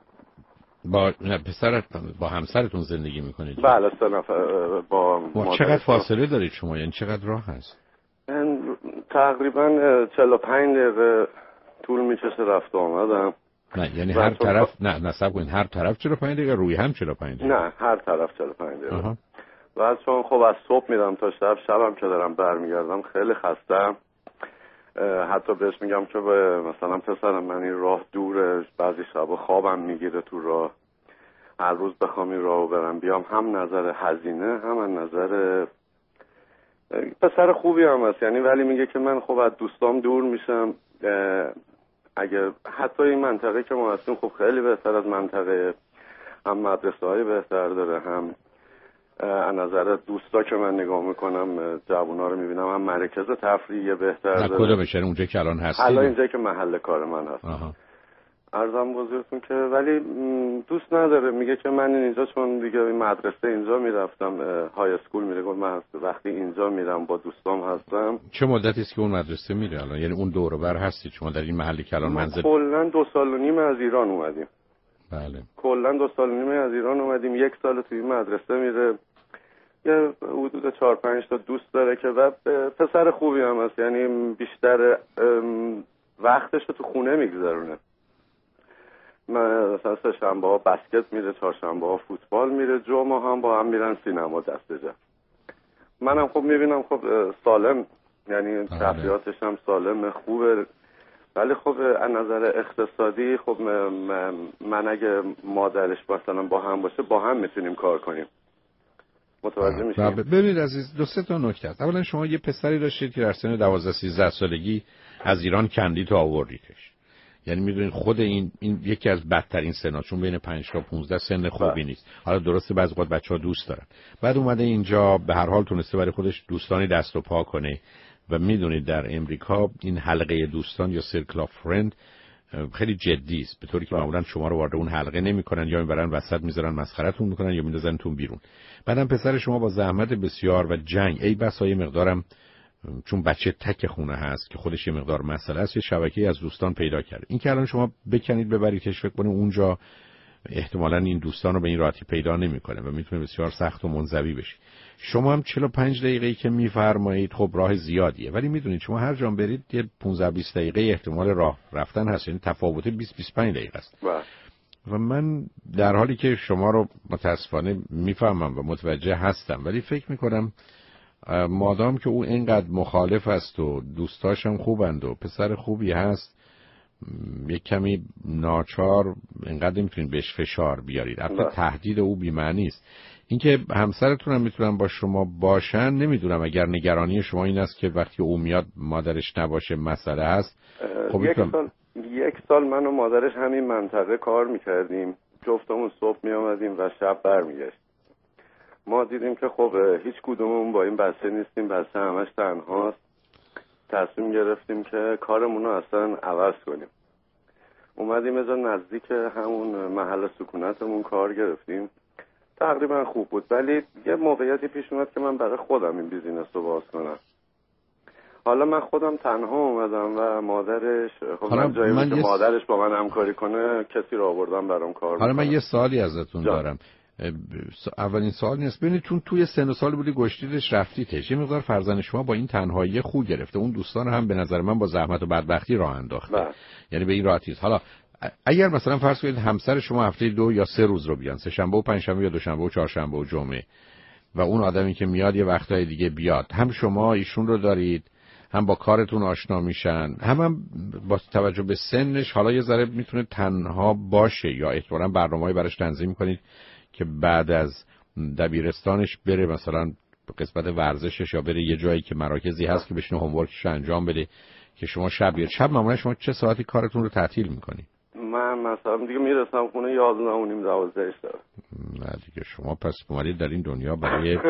C: با همسرتون زندگی میکنید؟
P: بله 3 نفر با
C: چقدر فاصله دارید شما؟ یعنی چقدر راه هست؟
P: تقریبا 45 دقیقه طول میکشه رفت و آمدم.
C: نه یعنی هر طرف نه صبر کنید، هر طرف 45 دقیقه روی هم 45 دقیقه؟
P: نه هر طرف 45 دقیقه. و چون خب از صبح میرم تا شبم که دارم برمیگردم خیلی خستم. حتی بهش میگم که مثلا پسرم من این راه دوره، بعضی شبا خوابم میگیره تو راه. هر روز بخوام این راهو برم بیام، هم نظر هزینه هم از نظر پسر خوبی هم هست یعنی، ولی میگه که من خب از دوستام دور میشم. اگه حتی این منطقه که ما هستیم خب خیلی بهتر از منطقه، هم مدرسه های بهتر داره، هم از نظر دوستا که من نگاه میکنم جوونا رو میبینم، هم مرکز تفریحی بهتر داره.
C: کجا بشه اونجا که الان هستید؟
P: حالا اینجا که محل کار من هست. عرضم بزرگتون که ولی دوست نداره. میگه که من اینجا چون دیگه مدرسه اینجا میرفتم، های اسکول میره، گفت من وقتی اینجا میرم با دوستام هستم.
C: چه مدتی است که اون مدرسه میره الان؟ یعنی اون دور و بر هستید شما در این محلی که الان منزل؟
P: کلا 2 سال و نیم از ایران اومدیم.
C: بله.
P: کلا 2 سال و نیم از ایران اومدیم. 1 سال توی مدرسه میره یه حدود 4-5 تا دوست داره که و پسر خوبی هم هست، یعنی بیشتر وقتش رو تو خونه میگذرونه. مثلا سه شنبه ها بسکت میره، چهارشنبه ها فوتبال میره، جمعه هم با هم میرن سینما دست جمع. منم خب میبینم خب سالم، یعنی تفریحاتش هم سالم خوبه، ولی خب از نظر اقتصادی خب من اگه مادرش مثلا با هم باشه با هم میتونیم کار کنیم. متوجه میشیم؟
C: ببینید عزیز، 2-3 نکته است. اولا شما یه پسری داشتید که در سن 12-13 سالگی از ایران کندید و آوردیدش. یعنی میدونید خود این یکی از بدترین سنا، چون بین 5 تا 15 سن خوبی نیست. حالا درسته بعضی وقت بچه‌ها دوست دارن. بعد اومده اینجا به هر حال تونسته برای خودش دوستانی دست و پا کنه و میدونید در امریکا این حلقه دوستان یا سرکل اف فرند خیلی جدی است، به طوری که معمولا شما رو وارد اون حلقه نمیکنن، یا میبرن وسط میذارن مسخره‌تون میکنن یا میندازنتون بیرون. بعدم پسر شما با زحمت بسیار و جنگ، ای بسا یه مقدارم چون بچه تک خونه هست که خودش یه مقدار مسئله است، یه شبکه‌ای از دوستان پیدا کرد. این که الان شما بکنید ببریدش فکر کنید اونجا احتمالاً این دوستان رو به این راحتی پیدا نمی‌کنه و میتونه بسیار سخت و منزوی بشه. شما هم 45 دقیقه‌ای که میفرمایید خب راه زیادیه، ولی میدونید شما هر جا برید یه 15-20 دقیقه احتمال راه رفتن هست، یعنی تفاوت 20-25 دقیقه است. و من در حالی که شما رو متاسفانه میفهمم و متوجه هستم، ولی فکر میکنم مادام که او اینقدر مخالف است و دوستاش هم خوبند و پسر خوبی هست، یک کمی ناچار اینقدر نمیتونید بهش فشار بیارید. البته تهدید او بی‌معنی است. اینکه همسرتون هم میتونن با شما باشن، نمیدونم اگر نگرانی شما این است که وقتی او میاد مادرش نباشه مسئله هست. خب
P: یک سال من و مادرش همین منطقه کار میکردیم، جفتمون صبح میامدیم و شب برمیگشت. ما دیدیم که خب هیچ کدوممون با این بچه نیستیم، بچه همش تنهاست. تصمیم گرفتیم که کارمون رو اصلا عوض کنیم. اومدیم از نزدیک همون محل سکونتمون کار گرفتیم. تقریبا خوب بود، ولی یه موقعیتی پیش اومد که من برای خودم این بیزینس رو باز کنم. حالا من خودم تنها اومدم و مادرش خب من جایی که مادرش با من همکاری کنه کسی رو آوردم برام کار
C: حالا من یه سوالی ازتون دارم. اولین سوال نیست، ببینید چون توی سن و سال بودی گشتیدش رفتیدش، یه مقدار فرزند شما با این تنهایی خو گرفته، اون دوستان هم به نظر من با زحمت و بدبختی راه انداخته. یعنی به این راحتی است. حالا اگر مثلا فرض کنید همسر شما هفته 2 یا 3 روز رو بیان، سه شنبه و پنج شنبه یا دوشنبه و چهارشنبه و جمعه، و اون آدمی که میاد یه وقتای دیگه بیاد، هم شما ایشون رو دارید، هم با کارتون آشنا میشن، هم با توجه به سنش حالا یه ذره میتونه تنها باشه، یا احتمالاً برنامه‌ای براش تنظیم کنید که بعد از دبیرستانش بره مثلا قسمت ورزشش یا بره یه جایی که مراکزی هست که بشینه هومورکش انجام بده که شما شب بیاد. شب معمولا شما چه ساعتی کارتون رو تعطیل میکنی؟
P: من مثلا دیگه میرسم خونه 11:30 دارم.
C: نه دیگه شما پس اومدید در این دنیا برای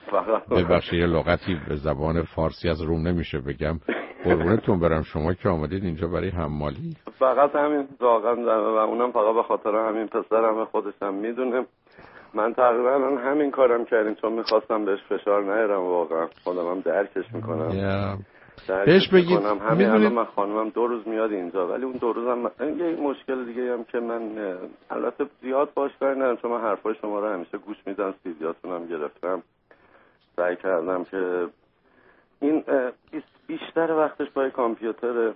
C: ببخشید یه لغتی به زبان فارسی از روم نمیشه بگم، قربونتون برم، شما که آمدید اینجا برای حمالی؟
P: فقط همین واقعا، و اونم فقط به خاطر همین پسرم، خودشم میدونه. من تقریبا همین کارم کردیم چون میخواستم بهش فشار نیارم، واقعا خودم هم درکش میکنم.
C: بهش بگید
P: همین الان من خانمم 2 روز میاد اینجا، ولی اون 2 روزم یه مشکل دیگه هم که من البته زیاد باش کاری ندارم، چون من حرفای شما رو همیشه گوش میدم، سیدیاتونم گرفتم، سعی کردم که این بیشتر وقتش پای کامپیوتره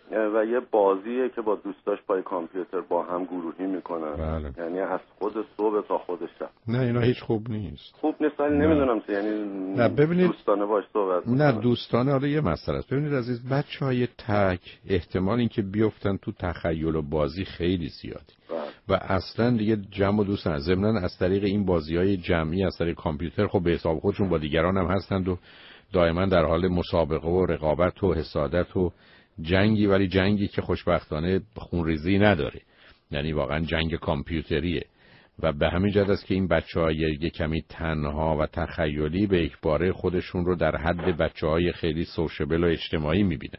P: و یه بازیه که با دوستاش پای کامپیوتر با هم گروهی میکنن. یعنی از خود صبح تا خود شب.
C: نه اینا هیچ خوب نیست.
P: خوب نیست، ولی نمیدونم چه، یعنی
C: نه ببینید
P: دوستانه باش صحبت
C: نه دوستانه حالا یه مسئله است. ببینید عزیز، بچهای تک احتمال اینکه بیفتن تو تخیل و بازی خیلی زیاده و اصلا دیگه جمع و دوست ندارن. ضمناً از طریق این بازی‌های جمعی از طریق کامپیوتر خب به حساب خودشون با دیگران هم هستند و دائما در حال مسابقه و رقابت و حسادت و جنگی، ولی جنگی که خوشبختانه خونریزی نداره، یعنی واقعا جنگ کامپیوتریه. و به همین جهت است که این بچه‌ها یه کمی تنها و تخیلی به یکباره خودشون رو در حد بچه‌های خیلی سوشیبل و اجتماعی می‌بینن.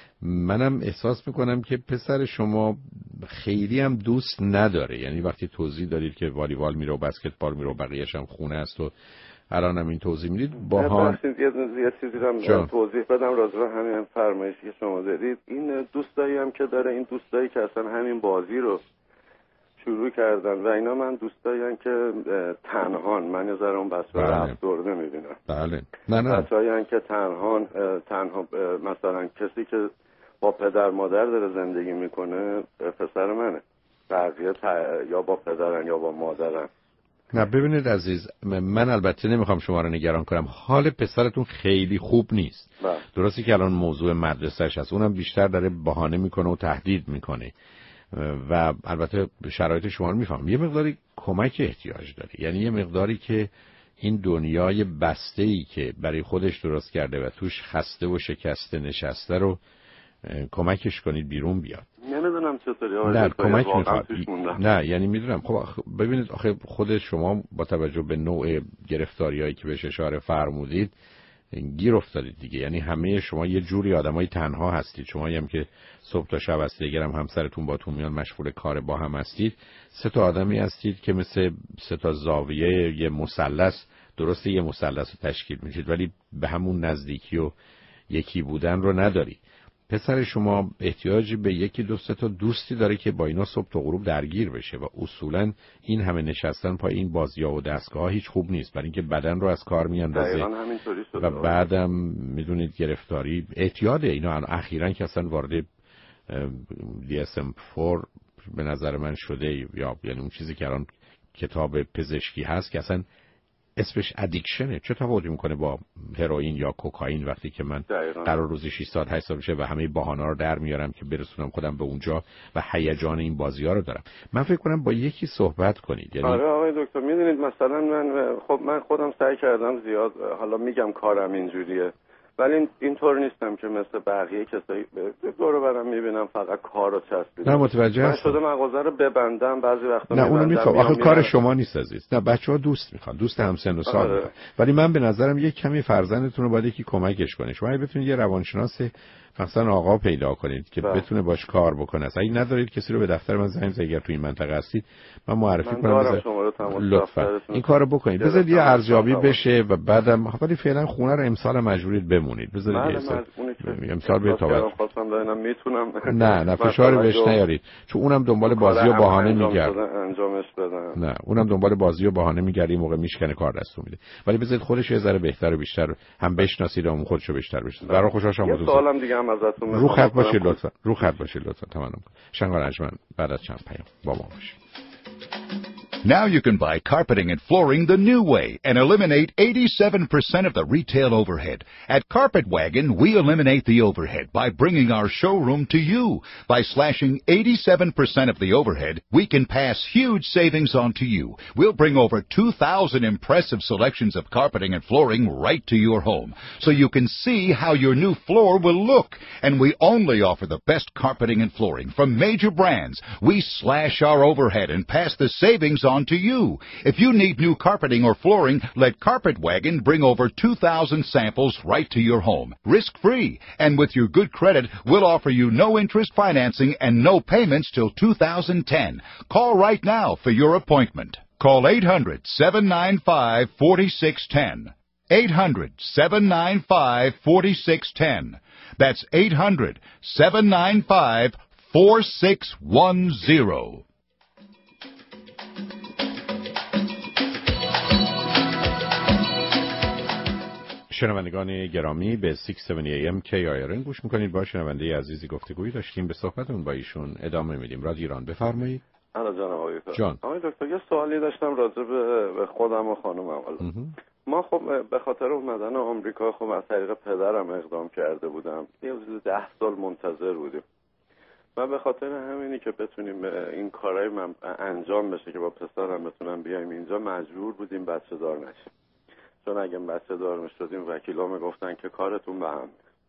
C: منم احساس می‌کنم که پسر شما خیلی هم دوست نداره، یعنی وقتی توضیح دادید که والیبال میره و بسکتبال میره و بقیه‌اش هم خونه است و الان هم این توضیح میدید باها
P: یه چیزی رو توضیح بدم راجع به همین فرمایشی که شما دادید. این دوستایی هم که داره، این دوستایی که اصلا همین بازی رو شروع کردن و اینا من دوستاییم که تنهان، من یه ذره اون بسیار افسرده میبینم.
C: بله. نه
P: بسیاریم که تنها مثلا کسی که با پدر مادر داره زندگی میکنه پسر منه، بقیه یا با پدرن یا با مادرن.
C: نه ببینید عزیز، من البته نمیخوام شما رو نگران کنم، حال پسرتون خیلی خوب نیست. درسته که الان موضوع مدرسه‌اش هست، اونم بیشتر داره بهانه میکنه و تهدید میکنه و البته شرایط شما رو میفهمم. یه مقداری کمک احتیاج داره، یعنی یه مقداری که این دنیای بسته‌ای که برای خودش درست کرده و توش خسته و شکسته نشسته رو کمکش کنید بیرون بیاد.
P: نمیدونم چطوری.
C: نه کمک میخواد. نه یعنی میدونم. خب ببینید آخه خود شما با توجه به نوع گرفتاریایی که بهش اشاره فرمودید گیر افتادید دیگه. یعنی همه شما یه جوری آدمای تنها هستید. شمایی هم که صبح تا شب هستید، اگرم همسرتون باتون میاد مشغول کار با هم هستید، 3 تا آدمی هستید که مثل 3 تا زاویه یه مثلث، درسته یه مثلث رو تشکیل میشید ولی به همون نزدیکی و یکی بودن رو نداری. پسر شما احتیاجی به 1 2 3 تا دوستی داره که با اینا صبح تا غروب درگیر بشه و اصولا این همه نشستن پای این بازی‌ها و دستگاه هیچ خوب نیست، برای اینکه بدن رو از کار میاندازه و بعدم میدونید گرفتاری اعتیاده. اینا اخیراً که اصلا وارد DSM-4 به نظر من شده، یا یعنی اون چیزی که الان کتاب پزشکی هست که اصلا اسمش ادیکشنه. چه تفاوتی میکنه با هروئین یا کوکائین وقتی که من قرار روزی 6 ساعت 8 ساعت بشه و همه بهانه‌ها رو در میارم که برسونم خودم به اونجا و هیجان این بازی‌ها رو دارم. من فکر کنم با یکی صحبت کنید. یعنی
P: آره آقای دکتر، میدونید مثلا من خودم سعی کردم زیاد، حالا میگم کارم اینجوریه ولی اینطور نیستم که مثل بقیه کسایی دور و برم میبینم فقط کارو چسبیدم.
C: نه متوجه
P: من شده مغازه رو ببندم، بعضی وقتا
C: نه اونو میخوام. آخه کار شما نیست عزیز. نه بچه‌ها دوست میخوان، دوست همسن و سال میخوان. ولی من به نظرم یک کمی فرزندتون رو باید یکی کمکش کنه. شما بتونید یه روانشناس مثلا آقا پیدا کنید که بتونه باش کار بکنه. اگه ندارید کسی رو به دفتر من زنگ بزنید اگر تو این منطقه هستید من معرفی کنم. لطفا این کارو بکنید. بذارید یه ارزیابی بشه و بعدم ولی فعلا خونه رو امسال مجبورید بمونید. بذارید امسال به توبه. نه فشار بهش نیارید، چون اونم دنبال بازی و بهانه میگرد.
P: انجامش بدن.
C: نه اونم دنبال بازی و بهانه میگرد، این موقع میشکنه کار دستو میده. ولی بذارید خودش یه ذره بهتر و بیشتر هم بشناسید و خودشو بیشتر بشناسید. برای خوشحال شدم.
P: سوالم دیگه هم ازتون
C: رو خط باشید لطفا. رو خط باشید لطفا. تمام. شنگار انجمن بعد از چند پیام با ما باشید.
M: Now you can buy carpeting and flooring the new way and eliminate 87% of the retail overhead. At Carpet Wagon, we eliminate the overhead by bringing our showroom to you. By slashing 87% of the overhead, we can pass huge savings on to you. We'll bring over 2,000 impressive selections of carpeting and flooring right to your home, so you can see how your new floor will look. And we only offer the best carpeting and flooring from major brands. We slash our overhead and pass the savings on to you. If you need new carpeting or flooring, let Carpet Wagon bring over 2,000 samples right to your home, risk-free. And with your good credit, we'll offer you no interest financing and no payments till 2010. Call right now for your appointment. Call 800-795-4610. 800-795-4610. That's 800-795-4610.
C: شنوندگان گرامی به 670 AM KIRN گوش میکنید. با شنونده عزیزی گفتگویی داشتیم، به صحبتمون با ایشون ادامه میدیم. رادیو ایران بفرمایید.
P: جان آقای دکتر.
C: جان
P: آقای دکتر یه سوالی داشتم راجع به خودم و خانومم. ما خب به خاطر اومدن آمریکا خب از طریق پدرم اقدام کرده بودم. یه 10 سال منتظر بودیم. و به خاطر همینی که بتونیم این کارهای من انجام بشه که با پسرم بتونم بیایم اینجا، مجبور بودیم بچه دار نشیم. چون اگه بچه دار میشدیم وکیلا میگفتن که کارتون به هم.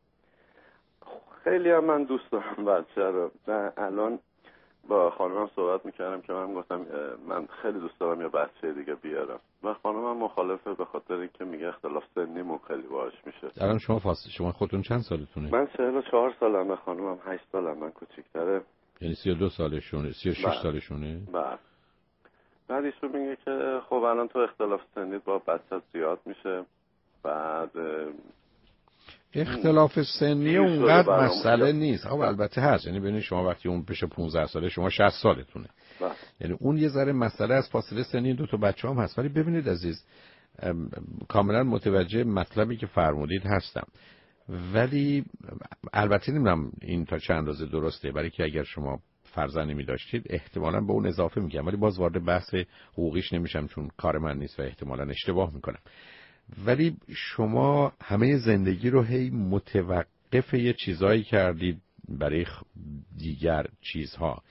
P: خیلی هم من دوست دارم بچه رو. الان با خانمم صحبت میکردم که من گفتم من خیلی دوست دارم یه بچه دیگه بیارم و خانمم مخالفه به خاطر اینکه میگه اختلاف سنیمون خیلی باعث میشه.
C: الان شما خودتون چند سالتونه؟
P: من 44 سالمه، خانمم 8 سالم من کوچیک‌تره.
C: یعنی 32 سالشونه، 36 سالشونه؟
P: بله. بعد ایشون میگه که خب الان تو اختلاف سنیت با بچه زیاد میشه. بعد
C: اختلاف سنی اونقدر مسئله نیست. خب البته هست، یعنی ببینید شما وقتی اون بشه 15 ساله شما 60 سالتونه، یعنی اون یه ذره مسئله از فاصله سنی دو تا بچه‌ام هست. ولی ببینید عزیز، کاملا متوجه مطلبی که فرمودید هستم، ولی البته نمیدونم این تا چند اندازه درسته، برای که اگر شما فرزندی می داشتید احتمالاً به اون اضافه میگم، ولی باز وارد بحث حقوقیش نمیشم چون کار من نیست و احتمالاً اشتباه میکنم. ولی شما همه زندگی رو هی متوقف یه چیزایی کردید برای دیگر چیزها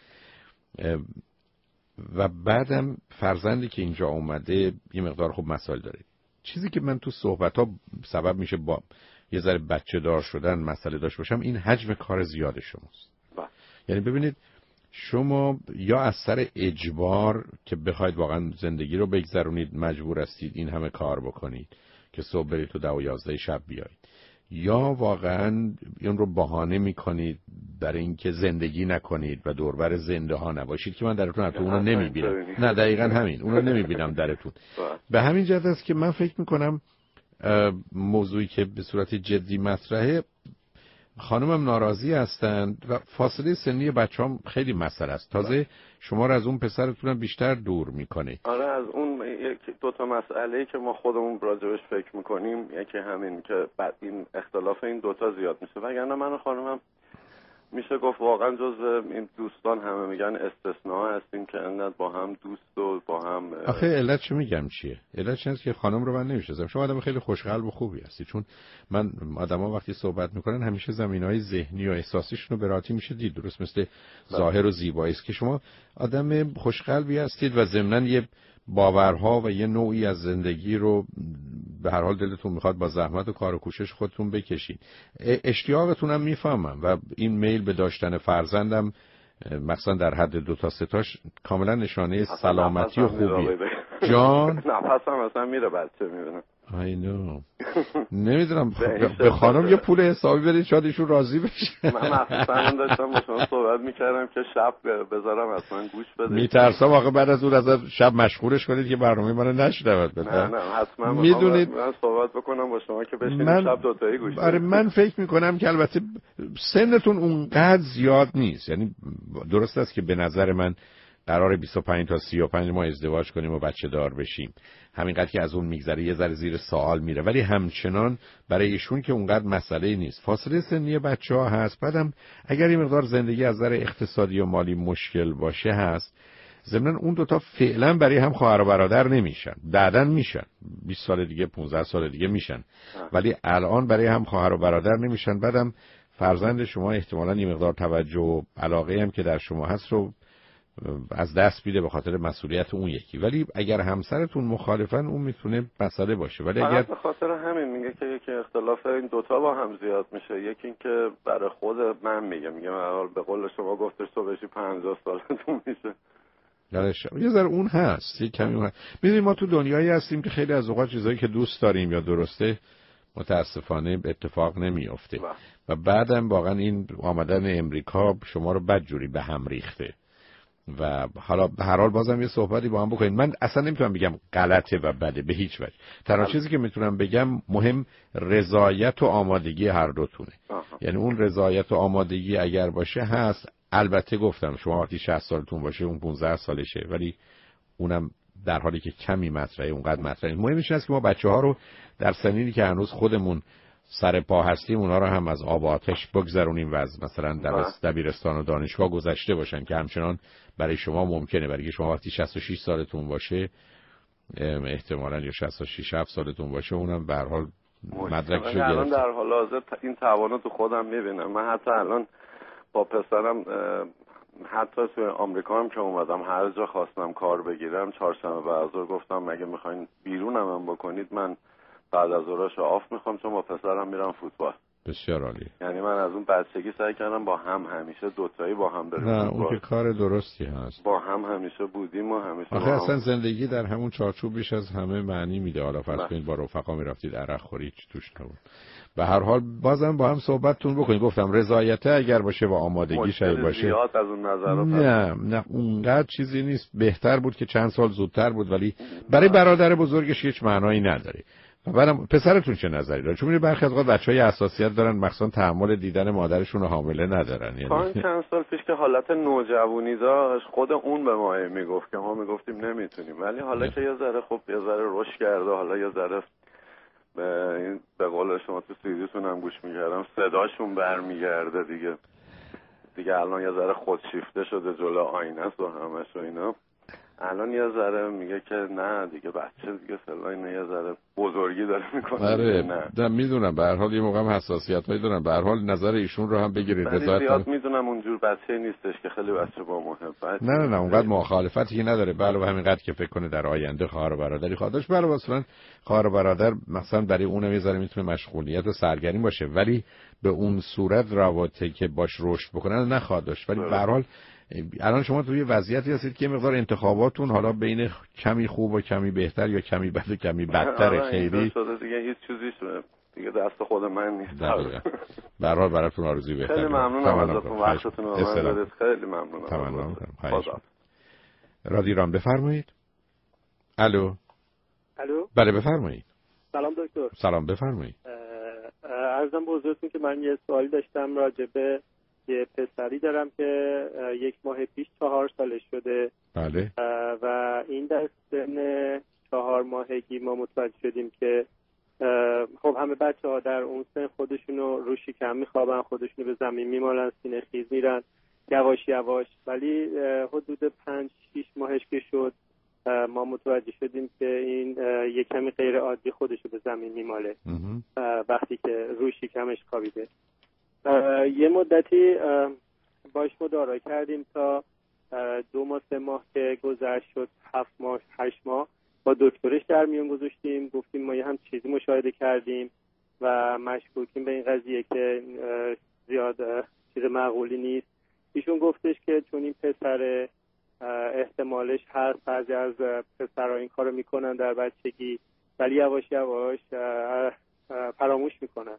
C: و بعدم فرزندی که اینجا اومده یه مقدار خوب مسائل داره. چیزی که من تو صحبت‌ها سبب میشه با یه ذره بچه دار شدن مسئله داشت باشم، این حجم کار زیاد شماست. یعنی ببینید شما یا از سر اجبار که بخواید واقعا زندگی رو بگذرونید مجبور هستید این همه کار بکنید که صبح برید تو 10 و 11 شب بیایید، یا واقعا اون رو بهانه میکنید برای اینکه زندگی نکنید و دوربر زنده ها نباشید که من درتون حتی اونو نمیبینم. نه دقیقاً همین، اونو نمیبینم درتون. به همین جهت است که من فکر میکنم موضوعی که به صورت جدی مطرحه، خانمم ناراضی هستند و فاصله سنی بچه‌ام خیلی مسئله است. تازه شما رو از اون پسرتون بیشتر دور میکنه.
P: آره از اون دو تا مسئله‌ای که ما خودمون راجعش فکر میکنیم، یکی همین که بعد این اختلاف این دوتا زیاد میشه، وگرنه من و خانمم میشه گفت واقعا جز این دوستان همه میگن استثناء هستیم که انقدر با هم دوست و با هم.
C: آخه علت چه میگم چیه؟ علت چیه که خانم رو من نمیشناسم. شما آدم خیلی خوشقلب و خوبی هستی، چون من آدما وقتی صحبت میکنن همیشه زمینهای ذهنی و احساسیشون رو به راحتی میشه دید، درست مثل ظاهر و زیبایی است که شما آدم خوشقلبی هستید و ضمناً یه باورها و یه نوعی از زندگی رو به هر حال دلتون میخواد با زحمت و کار و کوشش خودتون بکشید. اشتیاقتون هم میفهمم و این میل به داشتن فرزندم مثلا در حد 2 تا 3 تاش کاملا نشانه سلامتی و خوبیه. جان
P: نفسم اصلا میره بچه میبینم.
C: I know. نمیدونم به خانم یه پول حسابی بدید شاید ایشون راضی بشه.
P: من مخصوصا داشتم با شما صحبت میکردم که شب بذارم اصلا گوش بده.
C: میترسم واقعا بعد از اون از شب مشغولش کنید که برنامه منو نشنود.
P: نه حتما
C: میدونید
P: من صحبت بکنم با شما که بشینید شب دوتایی گوش بدید.
C: آره من فکر میکنم که البته سنتون اونقدر زیاد نیست، یعنی درست است که به نظر من قرار 25 تا 35 ما ازدواج کنیم و بچه دار بشیم، همینقدر که از اون میگذره یه ذره زیر سوال میره، ولی همچنان برای ایشون که اونقدر مسئله نیست. فاصله سنی بچه‌ها هست، بعدم اگر یه مقدار زندگی از نظر اقتصادی و مالی مشکل باشه هست، ضمن اون دوتا فعلا برای هم خواهر و برادر نمیشن، بعدن میشن 20 سال دیگه 15 سال دیگه میشن، ولی الان برای هم خواهر و برادر نمیشن. بعدم فرزند شما احتمالاً یه مقدار توجه و علاقه هم که در شما هست رو از دست میده به خاطر مسئولیت اون یکی. ولی اگر همسرتون مخالفن اون میتونه مسئله باشه. ولی اگر
P: به خاطر همین میگه که یکی اختلاف این دوتا با هم زیاد میشه، یکی این که برای خود من میگه به قول شما گفتش تو بشی 50 سالتون میشه.
C: یه ذره اون هست، یه کمی اون هست. میدونید ما تو دنیایی هستیم که خیلی از اوقات چیزایی که دوست داریم یا درسته متاسفانه اتفاق نمیافته و بعدم واقعا این آمدن امریکا شما رو بدجوری به هم ریخته و حالا به هر حال بازم یه صحبتی با هم بکنید. من اصلا نمیتونم بگم غلطه و بده به هیچ وجه. تنها چیزی که میتونم بگم مهم رضایت و آمادگی هر دوتونه. یعنی اون رضایت و آمادگی اگر باشه هست. البته گفتم شما وقتی 60 سالتون باشه اون 15 سالشه، ولی اونم در حالی که کمی مطرحه اونقدر مطرحه. مهمش اینه که ما بچه‌ها رو در سنینی که هنوز خودمون سر پا هستیم اونا رو هم از آب و آتش بگذرونیم و از مثلا دبیرستان و دانشگاه گذشته باشن که همچنان برای شما ممکنه، برای شما وقتی 66 سالتون باشه احتمالاً یا 66 7 سالتون باشه اونم به هر حال مدرکشو گرفته.
P: الان در حال حاضر این توانو تو خودم میبینم. من حتی الان با پسرم حتی توی آمریکا هم که اومدم هر جا خواستم کار بگیرم چهارشنبه بعد ظهر گفتم اگه میخواین بیرونم بکنید من بعد از ظهرش آف میخوام چون با پسرم میرم فوتبال.
C: بسیار عالی.
P: یعنی من از اون بچگی سعی کردم با هم همیشه دوتایی با هم بریم.
C: نه اون که کار درستی هست.
P: با هم همیشه بودیم و همیشه
C: آخه اصلا زندگی در همون چارچوب بیش از همه معنی میده. حالا فرض کنید با رفقا میرفتید عرق خورید توش نبود. به هر حال بازم با هم صحبتتون بکنید. گفتم رضایت اگر باشه و آمادگی شای باشه.
P: زیاد از اون نظر
C: نه اونقدر چیزی نیست. بهتر بود که چند سال زودتر بود، ولی برای برادر بزرگش هیچ معنایی نداره. بعدم پسرتون چه نظری داره؟ چون می‌بینی برخی از اوقات بچه‌های حساسیت دارن، مخصوصا تحمل دیدن مادرشون رو حامله ندارن.
P: یعنی چند سال پیش که حالت نوجوانی داشت، خود اون به ما میگفت که ما میگفتیم نمیتونیم، ولی حالا که یه ذره خب یه ذره رشد کرده، حالا یه ذره به قول شما تو سیدیتون هم گوش می‌کردم صداشون برمیگرده دیگه الان یه ذره خودشیفته شده جلو آینه است و همش و اینا. الان یه ذره میگه که نه دیگه بچه دیگه فلان یه ذره بزرگی داره میکنه.
C: آره نه میدونم به هر حال یه موقع هم حساسیت‌هایی دارن، به هر حال نظر ایشون رو هم بگیرید.
P: رضایت زیاد میدونم اونجور بچه نیستش که خیلی بچه با محبت.
C: نه اونقدر مخالفتی نداره، بله همینقدر که فکر کنه در آینده خواهر و برادری خواهد داشت. بله مثلا خواهر و برادر مثلا برای اونم یه ذره میتونه مشغولیت و سرگرمی باشه، ولی به اون صورت رابطه که باش رشد بکنن نخواهد داشت. ولی به هر حال الان شما توی وضعیتی هستید که مقدار انتخاباتون حالا بین کمی خوب و کمی بهتر یا کمی بد و کمی بدتر خیلی
P: شده دیگه، هیچ چیزی دیگه دست خود من نیست.
C: به هر حال براتون آرزوی بهتر.
P: خیلی ممنونم ازتون، وقتتون رو به من دادید. خیلی ممنونم.
C: تمام کنم. رادیو ایران بفرمایید. الو. بله بفرمایید.
O: سلام دکتر.
C: سلام بفرمایید.
O: عرضم به حضورتون که من یه سوالی داشتم راجع به یه پسری دارم که 1 ماه پیش 4 سالش شده.
C: بله.
O: و این در سن 4 ماهگی ما متوجه شدیم که خب همه بچه‌ها در اون سن خودشونو رو شکم میخوابن، خودشونو به زمین میمالن، سینه خیز میرن یواش یواش، ولی حدود 5-6 ماهش که شد ما متوجه شدیم که این یک کمی غیر عادی خودشو به زمین میماله وقتی که روی شکمش خوابیده. یه مدتی باش مدارا کردیم تا 2 ماه 3 ماه که گذشت شد 7 ماه 8 ماه با دکترش در میون گذاشتیم، گفتیم ما یه هم چیزی مشاهده کردیم و مشکوکیم به این قضیه که زیاد چیز معقولی نیست. ایشون گفتش که چون این پسر احتمالش هست، بعضی از پسرها این کارو میکنن در بچگی ولی یواش یواش فراموش میکنن.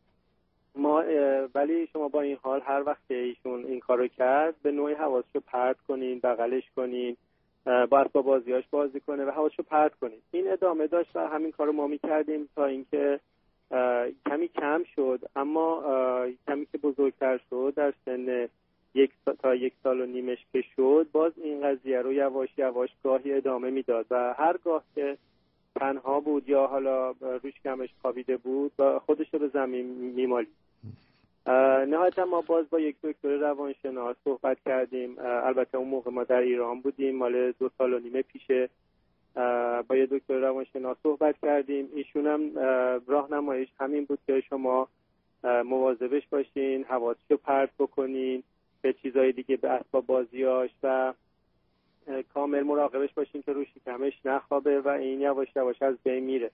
O: ولی شما با این حال هر وقت که ایشون این کارو کرد به نوعی حواسشو پرت کنین، بغلش کنین، با اسباب بازیاش بازی کنه و حواسشو پرت کنین. این ادامه داشت و همین کارو ما میکردیم تا اینکه کمی کم شد، اما کمی که بزرگتر شد در سن 1 سال و نیمش که شد باز این قضیه رو یواش یواش گاهی ادامه میداد و هر گاه که تنها بود یا حالا روش کمش خوابیده بود و خودش رو به زمین میمالید. نهایتا ما باز با یک دکتر روانشناس صحبت کردیم. البته اون موقع ما در ایران بودیم، مال 2 سال و نیمه پیشه. با یک دکتر روانشناس صحبت کردیم، ایشون هم راهنماییش همین بود که شما مواظبش باشین، حواسشو پرت بکنین به چیزای دیگه، به اسباب بازیاش و کامل مراقبش باشین که روش شکمش نخوابه و این یواش یواش از بین میره.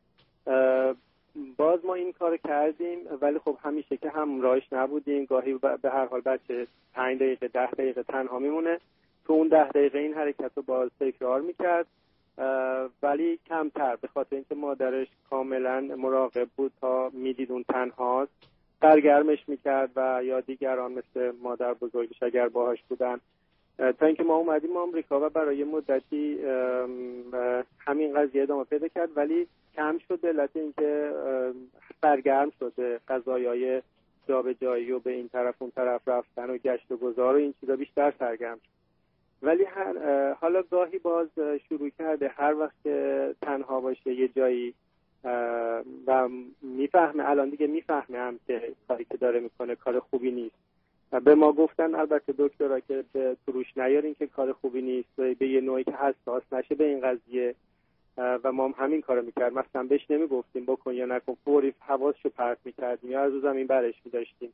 O: باز ما این کار کردیم ولی خب همیشه که همراهش نبودیم، گاهی به هر حال بچه 5 دقیقه 10 دقیقه تنها میمونه، تو اون 10 دقیقه این حرکت رو باز تکرار میکرد ولی کمتر، به خاطر اینکه مادرش کاملا مراقب بود تا میدید اون تنهاست، سرگرمش میکرد و یا دیگران مثل مادر بزرگش اگر باهاش بودن، تا اینکه ما اومدیم آمریکا و برای مدتی همین قضیه ادامه پیدا کرد ولی کم شد به علت اینکه سرگرم شده، قضایای جابجایی و به این طرف اون طرف رفتن و گشت و گذار و این چیزا بیشتر سرگرم شد. ولی حالا گاهی باز شروع کرده هر وقت که تنها باشه یه جایی و میفهمه، الان دیگه میفهمه هم که کاری که داره میکنه کار خوبی نیست. به ما گفتن البته دکترها که به تروش نیارین که کار خوبی نیست، به یه نوعی که حساس نشه به این قضیه و ما هم همین کارو میکردیم، مثلا بهش نمیگفتیم بکن یا نکن، فوری حواسشو پرت میکردیم یا از رو زمین برش میداشتیم.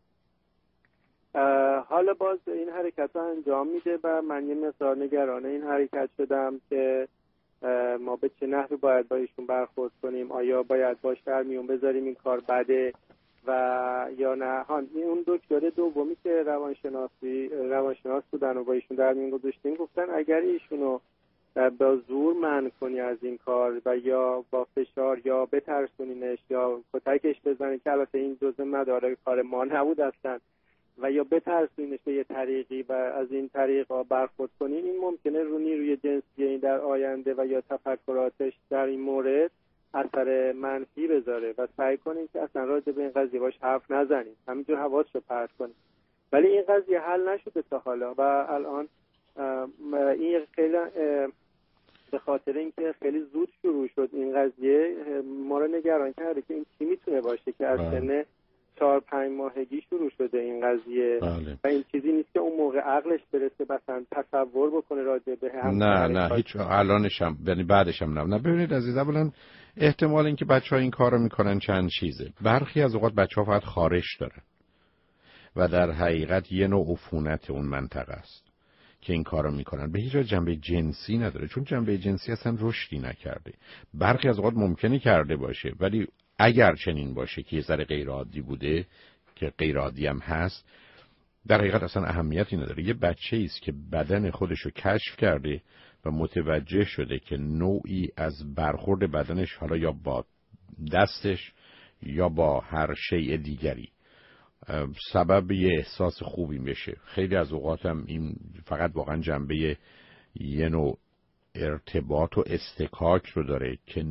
O: حالا باز این حرکت رو انجام میده و من یه مقدار نگران این حرکت شدم که ما به چه نحوی باید با ایشون برخورد کنیم، آیا باید باش در میون بذاریم این کار بده و یا نه. اون دکتر دومی که روانشناس بودن و با ایشون در میون گذاشتیم گفتن اگر ایشونو با زور منع کنی از این کار و یا با فشار یا بترسونینش یا کتکش بزنی، که البته این جزء مدارک کار ما نبود اصلا، و یا بترسونینش به یه طریقی و از این طریقا برخورد کنین، این ممکنه رو نیروی جنسی این در آینده و یا تفکراتش در این مورد اثر منفی بذاره و سعی کنیم که اصلا راجع به این قضیه باش حرف نزنیم، همینجور حواسشو پرت کنیم. ولی این قضیه حل نشده تا حالا و الان این خیلی به خاطر اینکه خیلی زود شروع شد این قضیه ما رو نگران کرده که این چی میتونه باشه که از سن 4-5 ماهگی شروع شده این قضیه. و این چیزی نیست که اون موقع عقلش برسه مثلا تصور بکنه راجع به هم.
C: نه هیچ الانش هم یعنی بعدش هم نه. ببینید عزیز، اولا احتمال اینکه بچه‌ها این کارو میکنن چند چیزه. برخی از اوقات بچه‌ها فقط خارش دارن و در حقیقت یه نوع عفونت اون منطقه است که این کارو میکنن، به هیچ وجه جنبه جنسی نداره، چون جنبه جنسی اصلا رشدی نکرده. برخی از اوقات ممکنه کرده باشه، ولی اگر چنین باشه که یه ذره غیر عادی بوده، که غیر عادی هم هست، در حقیقت اصلا اهمیتی نداره. یه بچه‌ای است که بدن خودشو کشف کرده و متوجه شده که نوعی از برخورد بدنش، حالا یا با دستش یا با هر شیء دیگری، سبب یه احساس خوبی بشه. خیلی از اوقات هم این فقط واقعا جنبه یه نوع ارتباط و استکاک رو داره که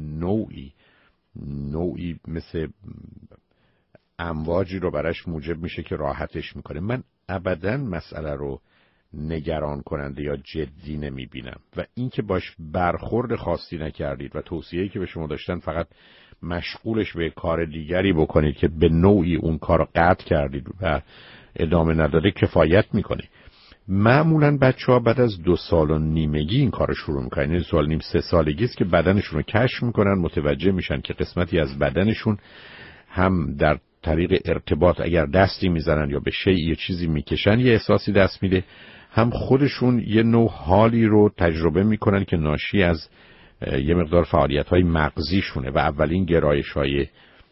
C: نوعی مثل امواجی رو براش موجب میشه که راحتش میکنه. من ابداً مسئله رو نگران کننده یا جدی نمیبینم و این که باش برخورد خاصی نکردید و توصیه‌ای که به شما داشتن فقط مشغولش به کار دیگری بکنید که به نوعی اون کار رو قطع کردید و ادامه نداده کفایت میکنه. معمولاً بچه‌ها بعد از 2.5 سال این کارو شروع میکنن، یعنی 2.5 سال 3 سالگی است که بدنشون رو کشف میکنن، متوجه میشن که قسمتی از بدنشون هم در طریق ارتباط اگر دستی میزنن یا به شیء یا چیزی میکشن یه احساسی دست میده، هم خودشون یه نوع حالی رو تجربه میکنن که ناشی از یه مقدار فعالیت‌های مغزیشونه و اولین گرایش‌های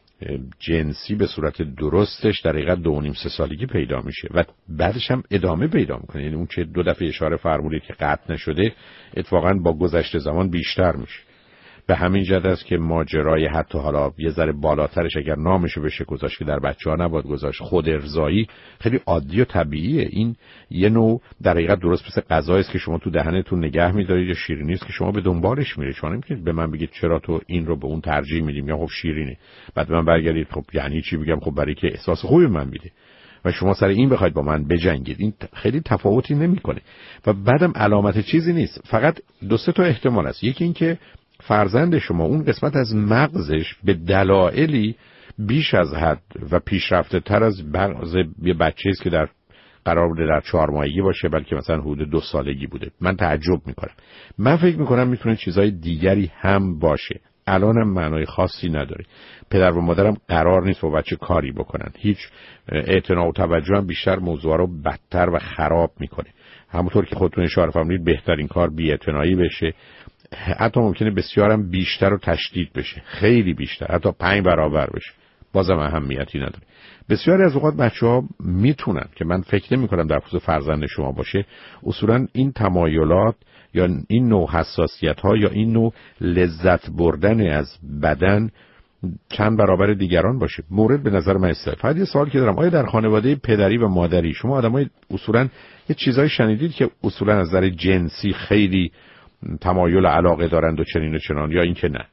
C: جنسی به صورت درستش در حقیقت 2.5-3 سالگی پیدا میشه و بعدش هم ادامه پیدا میکنه. یعنی اون چه 2 دفعه اشاره فرمودید که قطع نشده، اتفاقا با گذشت زمان بیشتر میشه. به همین جهت است که ماجرای حتی حالا یه ذره بالاترش اگر نامشو بشه گذاشت که در بچه‌ها نباید گذاشت، خود ارضایی، خیلی عادی و طبیعیه. این یه نوع در حقیقت درست مثل غذایی است که شما تو دهنتون نگه می‌دارید یا شیرینی است که شما به دنبالش میرید. شما نمی‌تونید به من بگید چرا تو این رو به اون ترجیح میدیم یا خب شیرینه، بعد من برگردید خب یعنی چی بگم خب برای که احساس خوبی من میده و شما سر این بخواید با من بجنگید. این خیلی تفاوتی نمی‌کنه و بعدم علامت چیزی نیست. فقط 2-3 تا احتمال است. یکی این که فرزند شما اون قسمت از مغزش به دلایلی بیش از حد و پیشرفته تر از یه بچه‌ای است که در قرار بوده در 4 ماهگی باشه، بلکه مثلا حدود 2 سالگی بوده. من تعجب میکنم. من فکر میکنم میتونه چیزای دیگری هم باشه. الانم معنای خاصی نداره. پدر و مادرم قرار نیست با بچه کاری بکنن. هیچ اعتنا و توجه هم بیشتر موضوع رو بدتر و خراب میکنه. همونطور که خودتون اشاره فرمودید بهترین کار بی‌اعتنایی بشه، حتی ممکنه بسیارم بیشتر و تشدید بشه، خیلی بیشتر، حتی 5 برابر بشه، بازم اهمیتی نداره. بسیاری از اوقات بچه‌ها میتونن که من فکر نمی‌کنم در خصوص فرزند شما باشه، اصولاً این تمایلات یا این نوع حساسیت‌ها یا این نوع لذت بردن از بدن چند برابر دیگران باشه. مورد به نظر من است. فقط یه سوال که دارم، آیا در خانواده پدری و مادری شما آدمای اصولاً یه چیزایی شنیدید که اصولاً از نظر جنسی خیلی تمایل علاقه دارند و چنین و چنان، یا این که نه؟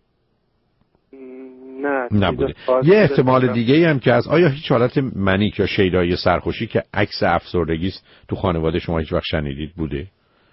O: نه
C: نبوده. یه احتمال دیگه هم که از آیا هیچ حالت منیک یا شیدایی سرخوشی که عکس افسردگی است تو خانواده شما هیچ وقت شنیدید بوده؟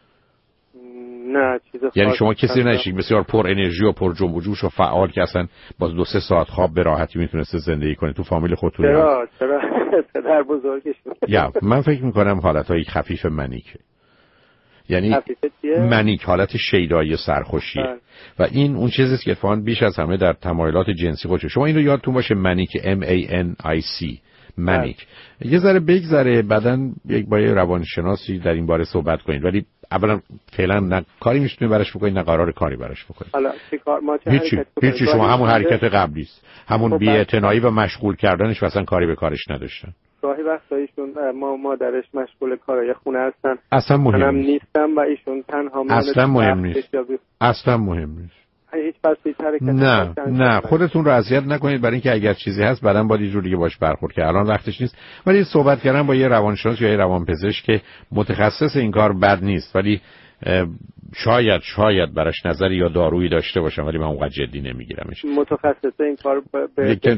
O: نه چیز
C: یعنی شما کسی نشید بسیار پر انرژی و پر جنب و جوش و فعال که اصلا با 2-3 ساعت خواب به راحتی میتونسته زندگی کنه تو فامیل خودتون؟
O: چرا پدر بزرگش
C: یا من فکر میکنم حالتهای خفیف منیکه، یعنی منیک حالت شیدایی سرخوشیه و این اون چیزیه که اتفاقاً بیش از همه در تمایلات جنسی خودشه. شما این رو یادتون باشه، منیک MANIC منیک. یه ذره بگذره بعدن یک با یه روانشناسی در این باره صحبت کنید، ولی اولا فعلا نه کاری میتونید براش بکنید نه قرار کاری براش بکنید.
O: حالا چیکار ما
C: هیچی شما همون حرکت قبلی است، همون بی‌اعتنایی و مشغول کردنش اصلا کاری به کارش نداشتن.
O: گاهی وقتا ایشون مادرش مشغول کارهای خونه هستن،
C: اصلا مهم
O: نیستم و ایشون تنها
C: اصلا مهم نیست. اصلا مهم نیست.
O: هیچ بسیط حرکت
C: نه خودتون رو اذیت نکنید، برای اینکه اگر چیزی هست بعداً باید یه جور دیگه باش برخورد کنید. الان وقتش نیست. ولی صحبت کردن با یه روانشناس یا یه روانپزشک که متخصص این کار بد نیست، ولی شاید براش نظری یا دارویی داشته باشم، ولی من اونقدر جدی نمیگیرمش.
O: متخصص این کار
C: لیکن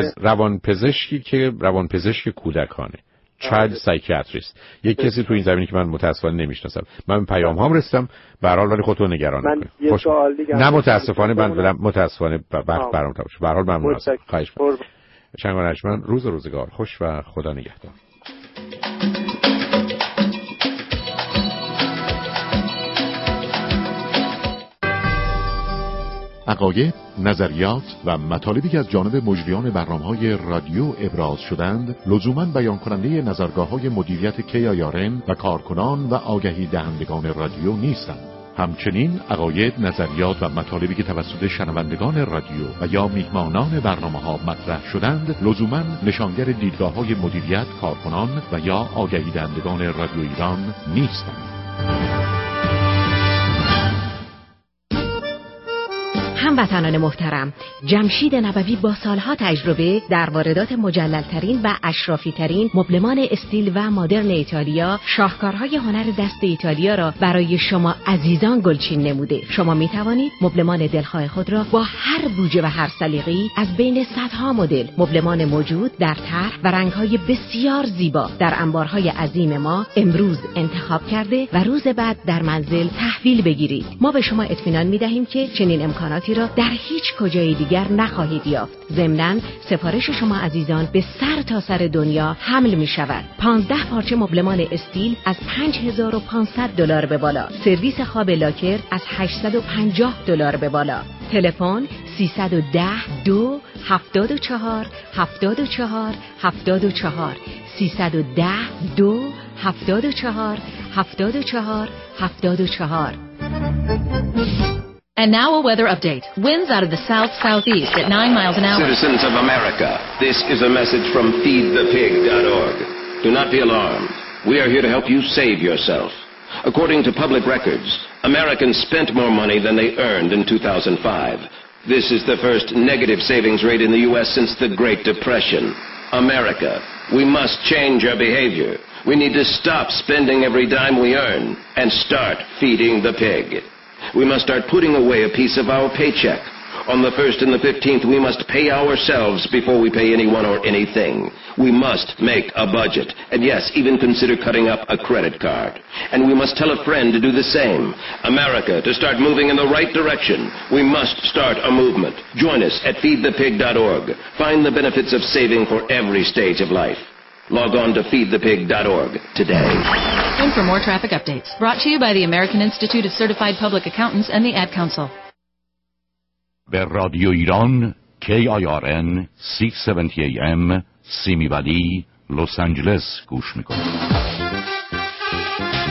C: روانپزشک کودکانه، چایلد سایکیاتریست، یک کسی تو این زمینی که من متاسفانه نمیشناسم. من پیام‌هام رسیدم به هر حال، ولی خودتون نگران نکنید. نه متاسفانه من متاسفانه برام تموم شد. به هر حال ممنون هستم. خواهش می‌کنم. شنگان ارجمند، روزگار خوش و خدا نگهدار.
Q: عقاید، نظریات و مطالبی که از جانب مجریان برنامه‌های رادیو ابراز شدند لزوماً بیان کننده نظرگاه‌های مدیریت KIRN و کارکنان و آگهی دهندگان رادیو نیستند. همچنین عقاید، نظریات و مطالبی که توسط شنوندگان رادیو و یا میهمانان برنامه‌ها مطرح شدند لزوماً نشانگر دیدگاه‌های مدیریت، کارکنان و یا آگهی دهندگان رادیو ایران نیستند.
J: هموطنان محترم، جمشید نبوی با سالها تجربه در واردات مجلل‌ترین و اشرافی‌ترین مبلمان استیل و مدرن ایتالیا شاهکارهای هنر دست ایتالیا را برای شما عزیزان گلچین نموده. شما می توانید مبلمان دلخواه خود را با هر بوجه و هر سلیقه‌ای از بین صدها مدل مبلمان موجود در طرح و رنگ‌های بسیار زیبا در انبارهای عظیم ما امروز انتخاب کرده و روز بعد در منزل تحویل بگیرید. ما به شما اطمینان می‌دهیم که چنین امکاناتی را در هیچ کجای دیگر نخواهید یافت. ضمناً سفارش شما عزیزان به سر تا سر دنیا حمل می شود. 15 پارچه مبلمان استیل از $5500 به بالا. سرویس خواب لاکر از $850 به بالا. تلفن 310 2 74 74 74 310 2 74 74 74.
R: And now a weather update. Winds out of the south-southeast at 9 miles an hour.
S: Citizens of America, this is a message from feedthepig.org. Do not be alarmed. We are here to help you save yourself. According to public records, Americans spent more money than they earned in 2005. This is the first negative savings rate in the U.S. since the Great Depression. America, we must change our behavior. We need to stop spending every dime we earn and start feeding the pig. We must start putting away a piece of our paycheck. On the 1st and the 15th, we must pay ourselves before we pay anyone or anything. We must make a budget. And yes, even consider cutting up a credit card. And we must tell a friend to do the same. America, to start moving in the right direction, we must start a movement. Join us at feedthepig.org. Find the benefits of saving for every stage of life. Log on to feedthepig.org today.
R: And for more traffic updates, brought to you by the American Institute of Certified Public Accountants and the Ad Council.
T: به رادیو ایران KIRN 670 AM سیمی ولی لس آنجلس گوش میکنید.